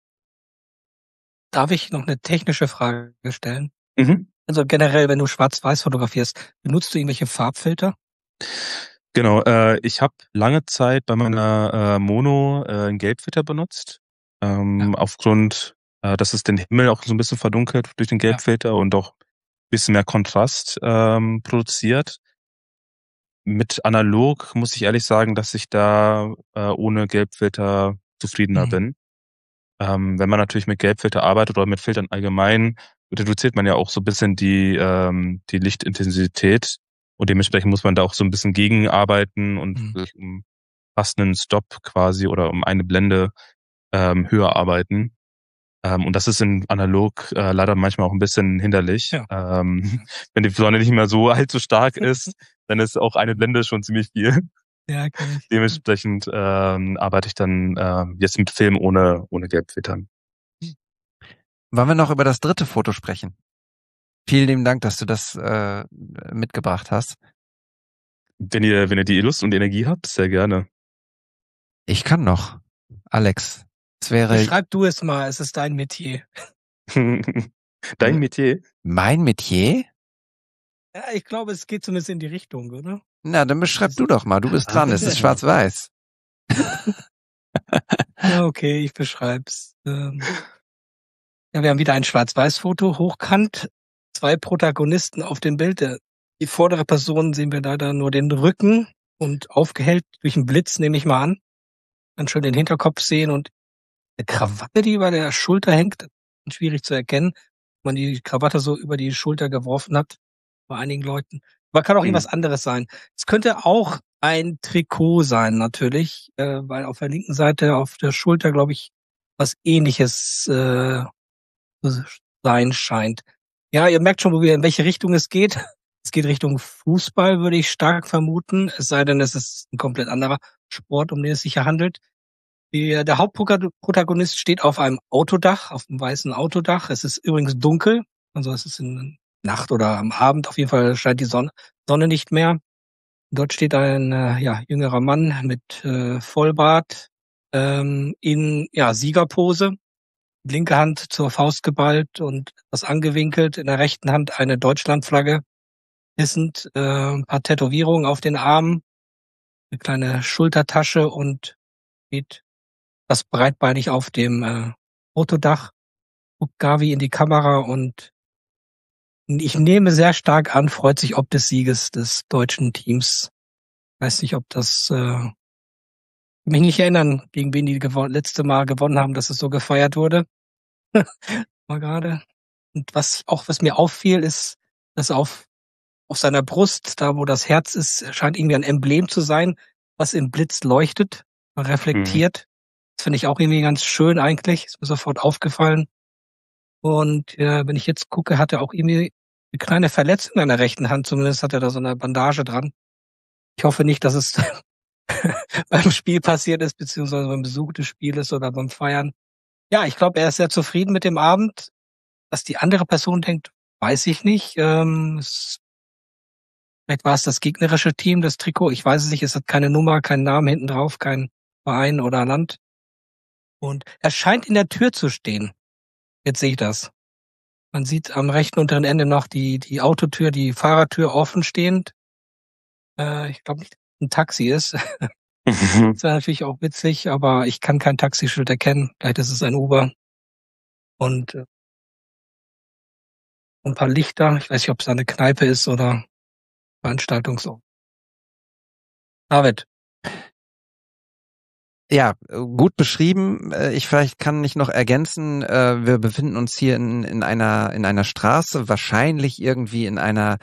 Darf ich noch eine technische Frage stellen? Mhm. Also generell, wenn du schwarz-weiß fotografierst, benutzt du irgendwelche Farbfilter? Genau, äh, ich habe lange Zeit bei meiner äh, Mono äh, einen Gelbfilter benutzt, ähm, Ja. aufgrund, äh, dass es den Himmel auch so ein bisschen verdunkelt durch den Gelbfilter und auch ein bisschen mehr Kontrast ähm, produziert. Mit analog muss ich ehrlich sagen, dass ich da äh, ohne Gelbfilter zufriedener Mhm. bin. Ähm, wenn man natürlich mit Gelbfilter arbeitet oder mit Filtern allgemein, reduziert man ja auch so ein bisschen die, ähm, die Lichtintensität. Und dementsprechend muss man da auch so ein bisschen gegenarbeiten und Mhm. sich um fast einen Stop quasi oder um eine Blende ähm, höher arbeiten. Ähm, und das ist in analog äh, leider manchmal auch ein bisschen hinderlich. Ja. Ähm, wenn die Sonne nicht mehr so allzu stark ist, dann ist auch eine Blende schon ziemlich viel. Ja, kenn ich. Dementsprechend ähm, arbeite ich dann ähm, jetzt mit Film ohne, ohne Gelbfiltern. Wollen wir noch über das dritte Foto sprechen? Vielen lieben Dank, dass du das äh, mitgebracht hast. Wenn ihr, wenn ihr die Lust und die Energie habt, sehr gerne. Ich kann noch. Alex, es wäre Beschreib du es mal, es ist dein Metier. Dein Metier? mein Metier? Ja, ich glaube, es geht zumindest in die Richtung, oder? Na, dann beschreib du doch mal. Du bist dran. Es ist schwarz-weiß. Ja, okay, ich beschreib's. Ähm, ja, wir haben wieder ein Schwarz-Weiß-Foto, hochkant, zwei Protagonisten auf dem Bild. Der- Die vordere Person sehen wir leider nur den Rücken und aufgehellt durch einen Blitz, nehme ich mal an. Dann schon den Hinterkopf sehen und eine Krawatte, die über der Schulter hängt, schwierig zu erkennen, wenn man die Krawatte so über die Schulter geworfen hat, bei einigen Leuten. Aber kann auch Mhm. irgendwas anderes sein. Es könnte auch ein Trikot sein, natürlich, äh, weil auf der linken Seite auf der Schulter, glaube ich, was Ähnliches äh, sein scheint. Ja, ihr merkt schon, wo wir in welche Richtung es geht. Es geht Richtung Fußball, würde ich stark vermuten. Es sei denn, es ist ein komplett anderer Sport, um den es sich hier handelt. Der, der Hauptprotagonist steht auf einem Autodach, auf einem weißen Autodach. Es ist übrigens dunkel, also es ist in Nacht oder am Abend. Auf jeden Fall scheint die Sonne, Sonne nicht mehr. Dort steht ein äh, ja, jüngerer Mann mit äh, Vollbart ähm, in ja, Siegerpose. Linke Hand zur Faust geballt und etwas angewinkelt. In der rechten Hand eine Deutschlandflagge hissend, äh, ein paar Tätowierungen auf den Armen, eine kleine Schultertasche und steht das breitbeinig auf dem äh, Autodach, guckt Gavi in die Kamera und ich nehme sehr stark an, freut sich ob des Sieges des deutschen Teams. Weiß nicht, ob das, äh, mich nicht erinnern, gegen wen die gewo- letzte Mal gewonnen haben, dass es so gefeiert wurde. Mal gerade. Und was auch, was mir auffiel, ist, dass auf, auf seiner Brust, da wo das Herz ist, scheint irgendwie ein Emblem zu sein, was im Blitz leuchtet, reflektiert. Das finde ich auch irgendwie ganz schön eigentlich. Ist mir sofort aufgefallen. Und äh, wenn ich jetzt gucke, hat er auch irgendwie eine kleine Verletzung an der rechten Hand. Zumindest hat er da so eine Bandage dran. Ich hoffe nicht, dass es beim Spiel passiert ist, beziehungsweise beim Besuch des Spieles oder beim Feiern. Ja, ich glaube, er ist sehr zufrieden mit dem Abend. Was die andere Person denkt, weiß ich nicht. Ähm, es, vielleicht war es das gegnerische Team, das Trikot. Ich weiß es nicht. Es hat keine Nummer, keinen Namen hinten drauf, kein Verein oder Land. Und er scheint in der Tür zu stehen. Jetzt sehe ich das. Man sieht am rechten unteren Ende noch die die Autotür, die Fahrertür offen stehend. Äh, ich glaube nicht, dass es ein Taxi ist. Das wäre natürlich auch witzig, aber ich kann kein Taxischild erkennen. Vielleicht ist es ein Uber. Und äh, ein paar Lichter. Ich weiß nicht, ob es eine Kneipe ist oder Veranstaltungsort. David. Ja, gut beschrieben. Äh, Ich vielleicht kann nicht noch ergänzen. äh, Wir befinden uns hier in, in einer in einer Straße, wahrscheinlich irgendwie in einer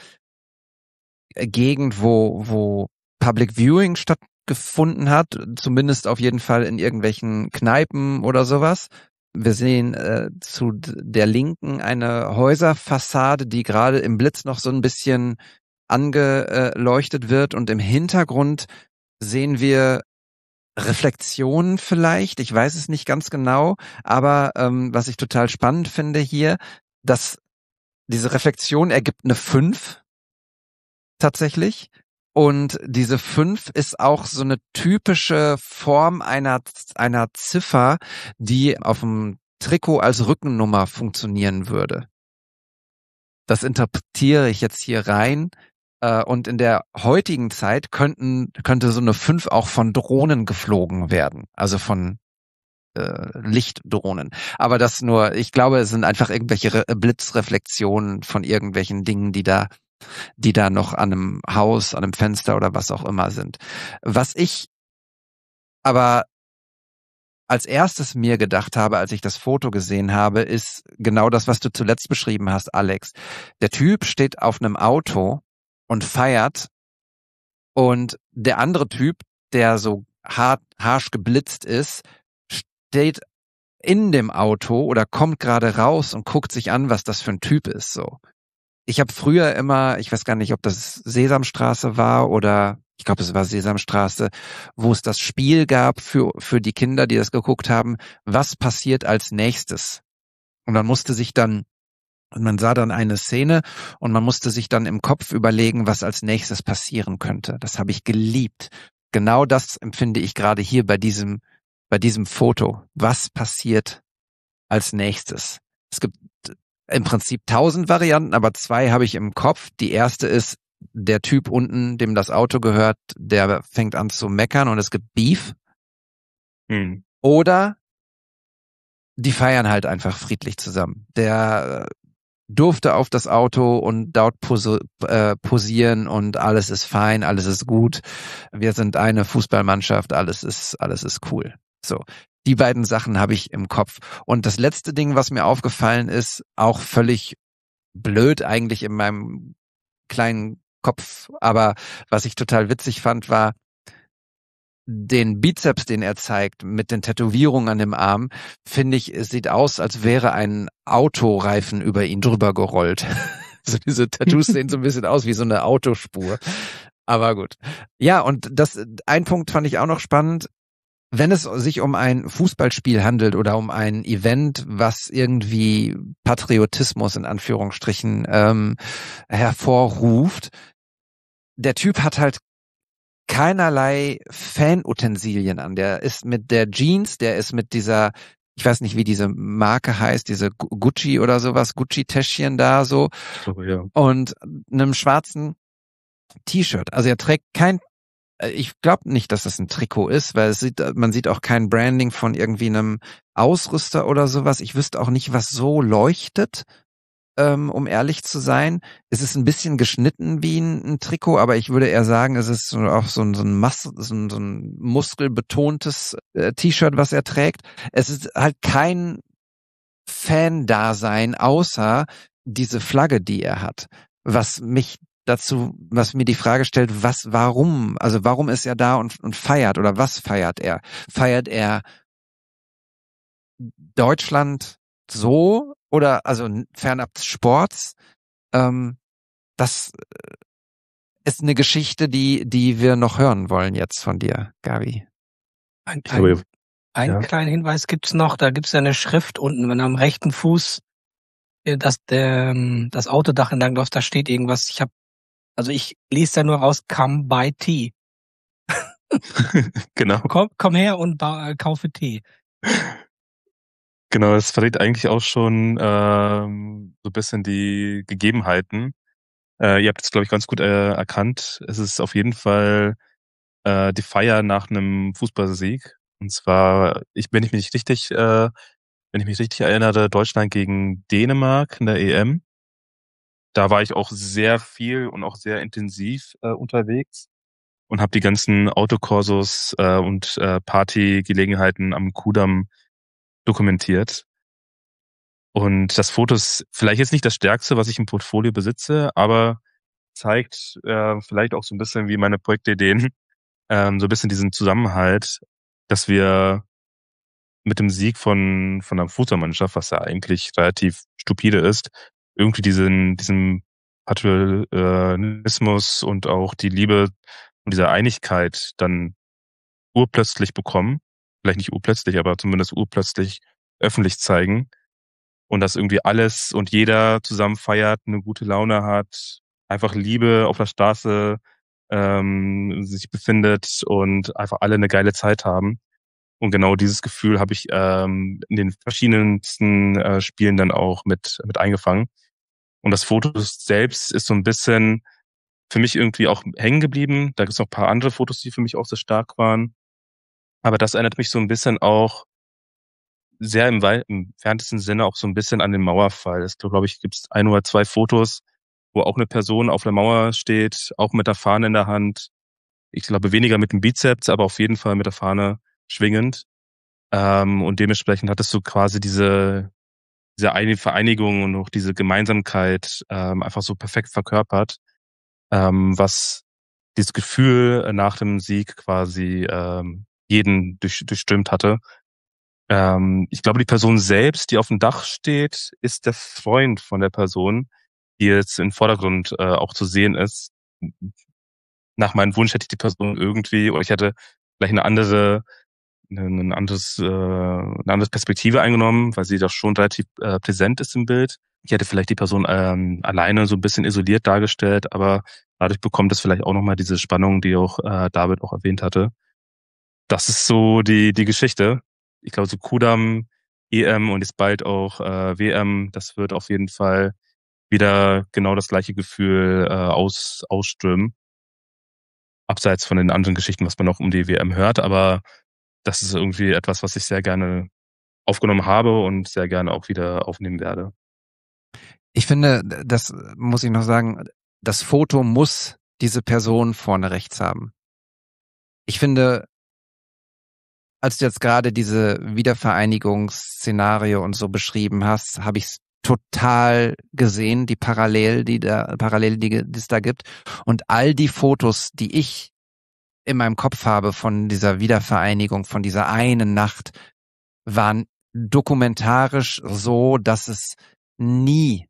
Gegend, wo wo Public Viewing stattgefunden hat, zumindest auf jeden Fall in irgendwelchen Kneipen oder sowas. Wir sehen äh, zu d- der Linken eine Häuserfassade, die gerade im Blitz noch so ein bisschen angeleuchtet wird, und im Hintergrund sehen wir Reflexionen vielleicht, ich weiß es nicht ganz genau, aber ähm, was ich total spannend finde hier, dass diese Reflexion ergibt eine fünf tatsächlich, und diese fünf ist auch so eine typische Form einer einer Ziffer, die auf dem Trikot als Rückennummer funktionieren würde. Das interpretiere ich jetzt hier rein. Äh, Und in der heutigen Zeit könnten, könnte so eine fünf auch von Drohnen geflogen werden, also von äh, Lichtdrohnen. Aber das nur, ich glaube, es sind einfach irgendwelche Re Blitzreflexionen von irgendwelchen Dingen, die da, die da noch an einem Haus, an einem Fenster oder was auch immer sind. Was ich aber als erstes mir gedacht habe, als ich das Foto gesehen habe, ist genau das, was du zuletzt beschrieben hast, Alex. Der Typ steht auf einem Auto und feiert, und der andere Typ, der so hart, harsch geblitzt ist, steht in dem Auto oder kommt gerade raus und guckt sich an, was das für ein Typ ist. So, ich habe früher immer, ich weiß gar nicht, ob das Sesamstraße war oder ich glaube, es war Sesamstraße, wo es das Spiel gab für für die Kinder, die das geguckt haben, was passiert als nächstes? Und man musste sich dann Und man sah dann eine Szene und man musste sich dann im Kopf überlegen, was als nächstes passieren könnte. Das habe ich geliebt. Genau das empfinde ich gerade hier bei diesem, bei diesem Foto. Was passiert als nächstes? Es gibt im Prinzip tausend Varianten, aber zwei habe ich im Kopf. Die erste ist, der Typ unten, dem das Auto gehört, der fängt an zu meckern und es gibt Beef. Hm. Oder die feiern halt einfach friedlich zusammen. Der durfte auf das Auto und dort pose, äh, posieren und alles ist fein, alles ist gut. Wir sind eine Fußballmannschaft, alles ist, alles ist cool. So. Die beiden Sachen habe ich im Kopf. Und das letzte Ding, was mir aufgefallen ist, auch völlig blöd eigentlich in meinem kleinen Kopf, aber was ich total witzig fand, war, den Bizeps, den er zeigt, mit den Tätowierungen an dem Arm, finde ich, es sieht aus, als wäre ein Autoreifen über ihn drüber gerollt. So diese Tattoos sehen so ein bisschen aus wie so eine Autospur. Aber gut. Ja, und das, ein Punkt fand ich auch noch spannend. Wenn es sich um ein Fußballspiel handelt oder um ein Event, was irgendwie Patriotismus in Anführungsstrichen ähm, hervorruft, der Typ hat halt keinerlei Fanutensilien an. Der ist mit der Jeans, der ist mit dieser, ich weiß nicht, wie diese Marke heißt, diese Gucci oder sowas, Gucci-Täschchen da so, Oh, ja. und einem schwarzen T-Shirt. Also er trägt kein, ich glaube nicht, dass das ein Trikot ist, weil es sieht, man sieht auch kein Branding von irgendwie einem Ausrüster oder sowas. Ich wüsste auch nicht, was so leuchtet. Ähm, um ehrlich zu sein, es ist ein bisschen geschnitten wie ein, ein Trikot, aber ich würde eher sagen, es ist so, auch so ein, so ein, Mas so ein, so ein muskelbetontes äh, T-Shirt, was er trägt. Es ist halt kein Fan-Dasein, außer diese Flagge, die er hat. Was mich dazu, was mir die Frage stellt, was, warum, also warum ist er da und, und feiert, oder was feiert er? Feiert er Deutschland so, oder also fernab des Sports? Ähm, das ist eine Geschichte, die, die wir noch hören wollen jetzt von dir, Gabi. Ein, Ich glaube, ein, einen ja. kleinen Hinweis gibt's noch. Da gibt's ja eine Schrift unten, wenn du am rechten Fuß äh, das, der, ähm, das Autodach entlang läufst, da steht irgendwas. Ich habe, also ich lese da nur raus, come buy tea. Genau. Komm, komm her und ba- äh, kaufe Tee. Genau, das verrät eigentlich auch schon ähm, so ein bisschen die Gegebenheiten. Äh, ihr habt es, glaube ich, ganz gut äh, erkannt. Es ist auf jeden Fall äh, die Feier nach einem Fußballsieg. Und zwar, ich, wenn ich mich richtig, äh, wenn ich mich richtig erinnere, Deutschland gegen Dänemark in der E M. Da war ich auch sehr viel und auch sehr intensiv äh, unterwegs und habe die ganzen Autokorsos äh, und äh, Partygelegenheiten am Kudamm dokumentiert. Und das Foto ist vielleicht jetzt nicht das Stärkste, was ich im Portfolio besitze, aber zeigt äh, vielleicht auch so ein bisschen wie meine Projektideen, ähm, so ein bisschen diesen Zusammenhalt, dass wir mit dem Sieg von von einer Fußballmannschaft, was ja eigentlich relativ stupide ist, irgendwie diesen diesen Patriotismus und auch die Liebe und diese Einigkeit dann urplötzlich bekommen. Vielleicht nicht urplötzlich, aber zumindest urplötzlich öffentlich zeigen. Und dass irgendwie alles und jeder zusammen feiert, eine gute Laune hat, einfach Liebe auf der Straße ähm, sich befindet und einfach alle eine geile Zeit haben. Und genau dieses Gefühl habe ich ähm, in den verschiedensten äh, Spielen dann auch mit mit eingefangen. Und das Foto selbst ist so ein bisschen für mich irgendwie auch hängen geblieben. Da gibt es noch ein paar andere Fotos, die für mich auch sehr stark waren. Aber das erinnert mich so ein bisschen auch sehr im, wei- im entferntesten Sinne auch so ein bisschen an den Mauerfall. Es glaube ich, gibt es ein oder zwei Fotos, wo auch eine Person auf der Mauer steht, auch mit der Fahne in der Hand. Ich glaube weniger mit dem Bizeps, aber auf jeden Fall mit der Fahne schwingend. Ähm, und dementsprechend hattest du quasi diese diese eine Vereinigung und auch diese Gemeinsamkeit ähm, einfach so perfekt verkörpert, ähm, was dieses Gefühl nach dem Sieg quasi ähm, jeden durch, durchströmt hatte. Ähm, ich glaube, die Person selbst, die auf dem Dach steht, ist der Freund von der Person, die jetzt im Vordergrund äh, auch zu sehen ist. Nach meinem Wunsch hätte ich die Person irgendwie, oder ich hätte vielleicht eine andere, ein anderes, äh, eine andere Perspektive eingenommen, weil sie doch schon relativ äh, präsent ist im Bild. Ich hätte vielleicht die Person ähm, alleine so ein bisschen isoliert dargestellt, aber dadurch bekommt es vielleicht auch nochmal diese Spannung, die auch äh, David auch erwähnt hatte. Das ist so die die Geschichte. Ich glaube, so Kudamm, E M und jetzt bald auch äh, W M, das wird auf jeden Fall wieder genau das gleiche Gefühl äh, aus ausströmen. Abseits von den anderen Geschichten, was man noch um die W M hört, aber das ist irgendwie etwas, was ich sehr gerne aufgenommen habe und sehr gerne auch wieder aufnehmen werde. Ich finde, das muss ich noch sagen, das Foto muss diese Person vorne rechts haben. Ich finde, als du jetzt gerade diese Wiedervereinigungsszenario und so beschrieben hast, habe ich es total gesehen, die Parallel, die da, Parallel, die, die es da gibt. Und all die Fotos, die ich in meinem Kopf habe von dieser Wiedervereinigung, von dieser einen Nacht, waren dokumentarisch so, dass es nie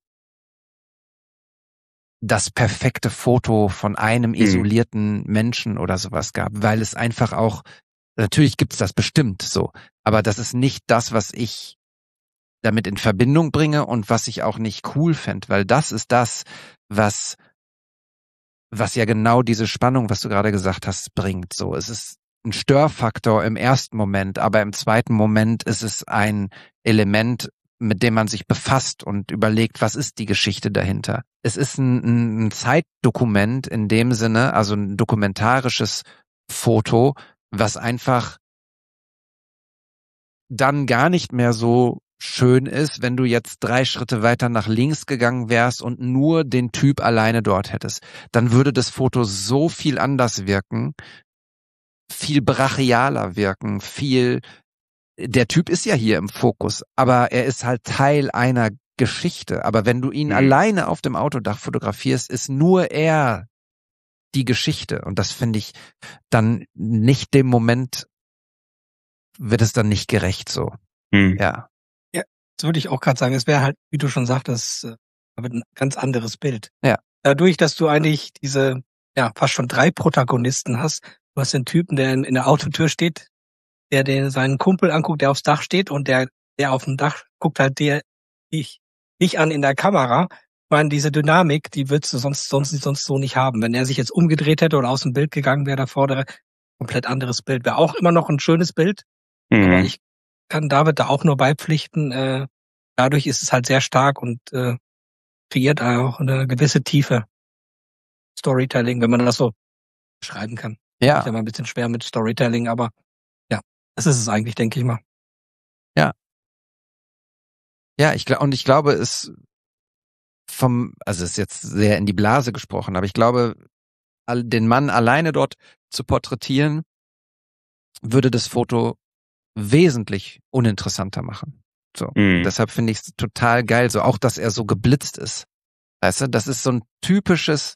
das perfekte Foto von einem isolierten Menschen oder sowas gab, weil es einfach auch, natürlich gibt's das bestimmt so, aber das ist nicht das, was ich damit in Verbindung bringe und was ich auch nicht cool fände, weil das ist das, was was ja genau diese Spannung, was du gerade gesagt hast, bringt. So, es ist ein Störfaktor im ersten Moment, aber im zweiten Moment ist es ein Element, mit dem man sich befasst und überlegt, was ist die Geschichte dahinter. Es ist ein, ein Zeitdokument in dem Sinne, also ein dokumentarisches Foto, was einfach dann gar nicht mehr so schön ist, wenn du jetzt drei Schritte weiter nach links gegangen wärst und nur den Typ alleine dort hättest. Dann würde das Foto so viel anders wirken, viel brachialer wirken, viel, der Typ ist ja hier im Fokus, aber er ist halt Teil einer Geschichte. Aber wenn du ihn mhm. alleine auf dem Autodach fotografierst, ist nur er die Geschichte. Und das finde ich dann nicht dem Moment, wird es dann nicht gerecht so. Mhm. Ja. Das würde ich auch gerade sagen. Es wäre halt, wie du schon sagtest, ein ganz anderes Bild. Ja. Dadurch, dass du eigentlich diese ja fast schon drei Protagonisten hast. Du hast den Typen, der in, in der Autotür steht, der den seinen Kumpel anguckt, der aufs Dach steht und der der auf dem Dach guckt halt der dich dich an in der Kamera. Ich meine, diese Dynamik, die würdest du sonst sonst sonst so nicht haben. Wenn er sich jetzt umgedreht hätte oder aus dem Bild gegangen wäre, der vordere, komplett anderes Bild. Wäre auch immer noch ein schönes Bild, Mhm. aber ich kann David da auch nur beipflichten. Äh, dadurch ist es halt sehr stark und äh, kreiert auch eine gewisse Tiefe. Storytelling, wenn man das so beschreiben kann. Ist Ja, ja mal ein bisschen schwer mit Storytelling, aber ja, das ist es eigentlich, denke ich mal. ja, ich glaube, und ich glaube, es vom, also es ist jetzt sehr in die Blase gesprochen, aber ich glaube, all- den Mann alleine dort zu porträtieren, würde das Foto wesentlich uninteressanter machen. So. Mhm. Deshalb finde ich es total geil, so auch, dass er so geblitzt ist. Weißt du, das ist so ein typisches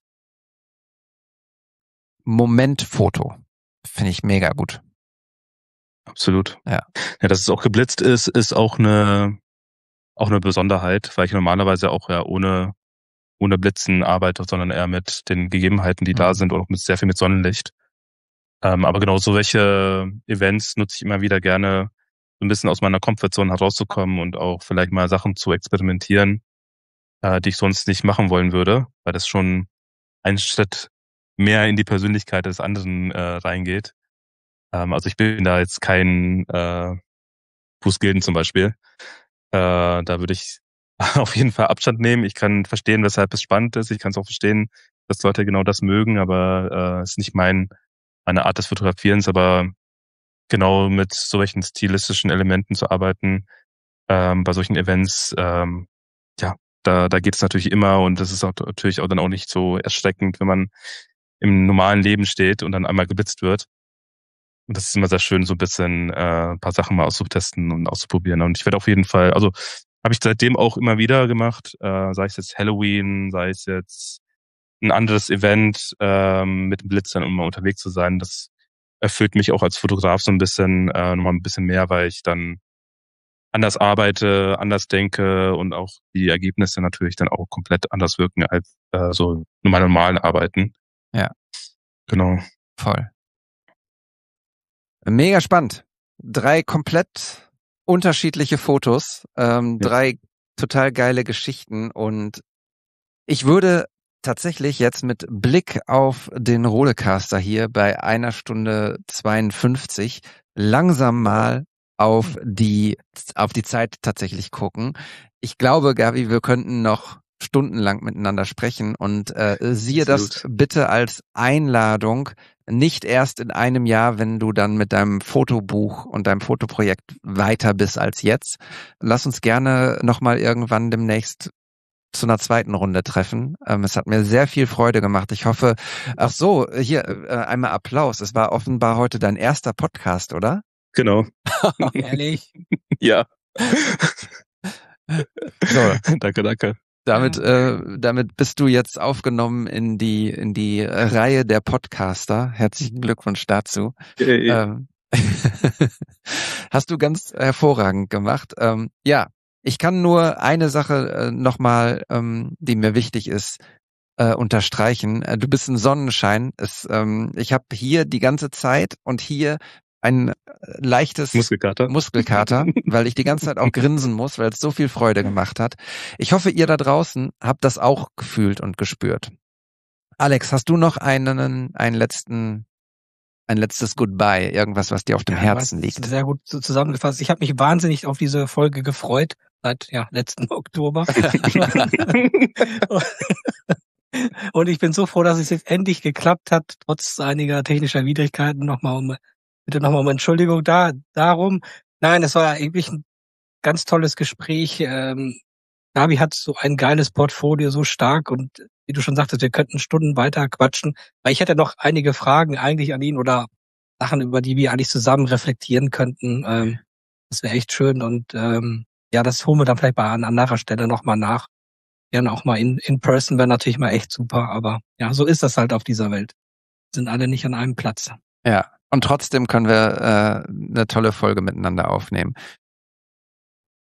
Momentfoto. Finde ich mega gut. Absolut. Ja. Ja, dass es auch geblitzt ist, ist auch eine, auch eine Besonderheit, weil ich normalerweise auch ja ohne, ohne Blitzen arbeite, sondern eher mit den Gegebenheiten, die da Mhm. sind und auch mit sehr viel mit Sonnenlicht. Ähm, aber genau so welche Events nutze ich immer wieder gerne, so ein bisschen aus meiner Comfortzone herauszukommen und auch vielleicht mal Sachen zu experimentieren, äh, die ich sonst nicht machen wollen würde, weil das schon einen Schritt mehr in die Persönlichkeit des anderen äh, reingeht. Ähm, also ich bin da jetzt kein äh, Bruce Gilden zum Beispiel. Äh, da würde ich auf jeden Fall Abstand nehmen. Ich kann verstehen, weshalb es spannend ist. Ich kann es auch verstehen, dass Leute genau das mögen, aber es äh, ist nicht mein meine Art des Fotografierens, aber genau mit solchen stilistischen Elementen zu arbeiten, ähm, bei solchen Events, ähm, ja, da, da geht es natürlich immer und das ist auch natürlich auch dann auch nicht so erschreckend, wenn man im normalen Leben steht und dann einmal geblitzt wird. Und das ist immer sehr schön, so ein bisschen äh, ein paar Sachen mal auszutesten und auszuprobieren. Und ich werde auf jeden Fall, also habe ich seitdem auch immer wieder gemacht, äh, sei es jetzt Halloween, sei es jetzt ein anderes Event, ähm, mit dem Blitz dann immer unterwegs zu sein. Das erfüllt mich auch als Fotograf so ein bisschen, äh, nochmal ein bisschen mehr, weil ich dann anders arbeite, anders denke und auch die Ergebnisse natürlich dann auch komplett anders wirken als äh, so normal normalen Arbeiten. Ja. Genau. Voll. Mega spannend. Drei komplett unterschiedliche Fotos, ähm, Ja. drei total geile Geschichten und ich würde tatsächlich jetzt mit Blick auf den Rodecaster hier bei einer Stunde zweiundfünfzig langsam mal auf die auf die Zeit tatsächlich gucken. Ich glaube, Gabi, wir könnten noch stundenlang miteinander sprechen und äh, siehe das Absolut. bitte als Einladung, nicht erst in einem Jahr, wenn du dann mit deinem Fotobuch und deinem Fotoprojekt weiter bist als jetzt. Lass uns gerne nochmal irgendwann demnächst zu einer zweiten Runde treffen. Ähm, es hat mir sehr viel Freude gemacht. Ich hoffe, ach so, hier äh, einmal Applaus. Es war offenbar heute dein erster Podcast, oder? Genau. Ehrlich. Ja. So, Danke, danke. damit, äh, damit bist du jetzt aufgenommen in die in die Reihe der Podcaster. Herzlichen Glückwunsch dazu. Yay. Ähm, hast du ganz hervorragend gemacht. Ähm, ja, ich kann nur eine Sache äh, nochmal, ähm, die mir wichtig ist, äh, unterstreichen. Äh, du bist ein Sonnenschein. Es, ähm, ich habe hier die ganze Zeit und hier ein äh, leichtes Muskelkater. Muskelkater, weil ich die ganze Zeit auch grinsen muss, weil es so viel Freude gemacht hat. Ich hoffe, ihr da draußen habt das auch gefühlt und gespürt. Alex, hast du noch einen, einen letzten, ein letztes Goodbye, irgendwas, was dir auf dem Ja, Herzen du hast liegt? Sehr gut so zusammengefasst. Ich habe mich wahnsinnig auf diese Folge gefreut, seit ja, letzten Oktober. Und ich bin so froh, dass es jetzt endlich geklappt hat, trotz einiger technischer Widrigkeiten. Nochmal um, bitte nochmal um Entschuldigung da, darum. Nein, es war eigentlich ein ganz tolles Gespräch. Ähm, Gabi hat so ein geiles Portfolio, so stark und wie du schon sagtest, wir könnten Stunden weiter quatschen. Weil ich hätte noch einige Fragen eigentlich an ihn oder Sachen, über die wir eigentlich zusammen reflektieren könnten. Ähm, das wäre echt schön und ähm, ja, das holen wir dann vielleicht bei an anderer Stelle nochmal nach. Gerne auch mal in, in person wäre natürlich mal echt super, aber ja, so ist das halt auf dieser Welt. Sind alle nicht an einem Platz. Ja, und trotzdem können wir äh, eine tolle Folge miteinander aufnehmen.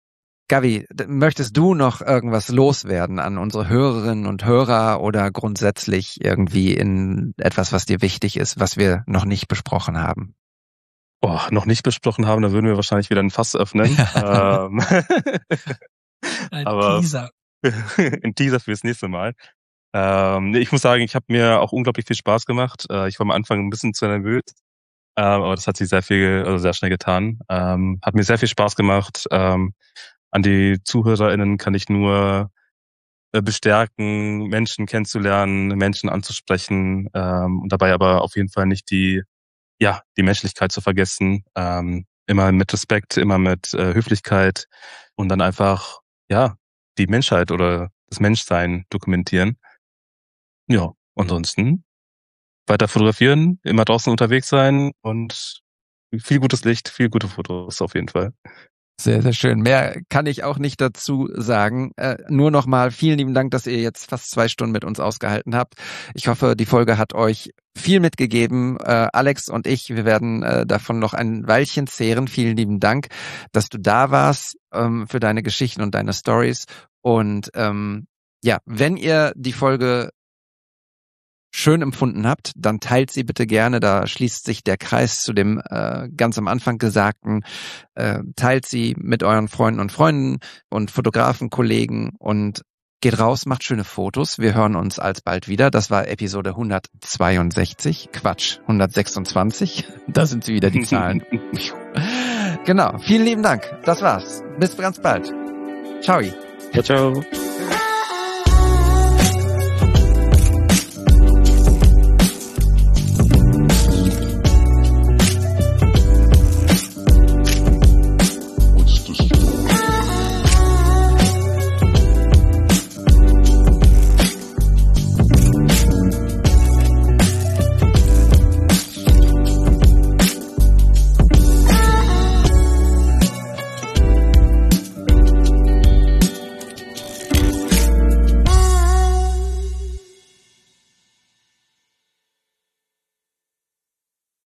Gavi, möchtest du noch irgendwas loswerden an unsere Hörerinnen und Hörer oder grundsätzlich irgendwie in etwas, was dir wichtig ist, was wir noch nicht besprochen haben? Oh, noch nicht besprochen haben, da würden wir wahrscheinlich wieder ein Fass öffnen. ähm, Ein aber Teaser. ein Teaser fürs nächste Mal. Ähm, nee, ich muss sagen, ich habe mir auch unglaublich viel Spaß gemacht. Äh, ich war am Anfang ein bisschen zu nervös, ähm, aber das hat sich sehr viel, also sehr schnell getan. Ähm, hat mir sehr viel Spaß gemacht. Ähm, an die ZuhörerInnen kann ich nur äh, bestärken, Menschen kennenzulernen, Menschen anzusprechen ähm, und dabei aber auf jeden Fall nicht die, ja, die Menschlichkeit zu vergessen. Ähm, immer mit Respekt, immer mit äh, Höflichkeit und dann einfach, ja, die Menschheit oder das Menschsein dokumentieren. Ja, ansonsten weiter fotografieren, immer draußen unterwegs sein und viel gutes Licht, viel gute Fotos auf jeden Fall. Sehr, sehr schön. Mehr kann ich auch nicht dazu sagen. Äh, nur nochmal vielen lieben Dank, dass ihr jetzt fast zwei Stunden mit uns ausgehalten habt. Ich hoffe, die Folge hat euch viel mitgegeben. Äh, Alex und ich, wir werden äh, davon noch ein Weilchen zehren. Vielen lieben Dank, dass du da warst ähm, für deine Geschichten und deine Stories. Und ähm, ja, wenn ihr die Folge schön empfunden habt, dann teilt sie bitte gerne. Da schließt sich der Kreis zu dem äh, ganz am Anfang Gesagten. Äh, teilt sie mit euren Freunden und Freunden und Fotografen, Kollegen und geht raus, macht schöne Fotos. Wir hören uns alsbald wieder. Das war Episode hundertzweiundsechzig. Quatsch, hundertsechsundzwanzig. Da sind sie wieder, die Zahlen. Genau. Vielen lieben Dank. Das war's. Bis ganz bald. Ciao. Ciao, ciao.